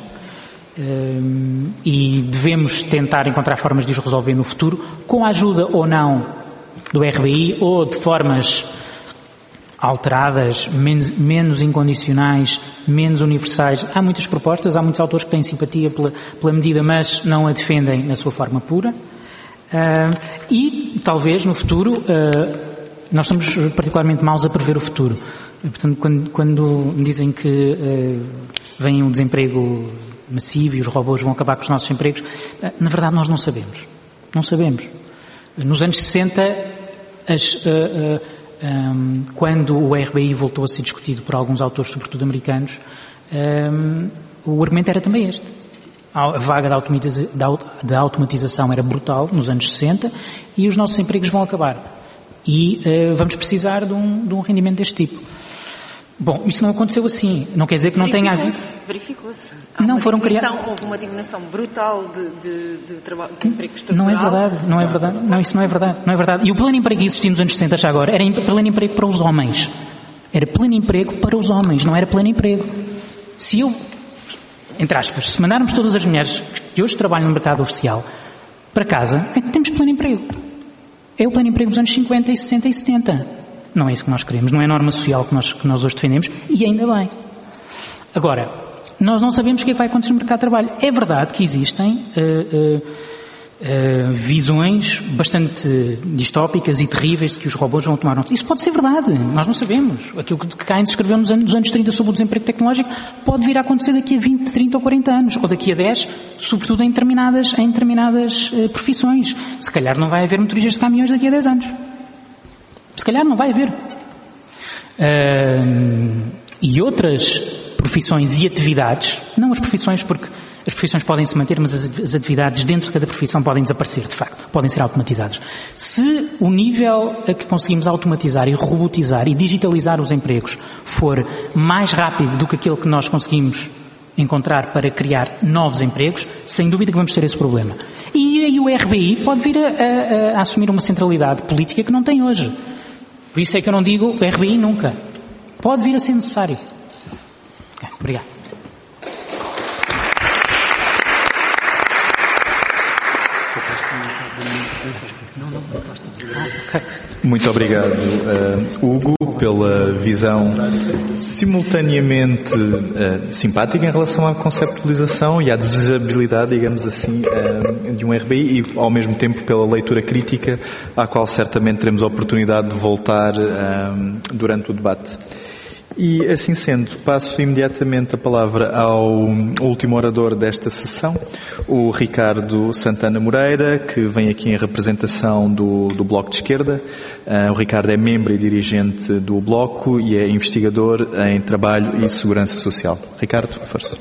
Um, e devemos tentar encontrar formas de os resolver no futuro, com a ajuda ou não do R B I, ou de formas alteradas, menos, menos incondicionais, menos universais. Há muitas propostas, há muitos autores que têm simpatia pela, pela medida, mas não a defendem na sua forma pura. Uh, e, talvez, no futuro, uh, nós somos particularmente maus a prever o futuro. Portanto, quando, quando dizem que uh, vem um desemprego massivo e os robôs vão acabar com os nossos empregos, uh, na verdade nós não sabemos. Não sabemos. Nos anos sessenta, as... Uh, uh, Um, quando o R B I voltou a ser discutido por alguns autores, sobretudo americanos, um, o argumento era também este. A vaga da, automatiza, da, da automatização era brutal nos anos sessenta e os nossos empregos vão acabar. E uh, vamos precisar de um, de um rendimento deste tipo. Bom, isso não aconteceu assim. Não quer dizer que não tenha havido... Verificou-se. Não foram criados. Houve uma diminuição brutal de, de, de, trabalho, de emprego estrutural. Não é verdade, não é verdade. Não, isso não é verdade, não é verdade. E o pleno emprego que existia nos anos sessenta já agora era pleno emprego para os homens. Era pleno emprego para os homens, não era pleno emprego. Se eu, entre aspas, se mandarmos todas as mulheres que hoje trabalham no mercado oficial para casa, é que temos pleno emprego. É o pleno emprego dos anos cinquenta e sessenta e setenta. Não é isso que nós queremos, não é a norma social que nós, que nós hoje defendemos, e ainda bem. Agora, nós não sabemos o que é que vai acontecer no mercado de trabalho. É verdade que existem uh, uh, uh, visões bastante distópicas e terríveis de que os robôs vão tomar nota. Isso pode ser verdade, nós não sabemos. Aquilo que Keynes escreveu nos anos, nos anos trinta sobre o desemprego tecnológico pode vir a acontecer daqui a vinte, trinta ou quarenta anos, ou daqui a dez, sobretudo em determinadas, em determinadas uh, profissões. Se calhar não vai haver motoristas de caminhões daqui a dez anos. Se calhar não vai haver. Uh, e outras profissões e atividades, não as profissões, porque as profissões podem se manter, mas as, as atividades dentro de cada profissão podem desaparecer, de facto, podem ser automatizadas. Se o nível a que conseguimos automatizar e robotizar e digitalizar os empregos for mais rápido do que aquele que nós conseguimos encontrar para criar novos empregos, sem dúvida que vamos ter esse problema. E aí o R B I pode vir a, a, a assumir uma centralidade política que não tem hoje. Por isso é que eu não digo R B I nunca. Pode vir a ser necessário. Okay, obrigado. Não, não, não. Muito obrigado, uh, Hugo, pela visão simultaneamente uh, simpática em relação à conceptualização e à desejabilidade, digamos assim, uh, de um R B I e, ao mesmo tempo, pela leitura crítica, à qual certamente teremos a oportunidade de voltar uh, durante o debate. E, assim sendo, passo imediatamente a palavra ao último orador desta sessão, o Ricardo Santana Moreira, que vem aqui em representação do, do Bloco de Esquerda. Uh, o Ricardo é membro e dirigente do Bloco e é investigador em Trabalho e Segurança Social. Ricardo, força.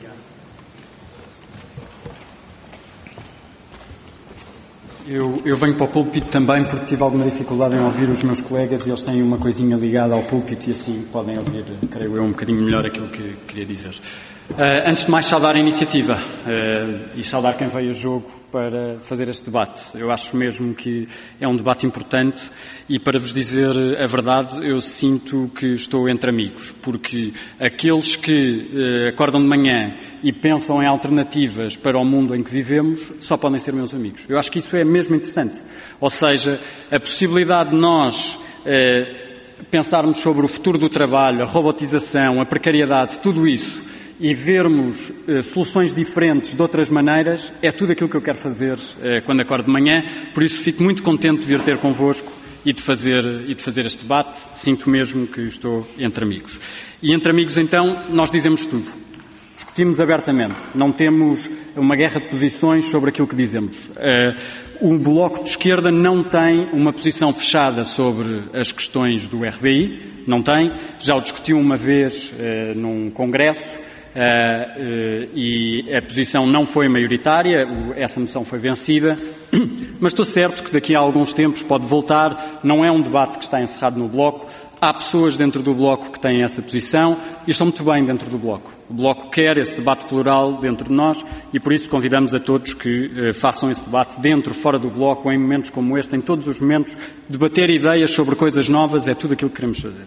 Eu, eu venho para o púlpito também porque tive alguma dificuldade em ouvir os meus colegas e eles têm uma coisinha ligada ao púlpito e assim podem ouvir, creio eu, um bocadinho melhor aquilo que queria dizer. Uh, antes de mais, saudar a iniciativa uh, e saudar quem veio a jogo para fazer este debate. Eu acho mesmo que é um debate importante e, para vos dizer a verdade, eu sinto que estou entre amigos, porque aqueles que uh, acordam de manhã e pensam em alternativas para o mundo em que vivemos só podem ser meus amigos. Eu acho que isso é mesmo interessante. Ou seja, a possibilidade de nós uh, pensarmos sobre o futuro do trabalho, a robotização, a precariedade, tudo isso, e vermos uh, soluções diferentes de outras maneiras, é tudo aquilo que eu quero fazer uh, quando acordo de manhã. Por isso fico muito contente de vir ter convosco e de fazer, e de fazer este debate. Sinto mesmo que estou entre amigos. E entre amigos, então, nós dizemos tudo. Discutimos abertamente. Não temos uma guerra de posições sobre aquilo que dizemos. Uh, o Bloco de Esquerda não tem uma posição fechada sobre as questões do R B I. Não tem. Já o discutiu uma vez uh, num congresso. Uh, uh, e a posição não foi maioritária, essa moção foi vencida, mas estou certo que daqui a alguns tempos pode voltar. Não é um debate que está encerrado no Bloco, há pessoas dentro do Bloco que têm essa posição e estão muito bem dentro do Bloco. O Bloco quer esse debate plural dentro de nós e por isso convidamos a todos que uh, façam esse debate dentro, fora do Bloco, em momentos como este, em todos os momentos. Debater ideias sobre coisas novas é tudo aquilo que queremos fazer.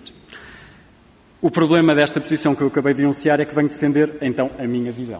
O problema desta posição que eu acabei de enunciar é que venho defender, então, a minha visão.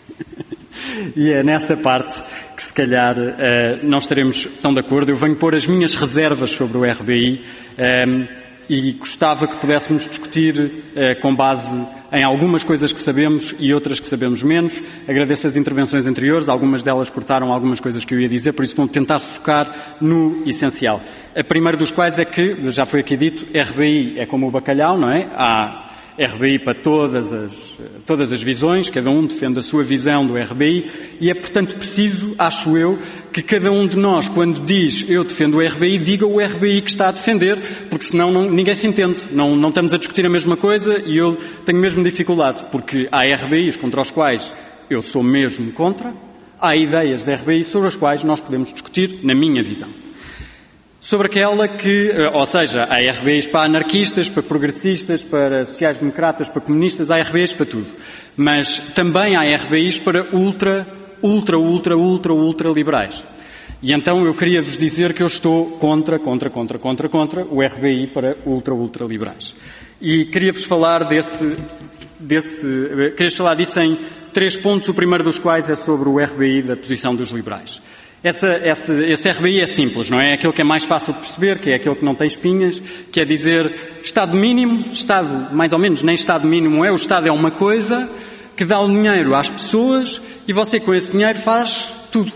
E é nessa parte que, se calhar, uh, não estaremos tão de acordo. Eu venho pôr as minhas reservas sobre o R B I um, e gostava que pudéssemos discutir uh, com base em algumas coisas que sabemos e outras que sabemos menos. Agradeço as intervenções anteriores, algumas delas cortaram algumas coisas que eu ia dizer, por isso vou tentar focar no essencial. A primeira dos quais é que, já foi aqui dito, R B I é como o bacalhau, não é? Há R B I para todas as, todas as visões, cada um defende a sua visão do R B I e é, portanto, preciso, acho eu, que cada um de nós, quando diz eu defendo o R B I, diga o R B I que está a defender, porque senão não, ninguém se entende. Não, não estamos a discutir a mesma coisa e eu tenho mesmo dificuldade, porque há R B Is contra os quais eu sou mesmo contra, há ideias de R B I sobre as quais nós podemos discutir, na minha visão. Sobre aquela que, ou seja, há R B Is para anarquistas, para progressistas, para sociais-democratas, para comunistas, há R B Is para tudo. Mas também há R B Is para ultra, ultra, ultra, ultra, ultra liberais. E então eu queria vos dizer que eu estou contra, contra, contra, contra, contra o R B I para ultra, ultra liberais. E queria-vos falar desse, desse, queria falar disso em três pontos, o primeiro dos quais é sobre o R B I da posição dos liberais. Essa, essa, esse R B I é simples, não é? É aquele que é mais fácil de perceber, que é aquele que não tem espinhas, que é dizer Estado mínimo, Estado mais ou menos, nem Estado mínimo é, o Estado é uma coisa que dá o dinheiro às pessoas e você com esse dinheiro faz tudo.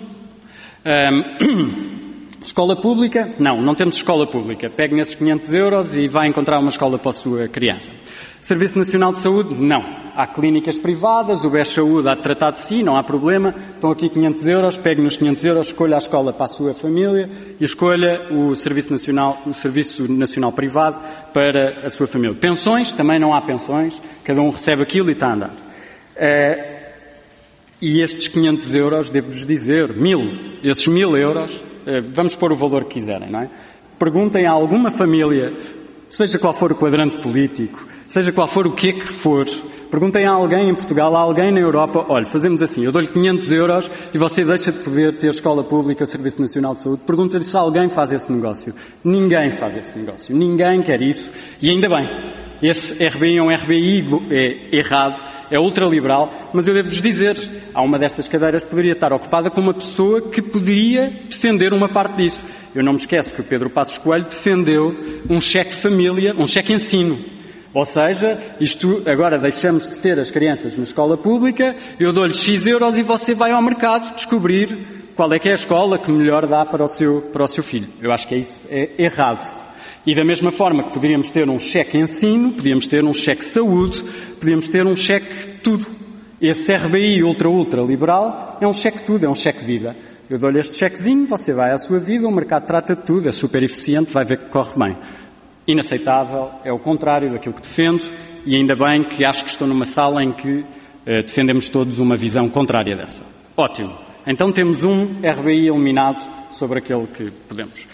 Um, escola pública? Não, não temos escola pública. Pegue nesses quinhentos euros e vai encontrar uma escola para a sua criança. Serviço Nacional de Saúde? Não. Há clínicas privadas, o B E S Saúde há de tratar de si, não há problema. Estão aqui quinhentos euros, pegue nos quinhentos euros, escolha a escola para a sua família e escolha o Serviço Nacional, o Serviço Nacional Privado para a sua família. Pensões? Também não há pensões. Cada um recebe aquilo e está a andar. Uh, e estes quinhentos euros, devo-vos dizer, mil, esses mil euros, uh, vamos pôr o valor que quiserem, não é? Perguntem a alguma família, seja qual for o quadrante político, seja qual for o que é que for, perguntem a alguém em Portugal, a alguém na Europa, olha, fazemos assim, eu dou-lhe quinhentos euros e você deixa de poder ter escola pública, Serviço Nacional de Saúde. Pergunta-lhe se alguém faz esse negócio. Ninguém faz esse negócio. Ninguém quer isso. E ainda bem, esse R B I é um R B I é errado, é ultraliberal, mas eu devo-vos dizer, há uma destas cadeiras que poderia estar ocupada com uma pessoa que poderia defender uma parte disso. Eu não me esqueço que o Pedro Passos Coelho defendeu um cheque família, um cheque ensino. Ou seja, isto, agora deixamos de ter as crianças na escola pública, eu dou-lhe X euros e você vai ao mercado descobrir qual é que é a escola que melhor dá para o seu, para o seu filho. Eu acho que é isso é errado. E da mesma forma que poderíamos ter um cheque ensino, podíamos ter um cheque saúde, podíamos ter um cheque tudo. Esse R B I ultra, ultra liberal é um cheque tudo, é um cheque vida. Eu dou-lhe este chequezinho, você vai à sua vida, o mercado trata de tudo, é super eficiente, vai ver que corre bem. Inaceitável, é o contrário daquilo que defendo, e ainda bem que acho que estou numa sala em que eh, defendemos todos uma visão contrária dessa. Ótimo. Então temos um R B I eliminado sobre aquele que podemos.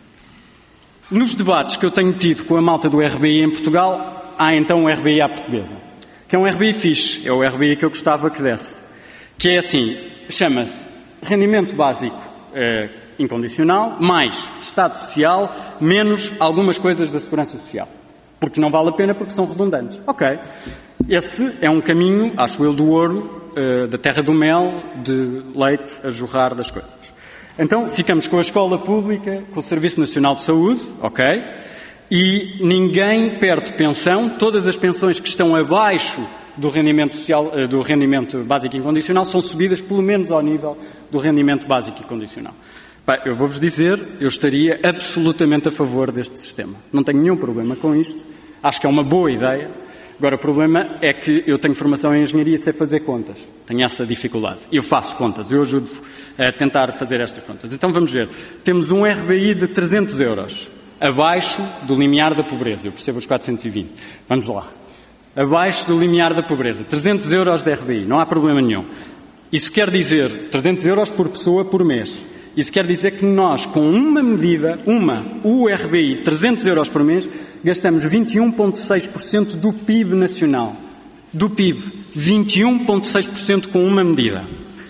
Nos debates que eu tenho tido com a malta do R B I em Portugal, há então um R B I à portuguesa, que é um R B I fixe, é o R B I que eu gostava que desse, que é assim, chama-se rendimento básico eh, incondicional, mais Estado Social, menos algumas coisas da Segurança Social. Porque não vale a pena, porque são redundantes. Ok. Esse é um caminho, acho eu, do ouro, uh, da terra do mel, de leite a jorrar das coisas. Então, ficamos com a escola pública, com o Serviço Nacional de Saúde, ok? E ninguém perde pensão, todas as pensões que estão abaixo do rendimento social, uh, do rendimento básico incondicional são subidas pelo menos ao nível do rendimento básico incondicional. Eu vou-vos dizer, eu estaria absolutamente a favor deste sistema. Não tenho nenhum problema com isto. Acho que é uma boa ideia. Agora, o problema é que eu tenho formação em engenharia e sei fazer contas. Tenho essa dificuldade. Eu faço contas. Eu ajudo a tentar fazer estas contas. Então, vamos ver. Temos um R B I de trezentos euros. Abaixo do limiar da pobreza. Eu percebo os quatrocentos e vinte. Vamos lá. Abaixo do limiar da pobreza. trezentos euros de R B I. Não há problema nenhum. Isso quer dizer trezentos euros por pessoa por mês. Isso quer dizer que nós, com uma medida, uma, o R B I, trezentos euros por mês, gastamos vinte e um vírgula seis por cento do P I B nacional. Do P I B. vinte e um vírgula seis por cento com uma medida.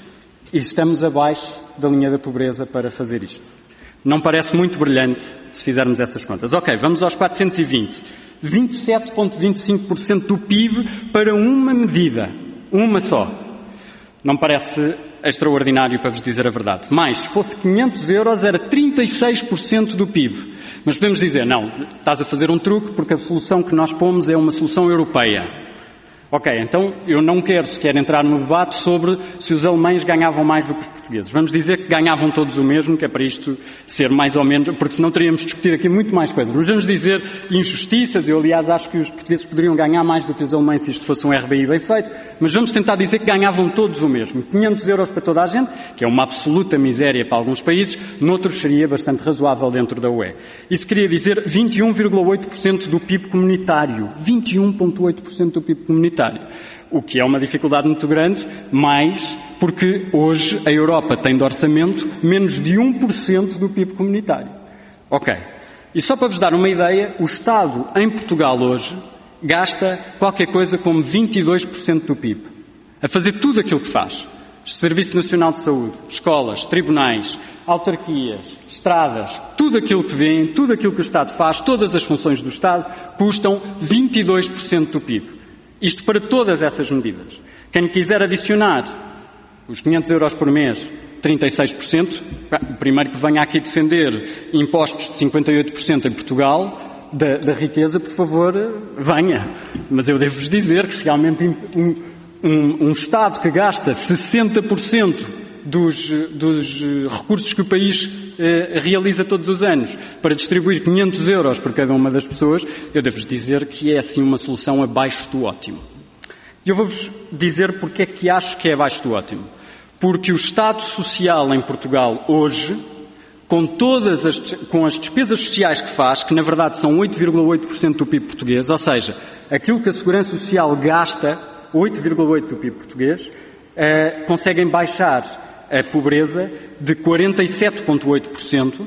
E estamos abaixo da linha da pobreza para fazer isto. Não parece muito brilhante se fizermos essas contas. Ok, vamos aos quatrocentos e vinte. vinte e sete vírgula vinte e cinco por cento do P I B para uma medida. Uma só. Não parece extraordinário, para vos dizer a verdade. Mas, se fosse quinhentos euros, era trinta e seis por cento do P I B. Mas podemos dizer, não, estás a fazer um truque porque a solução que nós pomos é uma solução europeia. Ok, então eu não quero sequer entrar no debate sobre se os alemães ganhavam mais do que os portugueses. Vamos dizer que ganhavam todos o mesmo, que é para isto ser mais ou menos, porque senão teríamos de discutir aqui muito mais coisas. Mas vamos dizer injustiças. Eu, aliás, acho que os portugueses poderiam ganhar mais do que os alemães se isto fosse um R B I bem feito. Mas vamos tentar dizer que ganhavam todos o mesmo. quinhentos euros para toda a gente, que é uma absoluta miséria para alguns países, noutros seria bastante razoável dentro da U E. Isso queria dizer vinte e um vírgula oito por cento do P I B comunitário. vinte e um vírgula oito por cento do P I B comunitário. O que é uma dificuldade muito grande, mas porque hoje a Europa tem de orçamento menos de um por cento do P I B comunitário. Ok. E só para vos dar uma ideia, o Estado em Portugal hoje gasta qualquer coisa como vinte e dois por cento do P I B. A fazer tudo aquilo que faz. Serviço Nacional de Saúde, escolas, tribunais, autarquias, estradas, tudo aquilo que vêem, tudo aquilo que o Estado faz, todas as funções do Estado, custam vinte e dois por cento do P I B. Isto para todas essas medidas. Quem quiser adicionar os quinhentos euros por mês, trinta e seis por cento, o primeiro que venha aqui defender impostos de cinquenta e oito por cento em Portugal, da, da riqueza, por favor, venha. Mas eu devo-vos dizer que realmente um, um, um Estado que gasta sessenta por cento dos, dos recursos que o país realiza todos os anos para distribuir quinhentos euros por cada uma das pessoas, eu devo-vos dizer que é assim uma solução abaixo do ótimo. E eu vou-vos dizer porque é que acho que é abaixo do ótimo. Porque o Estado Social em Portugal hoje, com todas as, com as despesas sociais que faz, que na verdade são oito vírgula oito por cento do P I B português, ou seja, aquilo que a Segurança Social gasta, oito vírgula oito por cento do P I B português, eh, conseguem baixar a pobreza de quarenta e sete vírgula oito por cento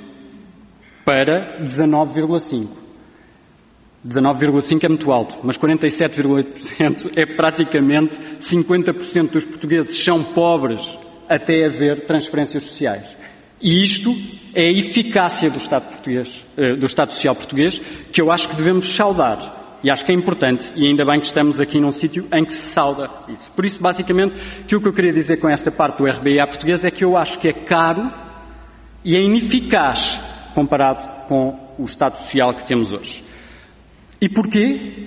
para dezanove vírgula cinco por cento. dezanove vírgula cinco por cento é muito alto, mas quarenta e sete vírgula oito por cento é praticamente cinquenta por cento dos portugueses são pobres até haver transferências sociais. E isto é a eficácia do Estado português, do Estado Social português, que eu acho que devemos saudar. E acho que é importante, e ainda bem que estamos aqui num sítio em que se sauda isso. Por isso, basicamente, que o que eu queria dizer com esta parte do R B I à portuguesa é que eu acho que é caro e é ineficaz comparado com o Estado Social que temos hoje. E porquê?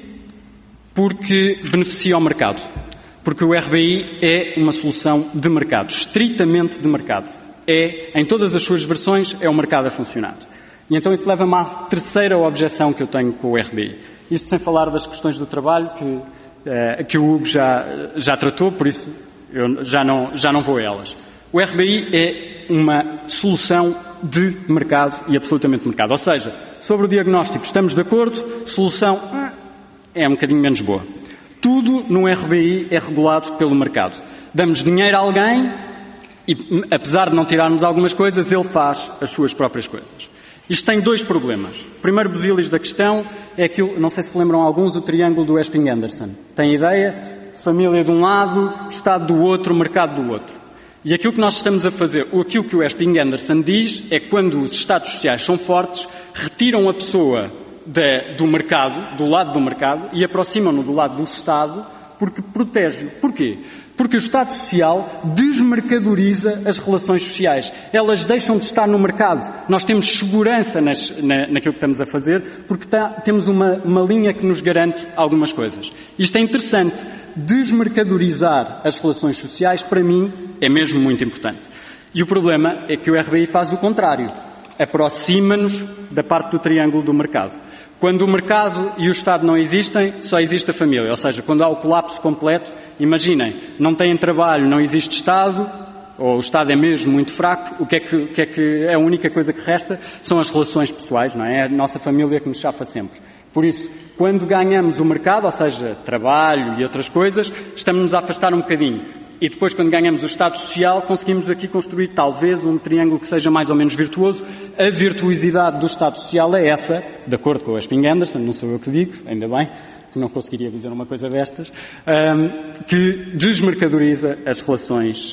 Porque beneficia o mercado. Porque o R B I é uma solução de mercado, estritamente de mercado. É, em todas as suas versões, é o mercado a funcionar. E então isso leva-me à terceira objeção que eu tenho com o R B I. Isto sem falar das questões do trabalho, que, eh, que o Hugo já, já tratou, por isso eu já não, já não vou a elas. O R B I é uma solução de mercado e absolutamente de mercado. Ou seja, sobre o diagnóstico estamos de acordo, solução é um bocadinho menos boa. Tudo no R B I é regulado pelo mercado. Damos dinheiro a alguém e, apesar de não tirarmos algumas coisas, ele faz as suas próprias coisas. Isto tem dois problemas. O primeiro busilis da questão é aquilo, não sei se lembram alguns, o triângulo do Esping-Anderson. Tem ideia? Família de um lado, Estado do outro, mercado do outro. E aquilo que nós estamos a fazer, ou aquilo que o Esping-Anderson diz, é que quando os Estados sociais são fortes, retiram a pessoa de, do mercado, do lado do mercado, e aproximam-no do lado do Estado, porque protege. Porquê? Porque o Estado Social desmercadoriza as relações sociais. Elas deixam de estar no mercado. Nós temos segurança nas, na, naquilo que estamos a fazer, porque tá, temos uma, uma linha que nos garante algumas coisas. Isto é interessante. Desmercadorizar as relações sociais, para mim, é mesmo muito importante. E o problema é que o R B I faz o contrário. Aproxima-nos da parte do triângulo do mercado. Quando o mercado e o Estado não existem, só existe a família. Ou seja, quando há o colapso completo, imaginem, não têm trabalho, não existe Estado, ou o Estado é mesmo muito fraco, o que é que, o que é que é a única coisa que resta? São as relações pessoais, não é? É a nossa família que nos chafa sempre. Por isso, quando ganhamos o mercado, ou seja, trabalho e outras coisas, estamos-nos a afastar um bocadinho. E depois, quando ganhamos o Estado Social, conseguimos aqui construir talvez um triângulo que seja mais ou menos virtuoso. A virtuosidade do Estado Social é essa, de acordo com o Esping-Anderson, não sou eu que digo, ainda bem, que não conseguiria dizer uma coisa destas, um, que desmercadoriza as relações,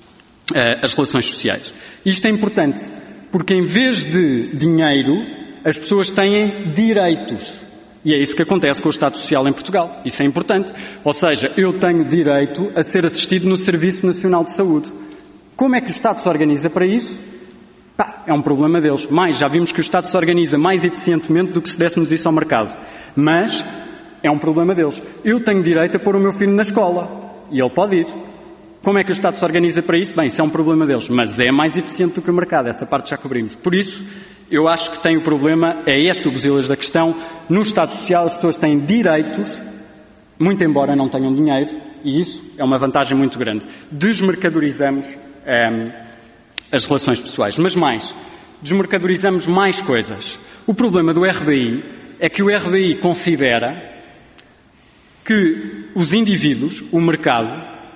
uh, as relações sociais. Isto é importante, porque em vez de dinheiro, as pessoas têm direitos. E é isso que acontece com o Estado Social em Portugal. Isso é importante. Ou seja, eu tenho direito a ser assistido no Serviço Nacional de Saúde. Como é que o Estado se organiza para isso? Pá, é um problema deles. Mais, já vimos que o Estado se organiza mais eficientemente do que se dessemos isso ao mercado. Mas é um problema deles. Eu tenho direito a pôr o meu filho na escola. E ele pode ir. Como é que o Estado se organiza para isso? Bem, isso é um problema deles. Mas é mais eficiente do que o mercado. Essa parte já cobrimos. Por isso, eu acho que tem o problema, é este o busilis da questão. No Estado Social as pessoas têm direitos, muito embora não tenham dinheiro, e isso é uma vantagem muito grande. Desmercadorizamos hum, as relações pessoais. Mas mais, desmercadorizamos mais coisas. O problema do R B I é que o R B I considera que os indivíduos, o mercado,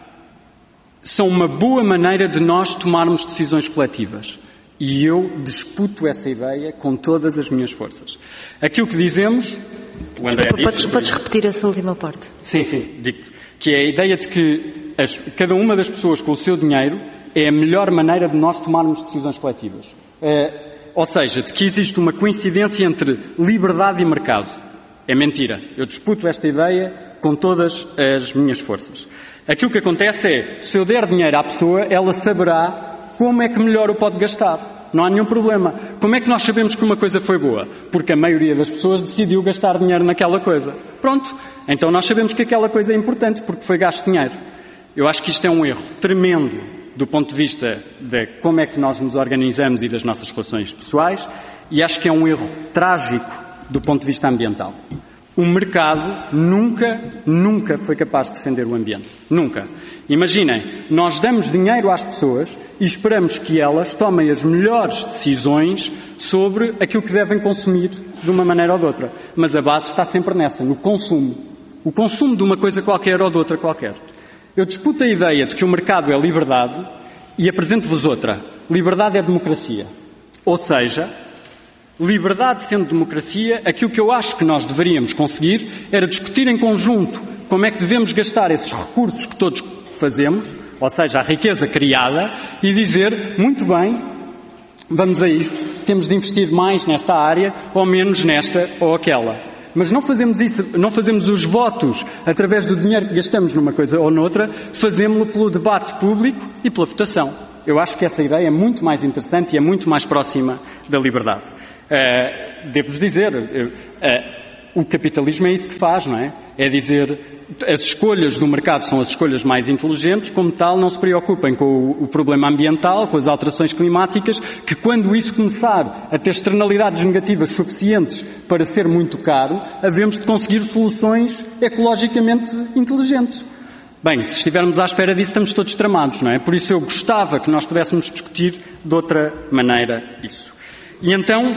são uma boa maneira de nós tomarmos decisões coletivas. E eu disputo essa ideia com todas as minhas forças. Aquilo que dizemos... O André Desculpa, disse, podes, podes repetir essa última parte? Sim, sim, digo-te. Que é a ideia de que as, cada uma das pessoas com o seu dinheiro é a melhor maneira de nós tomarmos decisões coletivas. É, ou seja, de que existe uma coincidência entre liberdade e mercado. É mentira. Eu disputo esta ideia com todas as minhas forças. Aquilo que acontece é, se eu der dinheiro à pessoa, ela saberá como é que melhor o pode gastar. Não há nenhum problema. Como é que nós sabemos que uma coisa foi boa? Porque a maioria das pessoas decidiu gastar dinheiro naquela coisa. Pronto. Então nós sabemos que aquela coisa é importante porque foi gasto dinheiro. Eu acho que isto é um erro tremendo do ponto de vista de como é que nós nos organizamos e das nossas relações pessoais, e acho que é um erro trágico do ponto de vista ambiental. O mercado nunca, nunca foi capaz de defender o ambiente. Nunca. Imaginem, nós damos dinheiro às pessoas e esperamos que elas tomem as melhores decisões sobre aquilo que devem consumir de uma maneira ou de outra. Mas a base está sempre nessa, no consumo. O consumo de uma coisa qualquer ou de outra qualquer. Eu disputo a ideia de que o mercado é liberdade e apresento-vos outra. Liberdade é democracia. Ou seja, liberdade sendo democracia, aquilo que eu acho que nós deveríamos conseguir era discutir em conjunto como é que devemos gastar esses recursos que todos fazemos, ou seja, a riqueza criada, e dizer, muito bem, vamos a isto, temos de investir mais nesta área ou menos nesta ou aquela. Mas não fazemos isso, não fazemos os votos através do dinheiro que gastamos numa coisa ou noutra, fazemos-lo pelo debate público e pela votação. eu acho que essa ideia é muito mais interessante e é muito mais próxima da liberdade. Uh, devo-vos dizer, uh, uh, o capitalismo é isso que faz, não é? É dizer, as escolhas do mercado são as escolhas mais inteligentes, como tal não se preocupem com o, o problema ambiental, com as alterações climáticas, que quando isso começar a ter externalidades negativas suficientes para ser muito caro, havemos de conseguir soluções ecologicamente inteligentes. Bem, se estivermos à espera disso, estamos todos tramados, não é? Por isso eu gostava que nós pudéssemos discutir de outra maneira isso. E então,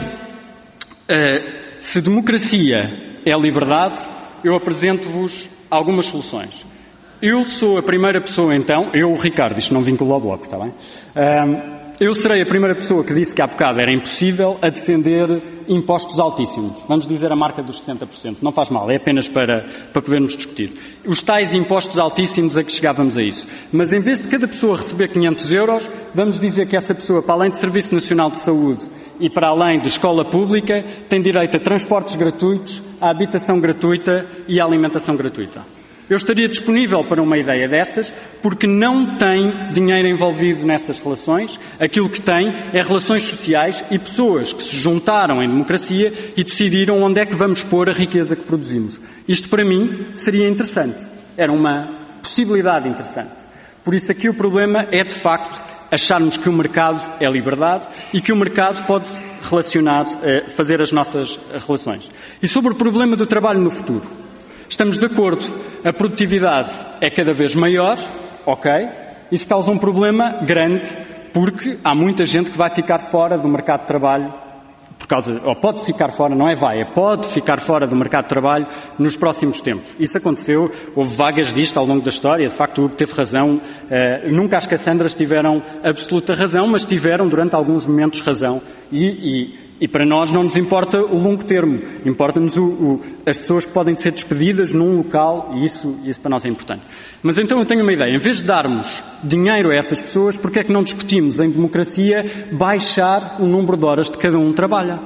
uh, se democracia é liberdade, eu apresento-vos algumas soluções. Eu sou a primeira pessoa, então, eu, o Ricardo, isto não vincula ao Bloco, está bem? Um, eu serei a primeira pessoa que disse que há bocado era impossível a defender impostos altíssimos. Vamos dizer a marca dos sessenta por cento. Não faz mal, é apenas para, para podermos discutir. Os tais impostos altíssimos a que chegávamos a isso. Mas em vez de cada pessoa receber quinhentos euros, vamos dizer que essa pessoa, para além de Serviço Nacional de Saúde e para além de escola pública, tem direito a transportes gratuitos, a habitação gratuita e a alimentação gratuita. Eu estaria disponível para uma ideia destas, porque não tem dinheiro envolvido nestas relações. Aquilo que tem é relações sociais e pessoas que se juntaram em democracia e decidiram onde é que vamos pôr a riqueza que produzimos. Isto, para mim, seria interessante. Era uma possibilidade interessante. Por isso, aqui o problema é, de facto, acharmos que o mercado é liberdade e que o mercado pode relacionar, fazer as nossas relações. E sobre o problema do trabalho no futuro. Estamos de acordo, a produtividade é cada vez maior, ok, isso causa um problema grande, porque há muita gente que vai ficar fora do mercado de trabalho, por causa, ou pode ficar fora, não é vai, é pode ficar fora do mercado de trabalho nos próximos tempos. Isso aconteceu, houve vagas disto ao longo da história, de facto o Hugo teve razão, uh, nunca as Cassandras tiveram absoluta razão, mas tiveram durante alguns momentos razão, e, e E para nós não nos importa o longo termo, importa-nos o, o, as pessoas que podem ser despedidas num local, e isso, isso para nós é importante. Mas então eu tenho uma ideia, em vez de darmos dinheiro a essas pessoas, porque é que não discutimos em democracia baixar o número de horas de cada um trabalha?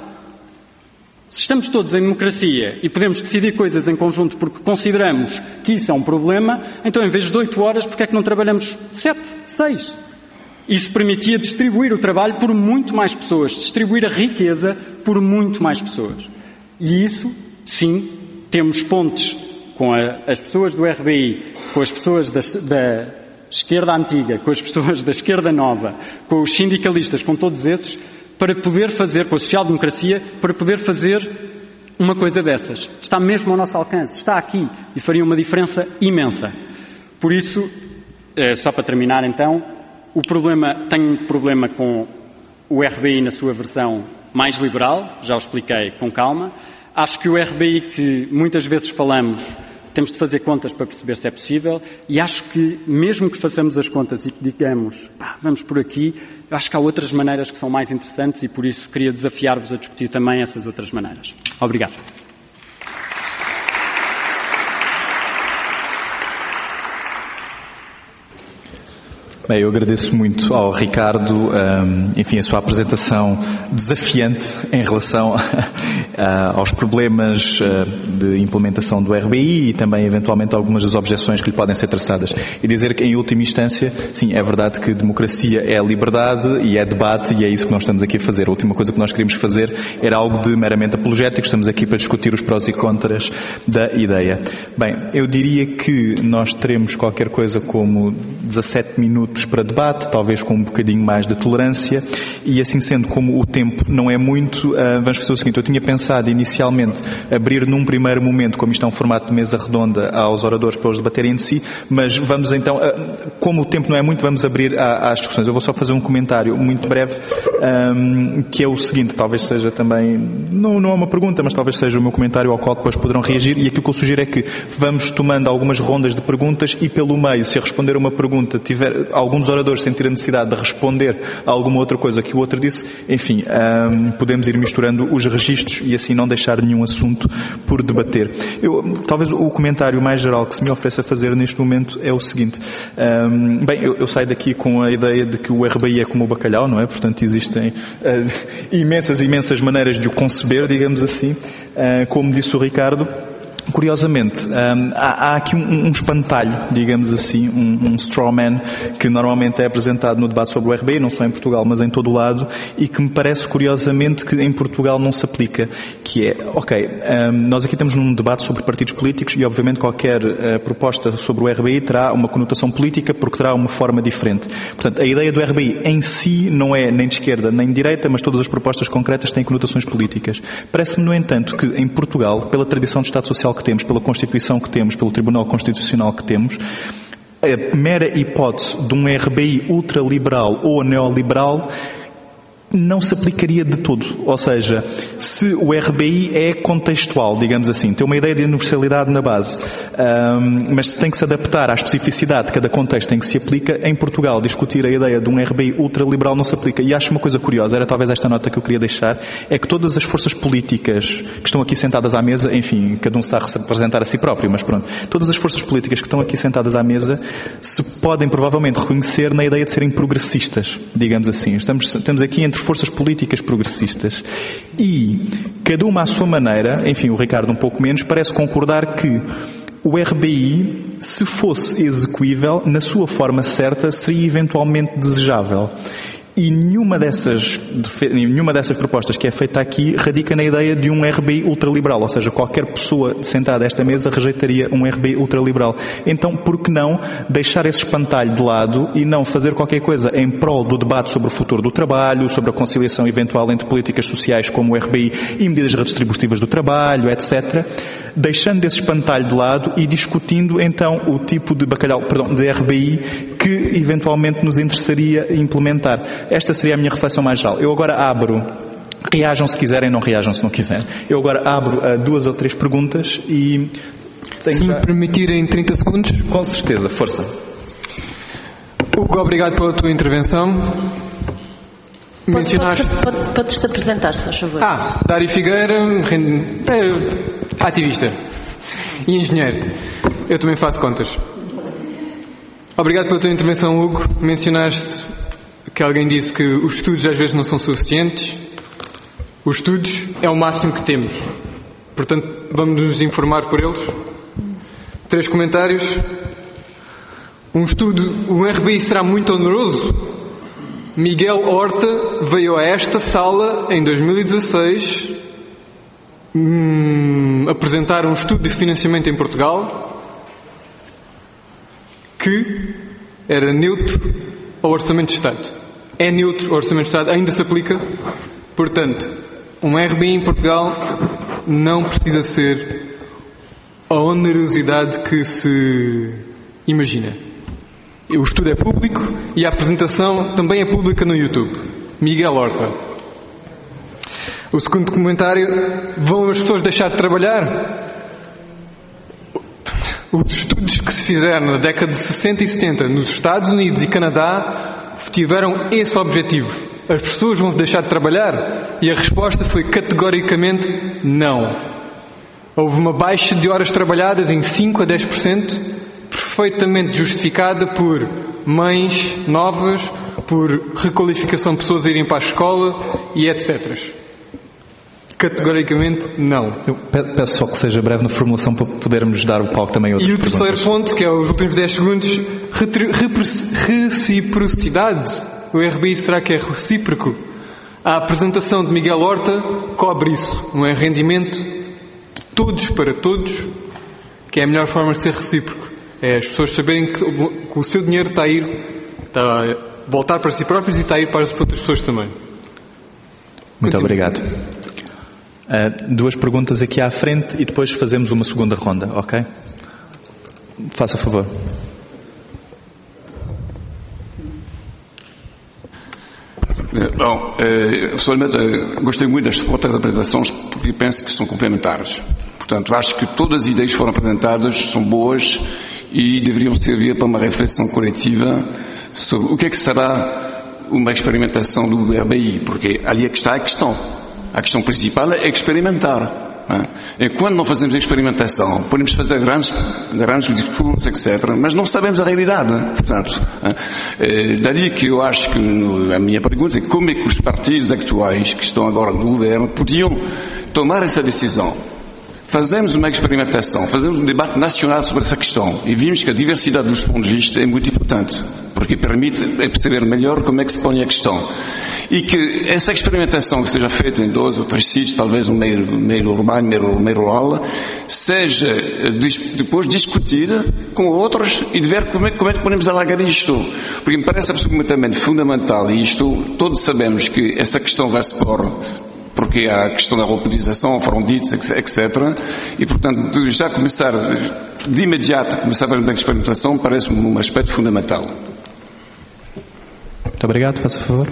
Se estamos todos em democracia e podemos decidir coisas em conjunto porque consideramos que isso é um problema, então em vez de oito horas, porque é que não trabalhamos sete, seis? Isso permitia distribuir o trabalho por muito mais pessoas, distribuir a riqueza por muito mais pessoas. E isso, sim, temos pontes com a, as pessoas do R B I, com as pessoas da, da esquerda antiga, com as pessoas da esquerda nova, com os sindicalistas, com todos esses, para poder fazer, com a social-democracia, para poder fazer uma coisa dessas. Está mesmo ao nosso alcance, está aqui e faria uma diferença imensa. Por isso, só para terminar então, o problema, tenho um problema com o R B I na sua versão mais liberal, já o expliquei com calma. Acho que o R B I que muitas vezes falamos, temos de fazer contas para perceber se é possível, e acho que mesmo que façamos as contas e que digamos, pá, vamos por aqui, acho que há outras maneiras que são mais interessantes e por isso queria desafiar-vos a discutir também essas outras maneiras. Obrigado. Bem, eu agradeço muito ao Ricardo, um, enfim, a sua apresentação desafiante em relação uh, aos problemas uh, de implementação do R B I e também, eventualmente, algumas das objeções que lhe podem ser traçadas. E dizer que, em última instância, sim, é verdade que democracia é liberdade e é debate e é isso que nós estamos aqui a fazer. A última coisa que nós queríamos fazer era algo de meramente apologético. Estamos aqui para discutir os prós e contras da ideia. Bem, eu diria que nós teremos qualquer coisa como dezassete minutos para debate, talvez com um bocadinho mais de tolerância, e assim sendo, como o tempo não é muito, uh, vamos fazer o seguinte. Eu tinha pensado inicialmente abrir num primeiro momento, como isto é um formato de mesa redonda, aos oradores para os debaterem de si, mas vamos então, uh, como o tempo não é muito, vamos abrir a, às discussões. Eu vou só fazer um comentário muito breve, um, que é o seguinte, talvez seja também, não, não é uma pergunta, mas talvez seja o meu comentário ao qual depois poderão reagir, e aquilo que eu sugiro é que vamos tomando algumas rondas de perguntas e pelo meio, se a responder uma pergunta tiver algum dos oradores sentir a necessidade de responder a alguma outra coisa que o outro disse, enfim, um, podemos ir misturando os registros e assim não deixar nenhum assunto por debater. Eu, talvez o comentário mais geral que se me oferece a fazer neste momento é o seguinte. Um, bem, eu, eu saio daqui com a ideia de que o R B I é como o bacalhau, não é? Portanto, existem uh, imensas, imensas maneiras de o conceber, digamos assim, uh, como disse o Ricardo. Curiosamente, um, há, há aqui um, um espantalho, digamos assim, um, um straw man, que normalmente é apresentado no debate sobre o R B I, não só em Portugal, mas em todo o lado, e que me parece curiosamente que em Portugal não se aplica, que é, ok, um, nós aqui estamos num debate sobre partidos políticos e obviamente qualquer uh, proposta sobre o R B I terá uma conotação política porque terá uma forma diferente. Portanto, a ideia do R B I em si não é nem de esquerda nem de direita, mas todas as propostas concretas têm conotações políticas. Parece-me, no entanto, que em Portugal, pela tradição de Estado Social que temos, pela Constituição que temos, pelo Tribunal Constitucional que temos, a mera hipótese de um R B I ultraliberal ou neoliberal não se aplicaria de todo. Ou seja, se o R B I é contextual, digamos assim, tem uma ideia de universalidade na base, um, mas se tem que se adaptar à especificidade de cada contexto em que se aplica, em Portugal discutir a ideia de um R B I ultraliberal não se aplica. E acho uma coisa curiosa, era talvez esta nota que eu queria deixar, é que todas as forças políticas que estão aqui sentadas à mesa, enfim, cada um está a representar a si próprio, mas pronto, todas as forças políticas que estão aqui sentadas à mesa se podem provavelmente reconhecer na ideia de serem progressistas, digamos assim. Estamos, estamos aqui entre forças políticas progressistas e cada uma à sua maneira, enfim, o Ricardo um pouco menos, parece concordar que o R B I, se fosse execuível, na sua forma certa, seria eventualmente desejável. E nenhuma dessas, nenhuma dessas propostas que é feita aqui radica na ideia de um R B I ultraliberal, ou seja, qualquer pessoa sentada a esta mesa rejeitaria um R B I ultraliberal. Então, por que não deixar esse espantalho de lado e não fazer qualquer coisa em prol do debate sobre o futuro do trabalho, sobre a conciliação eventual entre políticas sociais como o R B I e medidas redistributivas do trabalho, etcétera, deixando esse espantalho de lado e discutindo então o tipo de bacalhau, perdão, de R B I que eventualmente nos interessaria implementar. Esta seria a minha reflexão mais geral. Eu agora abro, reajam se quiserem, não reajam se não quiserem. Eu agora abro uh, duas ou três perguntas e... Se já... me permitirem trinta segundos. Com certeza, força. Hugo, obrigado pela tua intervenção. Podes, Mencionaste... podes, podes te apresentar, se faz favor. Ah, Dário Figueira, rend... ativista e engenheiro. Eu também faço contas. Obrigado pela tua intervenção, Hugo. Mencionaste que alguém disse que os estudos às vezes não são suficientes. Os estudos é o máximo que temos. Portanto, vamos nos informar por eles. Três comentários. Um estudo, o R B I será muito oneroso? Miguel Horta veio a esta sala em dois mil e dezasseis hum, apresentar um estudo de financiamento em Portugal que era neutro ao Orçamento de Estado. É neutro ao Orçamento de Estado, ainda se aplica. Portanto, um R B I em Portugal não precisa ser a onerosidade que se imagina. O estudo é público e a apresentação também é pública no YouTube. Miguel Horta. O segundo comentário: vão as pessoas deixar de trabalhar? Os estudos que se fizeram na década de sessenta e setenta nos Estados Unidos e Canadá tiveram esse objetivo. As pessoas vão deixar de trabalhar? E a resposta foi categoricamente não. Houve uma baixa de horas trabalhadas em cinco a dez por cento, perfeitamente justificada por mães novas, por requalificação de pessoas a irem para a escola e etcétera. Categoricamente não. Eu peço só que seja breve na formulação para podermos dar o palco também a outras E o perguntas. Terceiro ponto, que é os últimos dez segundos, reciprocidade. O R B I será que é recíproco? A apresentação de Miguel Horta cobre isso. Um rendimento de todos para todos, que é a melhor forma de ser recíproco. É as pessoas saberem que, que o seu dinheiro está a ir, está a voltar para si próprios e está a ir para as outras pessoas também. Muito Continua. Obrigado. Uh, duas perguntas aqui à frente e depois fazemos uma segunda ronda, ok? Faça favor. Bom, eh, pessoalmente eh, gostei muito das outras apresentações porque penso que são complementares. Portanto, acho que todas as ideias que foram apresentadas são boas e deveriam servir para uma reflexão coletiva sobre o que é que será uma experimentação do R B I, porque ali é que está a questão. A questão principal é experimentar. E quando não fazemos a experimentação, podemos fazer grandes, grandes discursos, etcétera, mas não sabemos a realidade. Portanto, é daí que eu acho que a minha pergunta é como é que os partidos atuais que estão agora no governo podiam tomar essa decisão. Fazemos uma experimentação, fazemos um debate nacional sobre essa questão e vimos que a diversidade dos pontos de vista é muito importante, porque permite perceber melhor como é que se põe a questão. E que essa experimentação que seja feita em dois ou três sítios, talvez no meio, meio urbano, meio, meio rural, seja depois discutida com outros e de ver como é, como é que podemos alargar isto. Porque me parece absolutamente fundamental, e isto todos sabemos que essa questão vai se pôr, porque há a questão da europeização, foram ditos, etcétera. E, portanto, já começar, de imediato, começar a fazer a experimentação parece-me um aspecto fundamental. Muito obrigado, faça favor.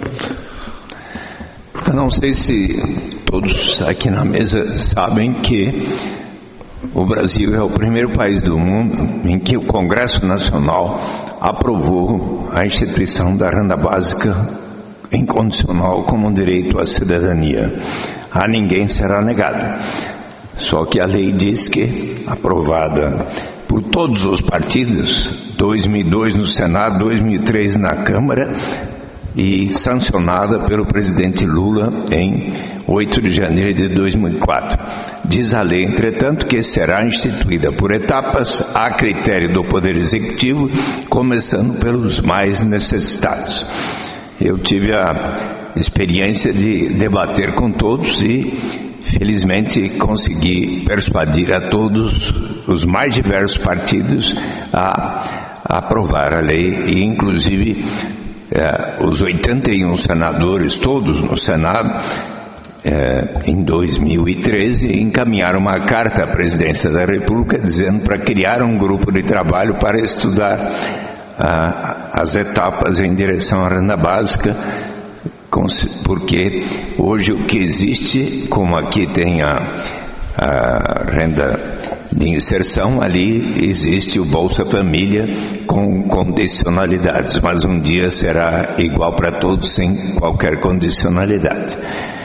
Eu não sei se todos aqui na mesa sabem que o Brasil é o primeiro país do mundo em que o Congresso Nacional aprovou a instituição da renda básica incondicional como um direito à cidadania. A ninguém será negado. Só que a lei diz que, aprovada por todos os partidos, dois mil e dois no Senado, dois mil e três na Câmara, e sancionada pelo presidente Lula em oito de janeiro de dois mil e quatro. Diz a lei, entretanto, que será instituída por etapas a critério do Poder Executivo, começando pelos mais necessitados. Eu tive a experiência de debater com todos e, felizmente, consegui persuadir a todos os mais diversos partidos a, a aprovar a lei e, inclusive, eh, os oitenta e um senadores, todos no Senado, eh, em dois mil e treze, encaminharam uma carta à Presidência da República dizendo para criar um grupo de trabalho para estudar ah, as etapas em direção à renda básica, porque hoje o que existe, como aqui tem a, a renda de inserção, ali existe o Bolsa Família com condicionalidades, mas um dia será igual para todos sem qualquer condicionalidade.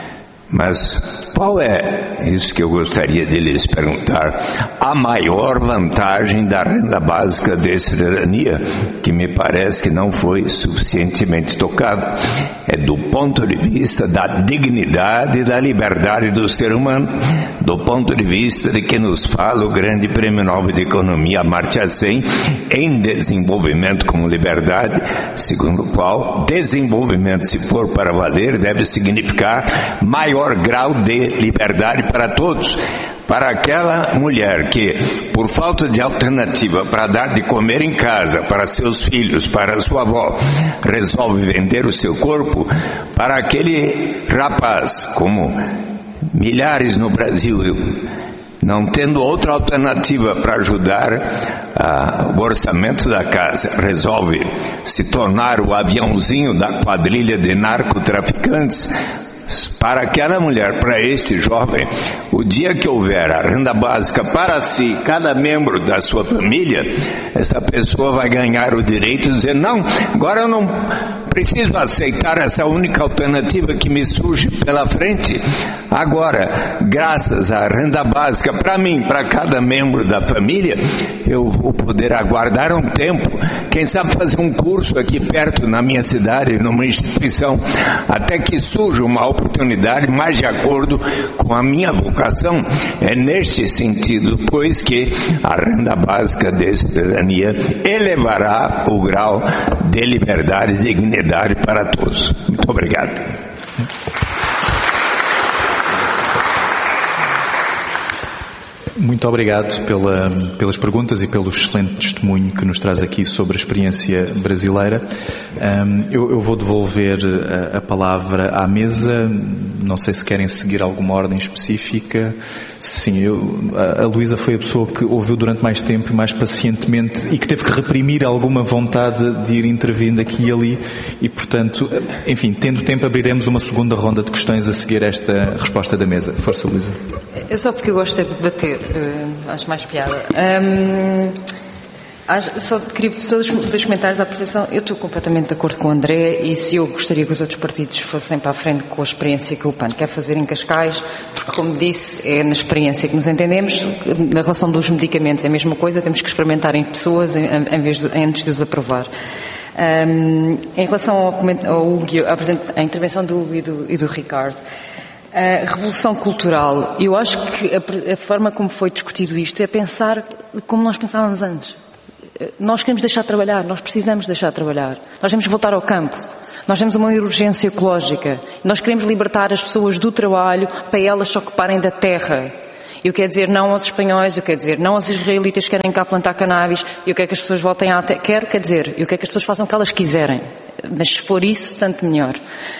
Mas qual é, isso que eu gostaria de lhes perguntar, a maior vantagem da renda básica de cidadania, que me parece que não foi suficientemente tocada, é do ponto de vista da dignidade e da liberdade do ser humano, do ponto de vista de que nos fala o grande Prêmio Nobel de Economia, Amartya Sen, em desenvolvimento como liberdade, segundo o qual desenvolvimento, se for para valer, deve significar maior grau de liberdade para todos. Para aquela mulher que, por falta de alternativa para dar de comer em casa para seus filhos, para sua avó, resolve vender o seu corpo, para aquele rapaz, como milhares no Brasil, não tendo outra alternativa para ajudar ah, o orçamento da casa, resolve se tornar o aviãozinho da quadrilha de narcotraficantes. Para aquela mulher, para esse jovem, o dia que houver a renda básica para si, cada membro da sua família, essa pessoa vai ganhar o direito de dizer, não, agora eu não preciso aceitar essa única alternativa que me surge pela frente. Agora, graças à renda básica, para mim, para cada membro da família, eu vou poder aguardar um tempo, quem sabe fazer um curso aqui perto, na minha cidade, numa instituição, até que surja uma oportunidade mais de acordo com a minha vocação. É neste sentido, pois, que a renda básica de cidadania elevará o grau de liberdade e dignidade para todos. Muito obrigado. Muito obrigado pela, pelas perguntas e pelo excelente testemunho que nos traz aqui sobre a experiência brasileira. Um, eu, eu vou devolver a, a palavra à mesa. Não sei se querem seguir alguma ordem específica. Sim, eu, a, a Luísa foi a pessoa que ouviu durante mais tempo e mais pacientemente e que teve que reprimir alguma vontade de ir intervindo aqui e ali e, portanto, enfim, tendo tempo, abriremos uma segunda ronda de questões a seguir esta resposta da mesa. Força, Luísa. É só porque eu gosto de debater, uh, acho mais piada. Um, acho, só queria todos os comentários à apreciação. Eu estou completamente de acordo com o André e se eu gostaria que os outros partidos fossem para a frente com a experiência que o P A N quer fazer em Cascais, porque, como disse, é na experiência que nos entendemos. Na relação dos medicamentos é a mesma coisa, temos que experimentar em pessoas em, em vez de, antes de os aprovar. Um, em relação ao, ao Hugo, à intervenção do Hugo e do, e do Ricardo, A revolução cultural, eu acho que a, a forma como foi discutido isto é pensar como nós pensávamos antes. Nós queremos deixar de trabalhar, nós precisamos deixar de trabalhar. Nós temos que voltar ao campo. Nós temos uma urgência ecológica. Nós queremos libertar as pessoas do trabalho para elas se ocuparem da terra. Eu quero dizer não aos espanhóis, eu quero dizer não aos israelitas que querem cá plantar cannabis, eu quero que as pessoas voltem à terra. Quero, quer dizer, eu quero que as pessoas façam o que elas quiserem. Mas se for isso, tanto melhor.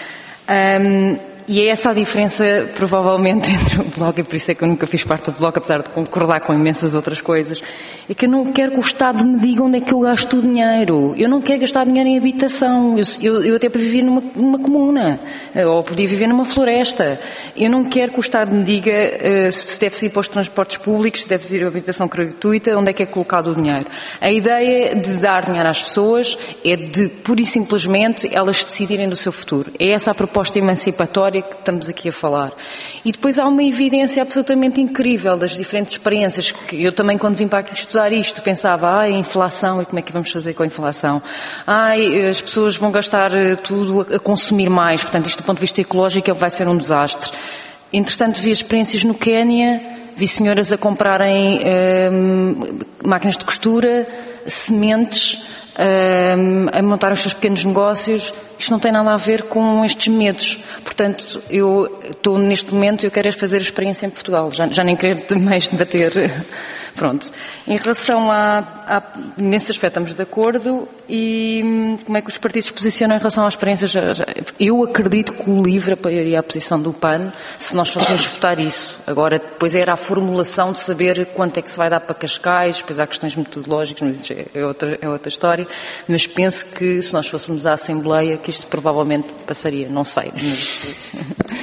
Um, E é essa a diferença, provavelmente, entre o Bloco, e por isso é que eu nunca fiz parte do Bloco, apesar de concordar com imensas outras coisas, é que eu não quero que o Estado me diga onde é que eu gasto o dinheiro. Eu não quero gastar dinheiro em habitação. Eu, eu, eu até para viver numa, numa comuna, ou podia viver numa floresta. Eu não quero que o Estado me diga uh, se deve ir para os transportes públicos, se deve ir à habitação gratuita, onde é que é colocado o dinheiro. A ideia de dar dinheiro às pessoas é de, pura e simplesmente, elas decidirem do seu futuro. É essa a proposta emancipatória que estamos aqui a falar. E depois há uma evidência absolutamente incrível das diferentes experiências que eu também, quando vim para aqui estudar isto, pensava, ai, a inflação, e como é que vamos fazer com a inflação? Ai, as pessoas vão gastar tudo a consumir mais, portanto, isto do ponto de vista ecológico vai ser um desastre. Entretanto, vi experiências no Quénia, vi senhoras a comprarem hum, máquinas de costura, sementes, hum, a montar os seus pequenos negócios. Isto não tem nada a ver com estes medos. Portanto, eu estou neste momento, eu quero fazer a experiência em Portugal. Já, já nem quero mais debater. Pronto. Em relação a, a... Nesse aspecto estamos de acordo. E como é que os partidos se posicionam em relação às experiências? Já, já, eu acredito que o LIVRE apoiaria a posição do P A N se nós fôssemos votar isso. Agora, depois era a formulação de saber quanto é que se vai dar para Cascais, depois há questões metodológicas, mas isso é outra, é outra história. Mas penso que se nós fôssemos à Assembleia, que isto provavelmente passaria, não sei. Mas...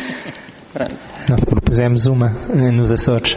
Nós propusemos uma nos Açores.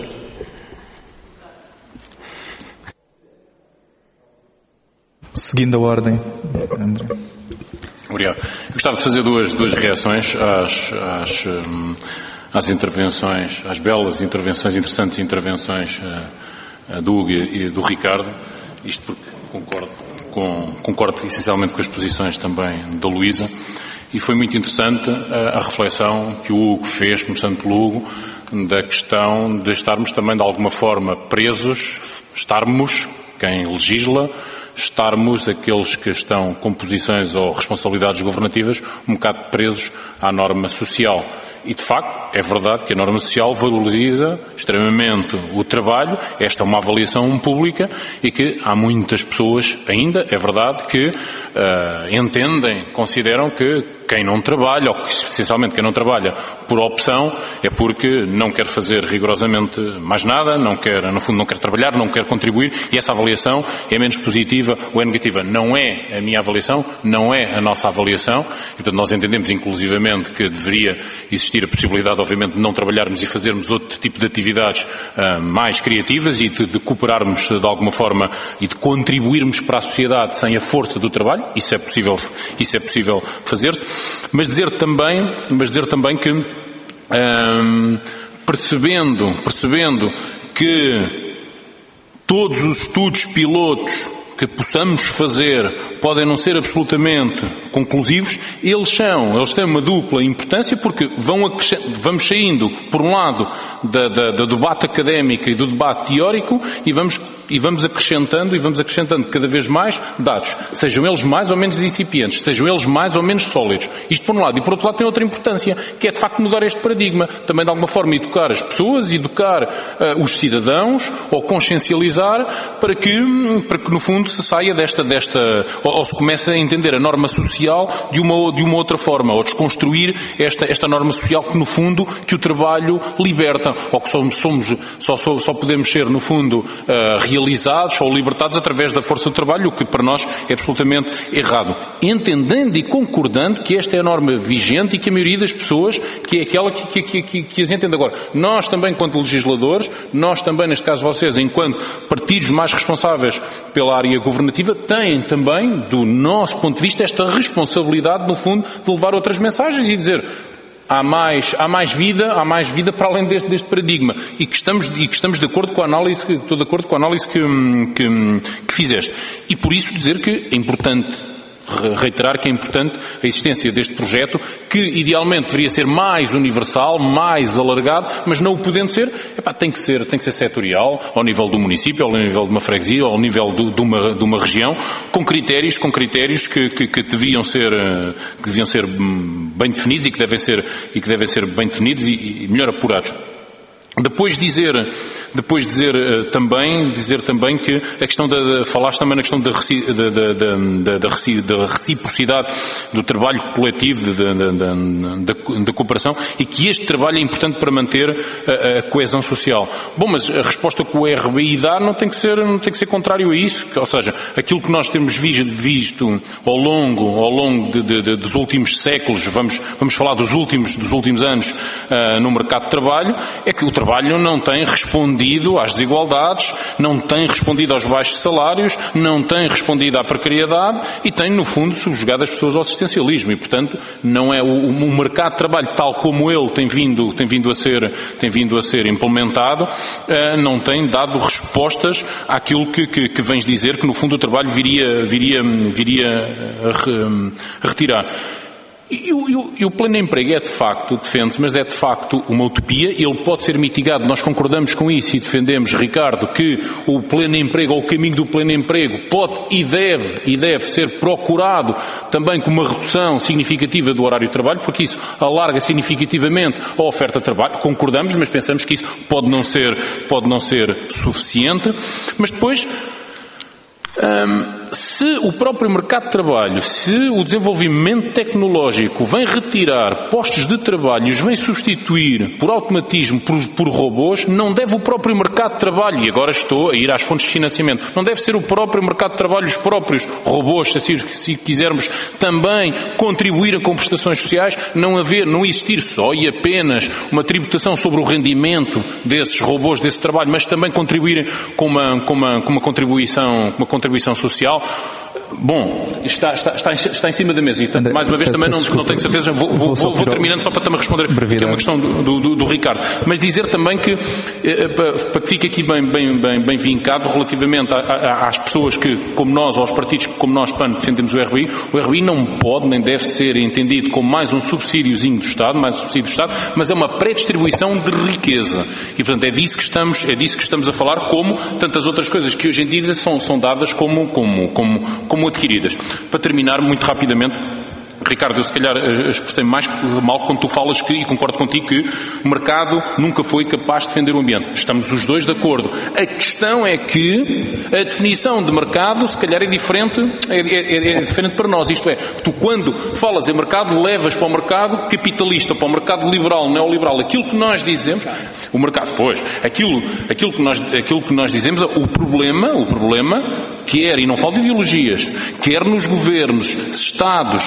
Seguindo a ordem, André. Obrigado. Eu gostava de fazer duas, duas reações às, às, às intervenções, às belas intervenções, interessantes intervenções do Hugo e do Ricardo. Isto porque concordo, com, concordo essencialmente com as posições também da Luísa. E foi muito interessante a, a reflexão que o Hugo fez, começando pelo Hugo, da questão de estarmos também de alguma forma presos, estarmos, quem legisla, estarmos aqueles que estão com posições ou responsabilidades governativas um bocado presos à norma social. E, de facto, é verdade que a norma social valoriza extremamente o trabalho. Esta é uma avaliação pública e que há muitas pessoas ainda, é verdade, que uh, entendem, consideram que quem não trabalha, ou que, essencialmente quem não trabalha por opção, é porque não quer fazer rigorosamente mais nada, não quer, no fundo não quer trabalhar, não quer contribuir, e essa avaliação é menos positiva ou é negativa. Não é a minha avaliação, não é a nossa avaliação, e, portanto, nós entendemos inclusivamente que deveria existir a possibilidade, obviamente, de não trabalharmos e fazermos outro tipo de atividades uh, mais criativas e de, de cooperarmos de alguma forma e de contribuirmos para a sociedade sem a força do trabalho. Isso é possível, isso é possível fazer-se. Mas dizer também, mas dizer também que, um, percebendo, percebendo que todos os estudos pilotos que possamos fazer podem não ser absolutamente conclusivos, eles são, eles têm uma dupla importância porque vão, vamos saindo, por um lado, da, da, da debate académico e do debate teórico e vamos, e vamos acrescentando e vamos acrescentando cada vez mais dados, sejam eles mais ou menos incipientes, sejam eles mais ou menos sólidos. Isto por um lado. E por outro lado tem outra importância, que é de facto mudar este paradigma. Também de alguma forma educar as pessoas, educar uh, os cidadãos, ou consciencializar para que, para que no fundo se saia desta, desta ou, ou se comece a entender a norma social de uma, de uma outra forma, ou desconstruir esta, esta norma social que no fundo que o trabalho liberta, ou que somos, somos só, só, só podemos ser no fundo uh, realizados ou libertados através da força do trabalho, o que para nós é absolutamente errado. Entendendo e concordando que esta é a norma vigente e que a maioria das pessoas, que é aquela que, que, que, que as entende agora. Nós também, enquanto legisladores, nós também, neste caso vocês, enquanto partidos mais responsáveis pela área governativa, têm também, do nosso ponto de vista, esta responsabilidade, no fundo, de levar outras mensagens e dizer há mais, há mais vida, há mais vida para além deste, deste paradigma e que estamos, e que estamos de acordo com a análise, estou de acordo com a análise que, que, que fizeste. E por isso dizer que é importante reiterar que é importante a existência deste projeto, que idealmente deveria ser mais universal, mais alargado, mas não o podendo ser, epá, tem que ser, tem que ser setorial, ao nível do município, ao nível de uma freguesia, ao nível de, de, uma, de uma região, com critérios, com critérios que, que, que deviam ser, que deviam ser bem definidos e que devem ser, e que devem ser bem definidos e, e melhor apurados. Depois dizer, depois dizer uh, também, dizer também que a questão da, da falaste também na questão da, da, da, da, da, da reciprocidade do trabalho coletivo, da, da, da, da, da cooperação, e que este trabalho é importante para manter a, a coesão social. Bom, mas a resposta que o R B I dá não tem que ser, não tem que ser contrário a isso, ou seja, aquilo que nós temos visto, visto ao longo, ao longo de, de, de, dos últimos séculos, vamos, vamos falar dos últimos, dos últimos anos uh, no mercado de trabalho, é que o O trabalho não tem respondido às desigualdades, não tem respondido aos baixos salários, não tem respondido à precariedade e tem, no fundo, subjugado as pessoas ao assistencialismo. E, portanto, não é o, o mercado de trabalho tal como ele tem vindo, tem vindo a ser, tem vindo a ser implementado, uh, não tem dado respostas àquilo que, que, que vens dizer, que, no fundo, o trabalho viria, viria, viria a, re, a retirar. E o, e o pleno emprego é de facto, defende-se, mas é de facto uma utopia. Ele pode ser mitigado, nós concordamos com isso e defendemos, Ricardo, que o pleno emprego ou o caminho do pleno emprego pode e deve, e deve ser procurado também com uma redução significativa do horário de trabalho, porque isso alarga significativamente a oferta de trabalho. Concordamos, mas pensamos que isso pode não ser, pode não ser suficiente. Mas depois, hum, se o próprio mercado de trabalho, se o desenvolvimento tecnológico vem retirar postos de trabalho e os vem substituir por automatismo, por, por robôs, não deve o próprio mercado de trabalho, e agora estou a ir às fontes de financiamento, não deve ser o próprio mercado de trabalho, os próprios robôs, se assim se quisermos, também contribuírem com prestações sociais, não haver, não existir só e apenas uma tributação sobre o rendimento desses robôs, desse trabalho, mas também contribuírem com uma, com uma, com uma contribuição, uma contribuição social. Bom, está, está, está, está em cima da mesa e, portanto, mais uma vez, também não, não tenho certeza, vou, vou, vou, vou terminando só para também responder, que é uma questão do, do, do Ricardo. Mas dizer também que, para, para que fique aqui bem, bem, bem, bem vincado relativamente a, a, às pessoas que, como nós, ou aos partidos que, como nós, P A N, defendemos o R B I, o R B I não pode, nem deve ser entendido como mais um subsídiozinho do Estado, mais um subsídio do Estado, mas é uma pré-distribuição de riqueza. E, portanto, é disso que estamos, é disso que estamos a falar, como tantas outras coisas que hoje em dia são, são dadas como, como, como, como adquiridas. Para terminar, muito rapidamente, Ricardo, eu se calhar expressei mais mal quando tu falas que, e concordo contigo, que o mercado nunca foi capaz de defender o ambiente. Estamos os dois de acordo. A questão é que a definição de mercado se calhar é diferente, é, é, é diferente para nós. Isto é, tu quando falas em mercado, levas para o mercado capitalista, para o mercado liberal, neoliberal. Aquilo que nós dizemos, o mercado, pois, aquilo, aquilo, que, nós, aquilo que nós dizemos, o problema, o problema, quer, e não falo de ideologias, quer nos governos, Estados,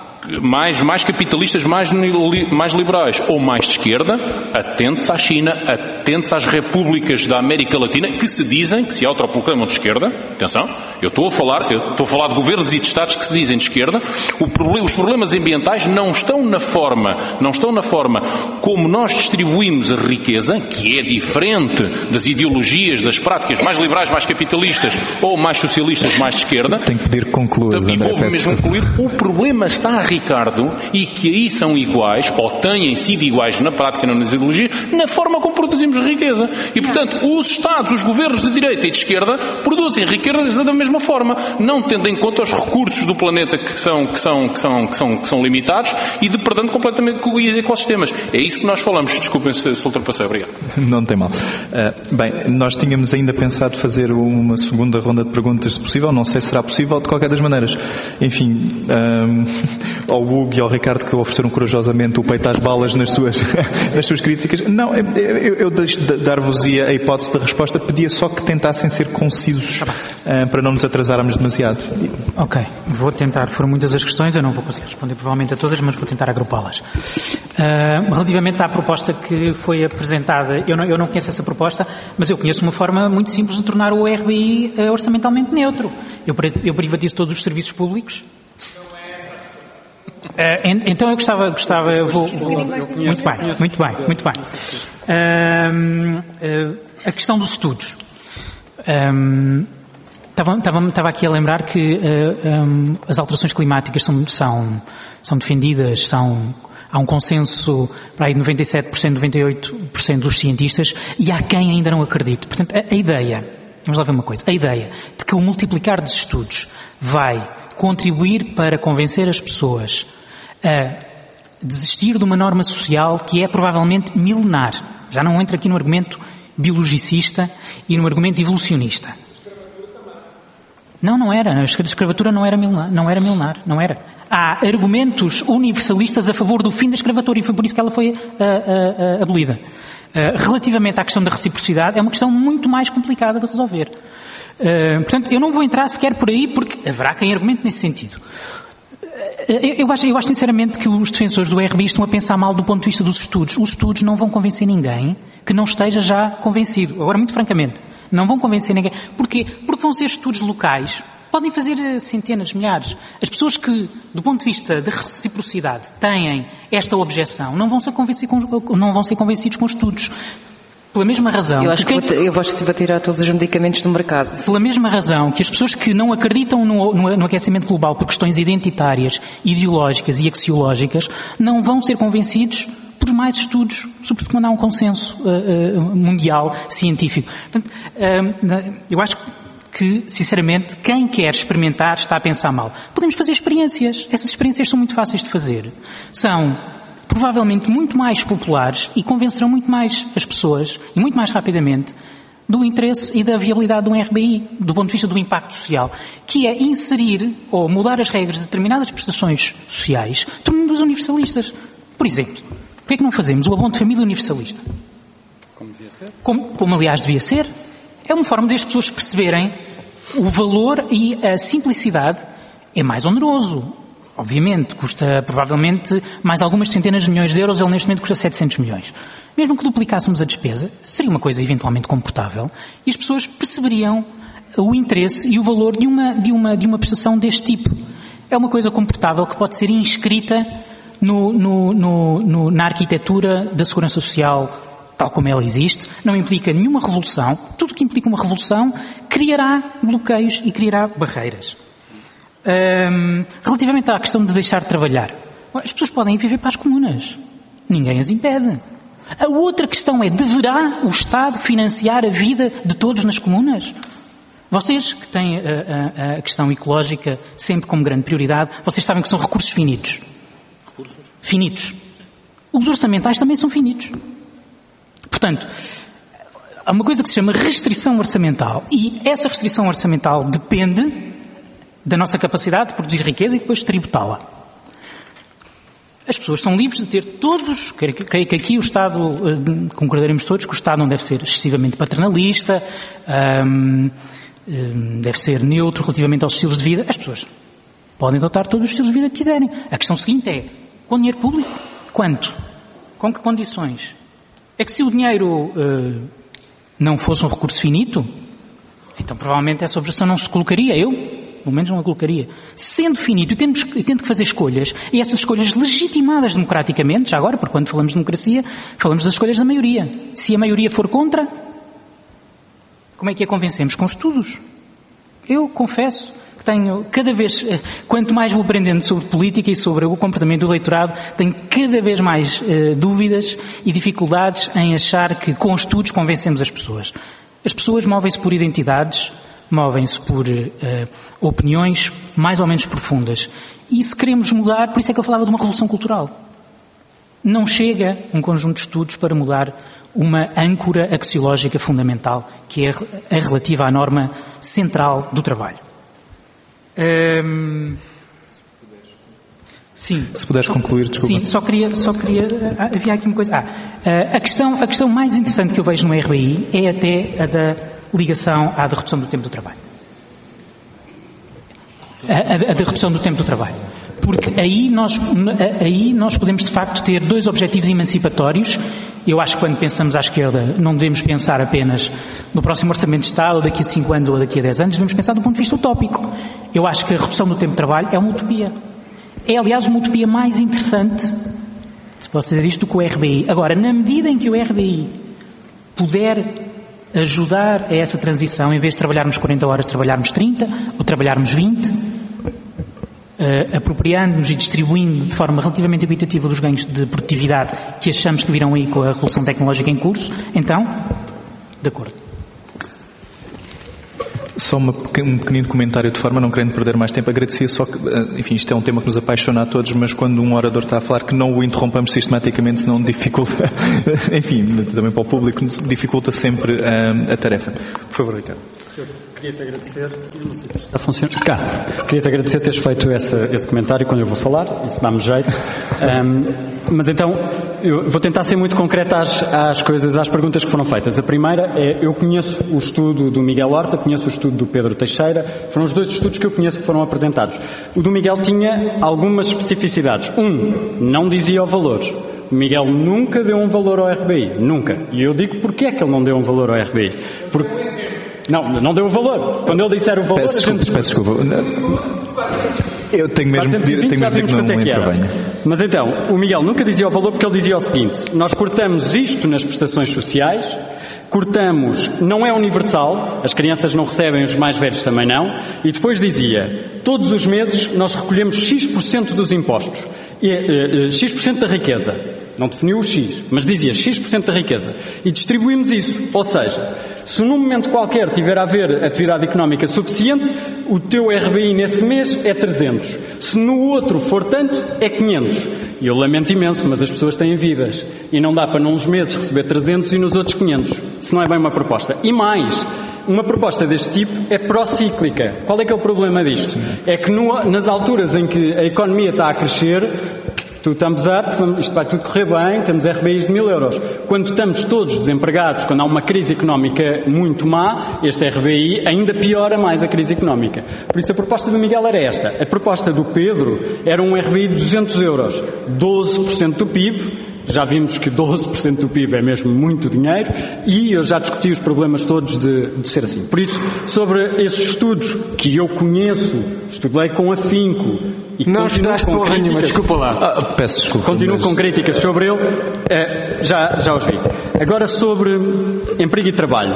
mais, mais capitalistas, mais, mais liberais ou mais de esquerda, atente-se à China, atente-se às repúblicas da América Latina que se dizem, que se autoproclamam de esquerda. Atenção, eu estou a falar, eu estou a falar de governos e de Estados que se dizem de esquerda. O problema, os problemas ambientais não estão na forma, não estão na forma como nós distribuímos a riqueza, que é diferente das ideologias, das práticas mais liberais, mais capitalistas ou mais socialistas, mais de esquerda. Tenho que pedir concluir. E vou mesmo concluir. O problema está, Ricardo, e que aí são iguais, ou têm sido iguais na prática, não nas ideologias, na forma como produzimos riqueza. E, portanto, os Estados, os governos de direita e de esquerda produzem riqueza da mesma forma, não tendo em conta os recursos do planeta que são, que são, que são, que são, que são limitados e depredando completamente com os ecossistemas. É isso que nós falamos. Desculpem se, se ultrapassei. Obrigado. Não tem mal. Uh, bem, nós tínhamos ainda pensado fazer uma segunda ronda de perguntas, se possível. Não sei se será possível, de qualquer das maneiras. Enfim, um, ao Hugo e ao Ricardo, que ofereceram corajosamente o peito às balas nas suas, nas suas críticas. Não, eu, eu, eu deixo de dar-vos a hipótese da resposta. Pedia só que tentassem ser concisos uh, para não nos atrasarmos demasiado. Ok, vou tentar. Foram muitas as questões, eu não vou conseguir responder provavelmente a todas, mas vou tentar agrupá-las. Uh, relativamente à proposta que foi apresentada, eu não, eu não conheço essa proposta, mas eu conheço uma forma muito simples de tornar o R B I uh, orçamentalmente neutro. Eu, eu privatizo todos os serviços públicos. Uh, então eu gostava, gostava eu vou, vou, muito bem, muito bem, muito bem. Uh, uh, a questão dos estudos. Um, estava, estava, estava aqui a lembrar que uh, um, as alterações climáticas são, são, são defendidas, são, há um consenso para aí de noventa e sete por cento, noventa e oito por cento dos cientistas, e há quem ainda não acredite. Portanto, a, a ideia, vamos lá ver uma coisa, a ideia de que o multiplicar dos estudos vai contribuir para convencer as pessoas a desistir de uma norma social que é provavelmente milenar. Já não entro aqui no argumento biologicista e no argumento evolucionista. Não, não era. A escravatura não era milenar. Não era milenar. Não era. Há argumentos universalistas a favor do fim da escravatura e foi por isso que ela foi uh, uh, uh, abolida. Uh, relativamente à questão da reciprocidade, é uma questão muito mais complicada de resolver. Uh, portanto, eu não vou entrar sequer por aí porque haverá quem argumente nesse sentido. Eu acho, eu acho sinceramente que os defensores do R B I estão a pensar mal do ponto de vista dos estudos. Os estudos não vão convencer ninguém que não esteja já convencido. Agora, muito francamente, não vão convencer ninguém. Porquê? Porque vão ser estudos locais. Podem fazer centenas, milhares. As pessoas que, do ponto de vista da reciprocidade, têm esta objeção, não vão ser, convencer com, não vão ser convencidos com estudos. Pela mesma razão... Eu acho que, que eu gosto de tirar todos os medicamentos do mercado. Pela mesma razão que as pessoas que não acreditam no, no, no aquecimento global por questões identitárias, ideológicas e axiológicas, não vão ser convencidos por mais estudos, sobretudo quando há um consenso uh, uh, mundial científico. Portanto, uh, eu acho que, sinceramente, quem quer experimentar está a pensar mal. Podemos fazer experiências. Essas experiências são muito fáceis de fazer. São... provavelmente muito mais populares e convencerão muito mais as pessoas, e muito mais rapidamente, do interesse e da viabilidade do R B I, do ponto de vista do impacto social, que é inserir ou mudar as regras de determinadas prestações sociais, tornando-os universalistas. Por exemplo, porquê é que não fazemos o abono de família universalista? Como devia ser. Como, como aliás devia ser. É uma forma de as pessoas perceberem o valor e a simplicidade. É mais oneroso. Obviamente, custa provavelmente mais algumas centenas de milhões de euros, ele neste momento custa setecentos milhões. Mesmo que duplicássemos a despesa, seria uma coisa eventualmente comportável e as pessoas perceberiam o interesse e o valor de uma, de uma, de uma prestação deste tipo. É uma coisa comportável que pode ser inscrita no, no, no, no, na arquitetura da segurança social tal como ela existe, não implica nenhuma revolução. Tudo que implica uma revolução criará bloqueios e criará barreiras. Um, relativamente à questão de deixar de trabalhar, as pessoas podem ir viver para as comunas, ninguém as impede. A outra questão é, deverá o Estado financiar a vida de todos nas comunas? Vocês que têm a, a, a questão ecológica sempre como grande prioridade, vocês sabem que são recursos finitos. Recursos? Finitos. Os orçamentais também são finitos. Portanto, há uma coisa que se chama restrição orçamental e essa restrição orçamental depende da nossa capacidade de produzir riqueza e depois de tributá-la. As pessoas são livres de ter todos, creio que, creio que aqui o Estado, concordaremos todos que o Estado não deve ser excessivamente paternalista, hum, deve ser neutro relativamente aos estilos de vida. As pessoas podem adotar todos os estilos de vida que quiserem. A questão seguinte é, com dinheiro público, quanto? Com que condições? É que se o dinheiro uh, não fosse um recurso finito, então provavelmente essa objeção não se colocaria. Eu, pelo menos, não a colocaria. Sendo finito, temos, tendo que fazer escolhas, e essas escolhas legitimadas democraticamente, já agora, porque quando falamos de democracia, falamos das escolhas da maioria. Se a maioria for contra, como é que a convencemos? Com estudos. Eu confesso que tenho cada vez, quanto mais vou aprendendo sobre política e sobre o comportamento do eleitorado, tenho cada vez mais uh, dúvidas e dificuldades em achar que com estudos convencemos as pessoas. As pessoas movem-se por identidades, movem-se por uh, opiniões mais ou menos profundas. E se queremos mudar, por isso é que eu falava de uma revolução cultural. Não chega um conjunto de estudos para mudar uma âncora axiológica fundamental, que é a relativa à norma central do trabalho. Hum... Sim. Se puderes concluir, desculpa. Sim, só queria, só queria, havia aqui uma coisa. Ah, a questão, a questão mais interessante que eu vejo no R B I é até a da ligação à da redução do tempo do trabalho. A, a, a da redução do tempo do trabalho. Porque aí nós, aí nós podemos de facto ter dois objetivos emancipatórios. Eu acho que quando pensamos à esquerda não devemos pensar apenas no próximo Orçamento de Estado, ou daqui a cinco anos ou daqui a dez anos, devemos pensar do ponto de vista utópico. Eu acho que a redução do tempo de trabalho é uma utopia. É, aliás, uma utopia mais interessante, se posso dizer isto, do que o R B I. Agora, na medida em que o R B I puder ajudar a essa transição, em vez de trabalharmos quarenta horas, trabalharmos trinta ou trabalharmos vinte, uh, apropriando-nos e distribuindo de forma relativamente equitativa dos ganhos de produtividade que achamos que virão aí com a revolução tecnológica em curso, então, de acordo. Só uma, um pequenino comentário, de forma a não querendo perder mais tempo. Agradecia só que, enfim, isto é um tema que nos apaixona a todos, mas quando um orador está a falar, que não o interrompamos sistematicamente, senão dificulta, enfim, também para o público, dificulta sempre a, a tarefa. Por favor, Ricardo. Eu queria-te agradecer, não sei se está a funcionar. Cá, queria-te agradecer teres feito esse, esse comentário quando eu vou falar, isso dá-me jeito. Um, mas então, eu vou tentar ser muito concreto às, às coisas, às perguntas que foram feitas. A primeira é, eu conheço o estudo do Miguel Horta, conheço o estudo do Pedro Teixeira, foram os dois estudos que eu conheço que foram apresentados. O do Miguel tinha algumas especificidades. Um, não dizia o valor. O Miguel nunca deu um valor ao R B I, nunca. E eu digo porque é que ele não deu um valor ao R B I. Porque... Não, não deu o valor. Quando ele disser o valor, peço a gente... Desculpa, peço desculpa. Eu tenho mesmo que pedir, tenho mesmo que não me intervenha. Mas então, o Miguel nunca dizia o valor porque ele dizia o seguinte: nós cortamos isto nas prestações sociais, cortamos, não é universal, as crianças não recebem, os mais velhos também não, e depois dizia, todos os meses nós recolhemos X por cento dos impostos, e, uh, uh, X por cento da riqueza. Não definiu o X, mas dizia X por cento da riqueza. E distribuímos isso. Ou seja, se num momento qualquer tiver a haver atividade económica suficiente, o teu R B I nesse mês é trezentos. Se no outro for tanto, é quinhentos. E eu lamento imenso, mas as pessoas têm vidas. E não dá para nos meses receber trezentos e nos outros quinhentos. Isso não é bem uma proposta. E mais, uma proposta deste tipo é procíclica. Qual é que é o problema disto? É que no, nas alturas em que a economia está a crescer, tu thumbs up, isto vai tudo correr bem, temos R B Is de mil euros. Quando estamos todos desempregados, quando há uma crise económica muito má, este R B I ainda piora mais a crise económica. Por isso a proposta do Miguel era esta. A proposta do Pedro era um R B I de duzentos euros, doze por cento do P I B. Já vimos que doze por cento do P I B é mesmo muito dinheiro e eu já discuti os problemas todos de, de ser assim. Por isso, sobre esses estudos que eu conheço, estudei com afinco e não estás com porra nenhuma, desculpa lá. Ah, peço desculpa. Continuo mas... com críticas sobre ele, eh, já, já os vi. Agora sobre emprego e trabalho.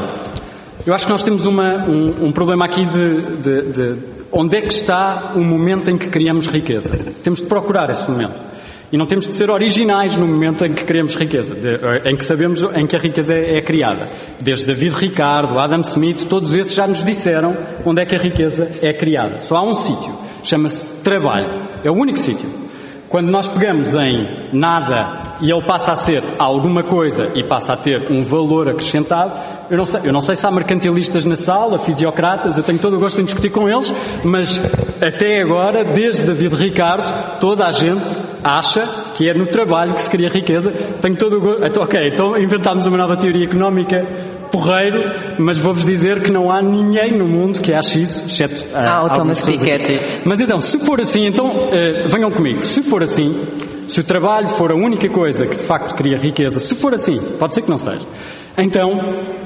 Eu acho que nós temos uma, um, um problema aqui de, de, de onde é que está o momento em que criamos riqueza. Temos de procurar esse momento. E não temos de ser originais no momento em que criamos riqueza, de, em que sabemos em que a riqueza é, é criada. Desde David Ricardo, Adam Smith, todos esses já nos disseram onde é que a riqueza é criada. Só há um sítio, chama-se trabalho. É o único sítio. Quando nós pegamos em nada e ele passa a ser alguma coisa e passa a ter um valor acrescentado, eu não sei, eu não sei se há mercantilistas na sala, fisiocratas, eu tenho todo o gosto em discutir com eles, mas até agora, desde David Ricardo, toda a gente acha que é no trabalho que se cria riqueza. Tenho todo o gosto... Ok, então inventámos uma nova teoria económica, porreiro, mas vou-vos dizer que não há ninguém no mundo que ache isso, exceto ah, o Thomas Piketty. Mas então, se for assim, então uh, venham comigo. Se for assim, se o trabalho for a única coisa que de facto cria riqueza, se for assim, pode ser que não seja, então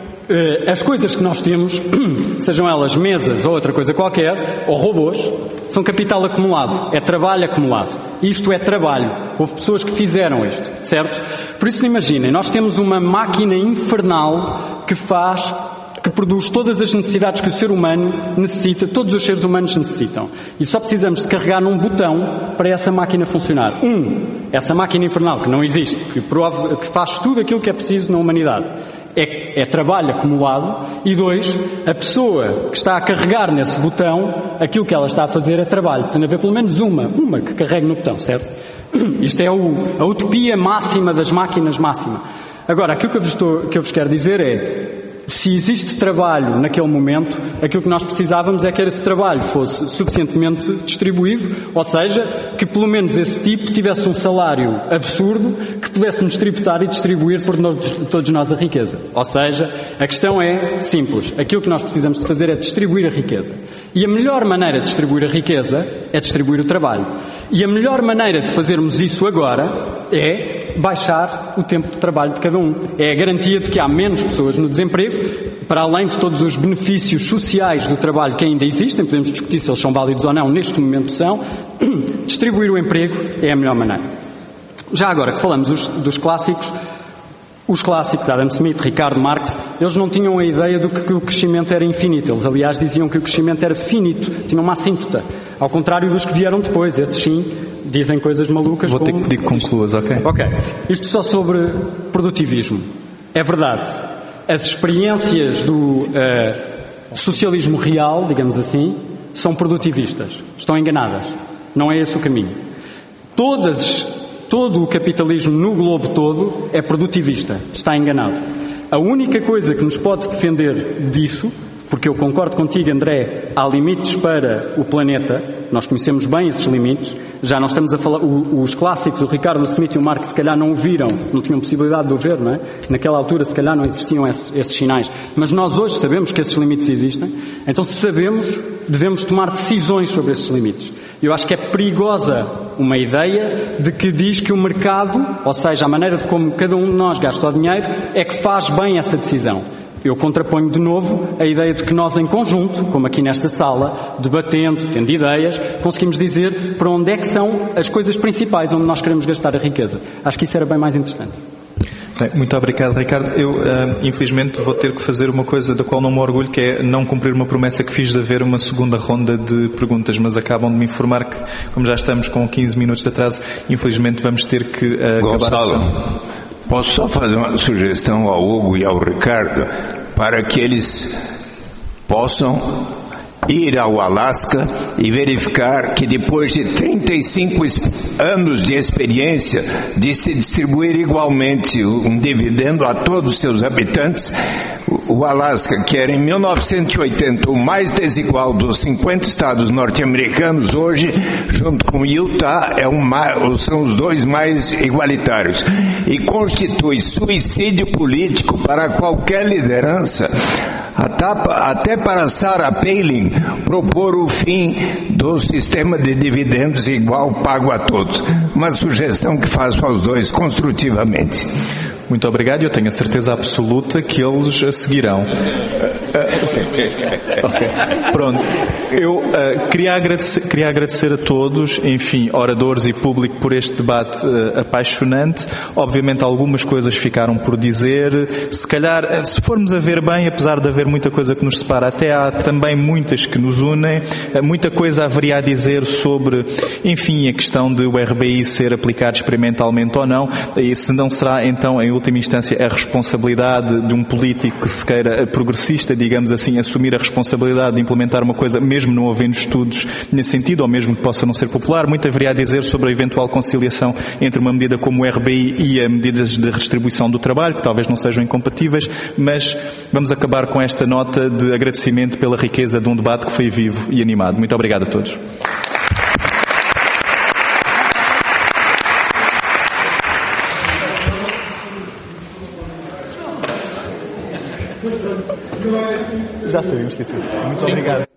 uh, as coisas que nós temos, sejam elas mesas ou outra coisa qualquer, ou robôs, são capital acumulado, é trabalho acumulado. Isto é trabalho. Houve pessoas que fizeram isto, certo? Por isso, imaginem, nós temos uma máquina infernal que faz, que produz todas as necessidades que o ser humano necessita, todos os seres humanos necessitam. E só precisamos de carregar num botão para essa máquina funcionar. Um, essa máquina infernal que não existe, que, prova, que faz tudo aquilo que é preciso na humanidade. É, é trabalho acumulado. E dois, a pessoa que está a carregar nesse botão, aquilo que ela está a fazer é trabalho. Tem de haver pelo menos uma, uma que carregue no botão, certo? Isto é o, a utopia máxima das máquinas máxima. Agora, aquilo que eu vos, estou, que eu vos quero dizer é, se existe trabalho naquele momento, aquilo que nós precisávamos é que esse trabalho fosse suficientemente distribuído, ou seja, que pelo menos esse tipo tivesse um salário absurdo que pudéssemos tributar e distribuir por todos nós a riqueza. Ou seja, a questão é simples. Aquilo que nós precisamos de fazer é distribuir a riqueza. E a melhor maneira de distribuir a riqueza é distribuir o trabalho. E a melhor maneira de fazermos isso agora é baixar o tempo de trabalho de cada um. É a garantia de que há menos pessoas no desemprego, para além de todos os benefícios sociais do trabalho que ainda existem, podemos discutir se eles são válidos ou não, neste momento são, distribuir o emprego é a melhor maneira. Já agora que falamos dos, dos clássicos, Os clássicos, Adam Smith, Ricardo Marx, eles não tinham a ideia do que, que o crescimento era infinito. Eles, aliás, diziam que o crescimento era finito, tinham uma assíntota. Ao contrário dos que vieram depois. Esses, sim, dizem coisas malucas. Vou como... ter que pedir que concluas, ok? Ok. Isto só sobre produtivismo. É verdade. As experiências do uh, socialismo real, digamos assim, são produtivistas. Estão enganadas. Não é esse o caminho. Todas... Todo o capitalismo no globo todo é produtivista. Está enganado. A única coisa que nos pode defender disso, porque eu concordo contigo, André, há limites para o planeta, nós conhecemos bem esses limites, já não estamos a falar, o, os clássicos, o Ricardo Smith e o Marx, se calhar não o viram, não tinham possibilidade de o ver, não é? Naquela altura, se calhar não existiam esses, esses sinais. Mas nós hoje sabemos que esses limites existem, então se sabemos, devemos tomar decisões sobre esses limites. Eu acho que é perigosa uma ideia de que diz que o mercado, ou seja, a maneira de como cada um de nós gasta o dinheiro, é que faz bem essa decisão. Eu contraponho de novo a ideia de que nós em conjunto, como aqui nesta sala, debatendo, tendo ideias, conseguimos dizer para onde é que são as coisas principais onde nós queremos gastar a riqueza. Acho que isso era bem mais interessante. Bem, muito obrigado, Ricardo. Eu, uh, infelizmente, vou ter que fazer uma coisa da qual não me orgulho, que é não cumprir uma promessa que fiz de haver uma segunda ronda de perguntas, mas acabam de me informar que, como já estamos com quinze minutos de atraso, infelizmente vamos ter que uh, Gonçalo, acabar a... posso só fazer uma sugestão ao Hugo e ao Ricardo para que eles possam ir ao Alasca e verificar que depois de trinta e cinco anos de experiência de se distribuir igualmente um dividendo a todos os seus habitantes, o Alasca, que era em mil novecentos e oitenta o mais desigual dos cinquenta estados norte-americanos, hoje, junto com Utah, é um mais, são os dois mais igualitários. E constitui suicídio político para qualquer liderança, até para Sarah Palin, propor o fim do sistema de dividendos igual pago a todos. Uma sugestão que faço aos dois construtivamente. Muito obrigado, eu tenho a certeza absoluta que eles a seguirão. Okay. Pronto. Eu uh, queria, agradecer, queria agradecer a todos, enfim, oradores e público, por este debate uh, apaixonante. Obviamente algumas coisas ficaram por dizer. Se calhar, se formos a ver bem, apesar de haver muita coisa que nos separa, até há também muitas que nos unem. Uh, muita coisa haveria a dizer sobre, enfim, a questão de o R B I ser aplicado experimentalmente ou não. E se não será, então, em última instância, a responsabilidade de um político que se queira progressista, digamos assim, assumir a responsabilidade de implementar uma coisa, mesmo não havendo estudos nesse sentido, ou mesmo que possa não ser popular. Muito haveria a dizer sobre a eventual conciliação entre uma medida como o R B I e a medidas de redistribuição do trabalho, que talvez não sejam incompatíveis, mas vamos acabar com esta nota de agradecimento pela riqueza de um debate que foi vivo e animado. Muito obrigado a todos. Já sabíamos que isso ia ser. Muito Sim. obrigado.